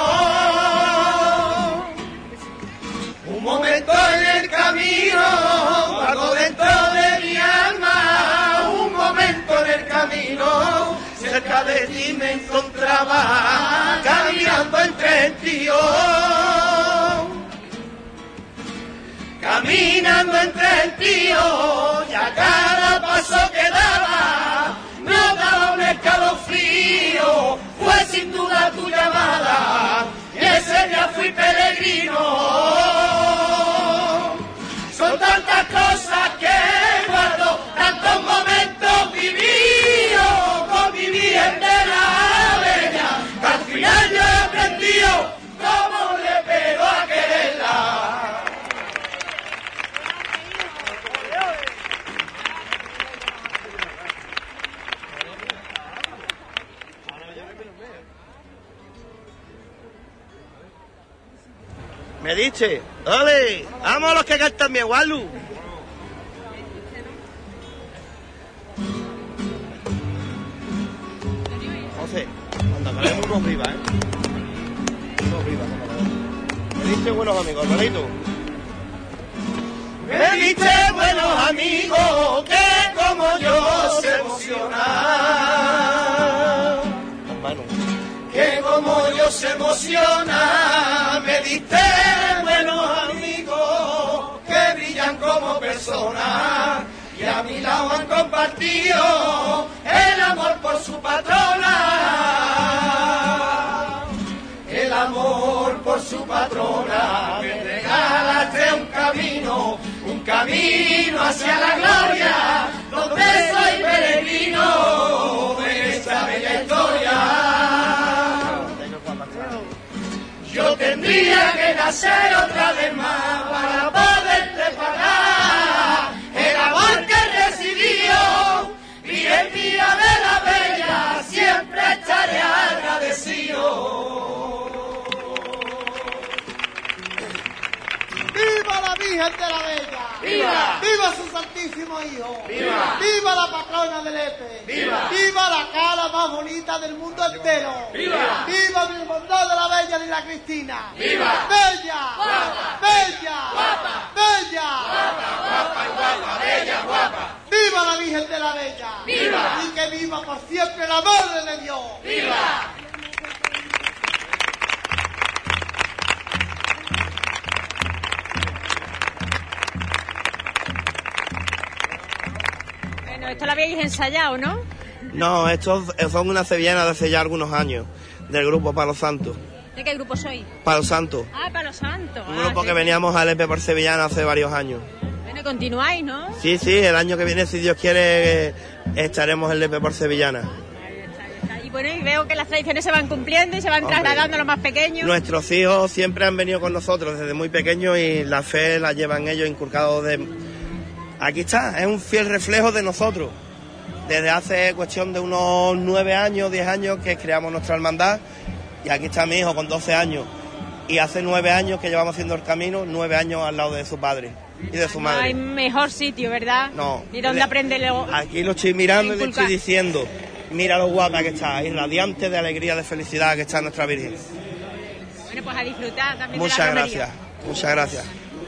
[SPEAKER 19] Un momento en el camino, guardo dentro de mi alma, un momento en el camino, cerca de ti me encontraba, caminando entre el tío, caminando entre el tío, y a cada paso que daba, me daba un escalofrío, fue sin duda tu llamada, y ese día fui peregrino. Son tantas cosas que guardo, tantos momentos vividos con mi Virgen de la Bella, que al final yo he aprendido cómo le pero a quererla.
[SPEAKER 20] ¿Me dice? ¡Ole! ¡Vamos a los que cantan bien, Walu! José, anda, valemos unos vivas, ¿eh? Unos vivas, ¿me dice, buenos amigos, hermanito? Me diste buenos amigos que como yo se emociona, que como yo se emociona. Me diste buenos amigos que brillan como personas y a mi lado han compartido el amor por su patrona, el amor por su patrona. Me regalaste un camino, un camino hacia la gloria, donde soy peregrino en esta bella historia. Yo tendría que nacer otra vez más para poderte pagar el amor que he recibido, y el día de la bella siempre estaré agradecido.
[SPEAKER 8] ¡Viva la Virgen de la Bella!
[SPEAKER 20] ¡Viva!
[SPEAKER 8] ¡Viva su Santísimo Hijo!
[SPEAKER 20] ¡Viva!
[SPEAKER 8] ¡Viva la patrona del Epe!
[SPEAKER 20] ¡Viva!
[SPEAKER 8] ¡Viva la cara más bonita del mundo entero!
[SPEAKER 20] ¡Viva!
[SPEAKER 8] ¡Viva mi hermandad de la Bella de la Cristina!
[SPEAKER 20] ¡Viva!
[SPEAKER 8] ¡Bella!
[SPEAKER 20] ¡Guapa!
[SPEAKER 8] ¡Bella!
[SPEAKER 20] ¡Guapa!
[SPEAKER 8] ¡Bella!
[SPEAKER 20] ¡Guapa, guapa y guapa! ¡Bella, guapa!
[SPEAKER 8] ¡Viva la Virgen de la Bella!
[SPEAKER 20] ¡Viva!
[SPEAKER 8] ¡Y que viva por siempre la Madre de Dios!
[SPEAKER 20] ¡Viva!
[SPEAKER 2] Bueno, esto lo habéis ensayado, ¿no?
[SPEAKER 20] No, estos son una sevillana de hace ya algunos años, del grupo Palo Santo.
[SPEAKER 2] ¿De qué grupo sois?
[SPEAKER 20] Palo Santo,
[SPEAKER 2] Ah, Palo Santo.
[SPEAKER 20] un
[SPEAKER 2] Ah,
[SPEAKER 20] grupo
[SPEAKER 2] sí.
[SPEAKER 20] que veníamos al E P por Sevillana hace varios años.
[SPEAKER 2] Bueno, y continuáis, ¿no?
[SPEAKER 20] Sí, sí, el año que viene, si Dios quiere, eh, estaremos en el E P por Sevillana.
[SPEAKER 2] Y bueno, y veo que las tradiciones se van cumpliendo y se van
[SPEAKER 20] Hombre.
[SPEAKER 2] trasladando a los más pequeños.
[SPEAKER 20] Nuestros hijos siempre han venido con nosotros desde muy pequeños y la fe la llevan ellos inculcados de... Aquí está, es un fiel reflejo de nosotros. Desde hace cuestión de unos nueve años, diez años que creamos nuestra hermandad, y aquí está mi hijo con doce años. Y hace nueve años que llevamos haciendo el camino, nueve años al lado de su padre y de su
[SPEAKER 2] No hay
[SPEAKER 20] madre.
[SPEAKER 2] mejor sitio, ¿verdad?
[SPEAKER 20] No.
[SPEAKER 2] Ni donde aprende lo...
[SPEAKER 20] Aquí lo estoy mirando y le
[SPEAKER 2] Inculcar.
[SPEAKER 20] estoy diciendo, mira lo guapa que está, irradiante de alegría, de felicidad que está nuestra Virgen.
[SPEAKER 2] Bueno, pues a disfrutar también
[SPEAKER 20] Muchas
[SPEAKER 2] de la romería.
[SPEAKER 20] gracias, muchas gracias.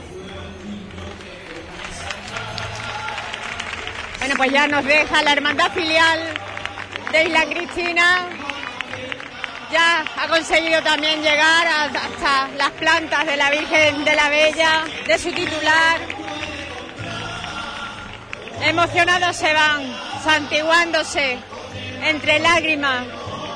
[SPEAKER 2] Bueno, pues ya nos deja la hermandad filial de Isla Cristina. Ya ha conseguido también llegar a- hasta las plantas de la Virgen de la Bella, de su titular. Emocionados se van, santiguándose entre lágrimas.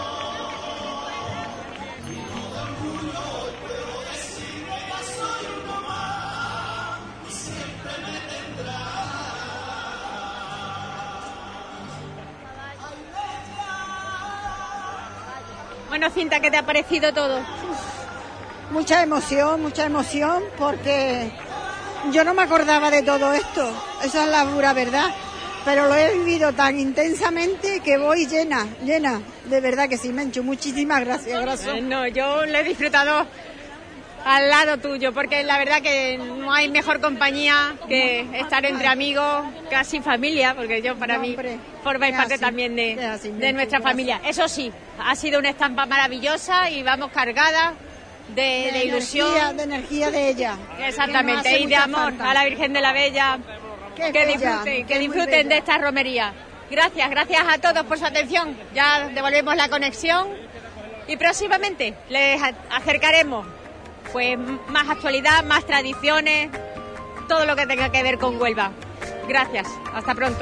[SPEAKER 2] Bueno, Cinta, ¿qué te ha parecido todo?
[SPEAKER 6] Mucha emoción, mucha emoción, porque yo no me acordaba de todo esto, esa es la pura verdad, pero lo he vivido tan intensamente que voy llena, llena, de verdad que sí, Menchu, muchísimas gracias, gracias.
[SPEAKER 2] No, yo lo he disfrutado al lado tuyo, porque la verdad que no hay mejor compañía que estar entre amigos, casi familia, porque yo para
[SPEAKER 6] No,
[SPEAKER 2] mí
[SPEAKER 6] hombre,
[SPEAKER 2] formáis
[SPEAKER 6] es
[SPEAKER 2] parte
[SPEAKER 6] así,
[SPEAKER 2] también de,
[SPEAKER 6] es así,
[SPEAKER 2] de
[SPEAKER 6] Menchu,
[SPEAKER 2] nuestra
[SPEAKER 6] gracias.
[SPEAKER 2] familia. Eso sí, ha sido una estampa maravillosa y vamos cargadas de, de,
[SPEAKER 6] De
[SPEAKER 2] ilusión.
[SPEAKER 6] energía, de energía de ella.
[SPEAKER 2] Exactamente,
[SPEAKER 6] que nos hace
[SPEAKER 2] y de
[SPEAKER 6] mucha
[SPEAKER 2] amor
[SPEAKER 6] falta.
[SPEAKER 2] a la Virgen de la Bella.
[SPEAKER 6] Que
[SPEAKER 2] Que
[SPEAKER 6] es bella,
[SPEAKER 2] disfruten,
[SPEAKER 6] que
[SPEAKER 2] que
[SPEAKER 6] es muy
[SPEAKER 2] disfruten
[SPEAKER 6] bella.
[SPEAKER 2] de esta romería. Gracias, gracias a todos por su atención. Ya devolvemos la conexión y próximamente les a- acercaremos pues m- más actualidad, más tradiciones, todo lo que tenga que ver con Huelva. Gracias, hasta pronto.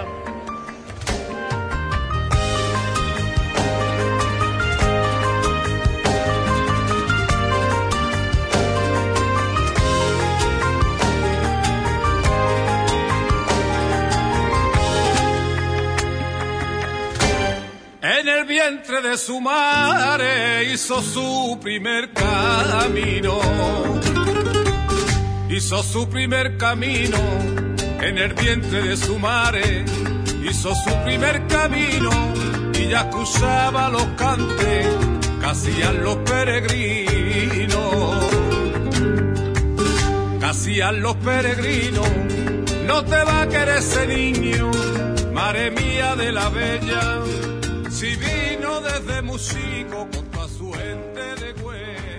[SPEAKER 11] En el vientre de su madre hizo su primer camino. Hizo su primer camino. En el vientre de su madre hizo su primer camino. Y ya escuchaba los cantes que hacían los peregrinos. Que hacían los peregrinos. No te va a querer ese niño, madre mía de la Bella. Si vino desde Musico con toda su gente de Huelva.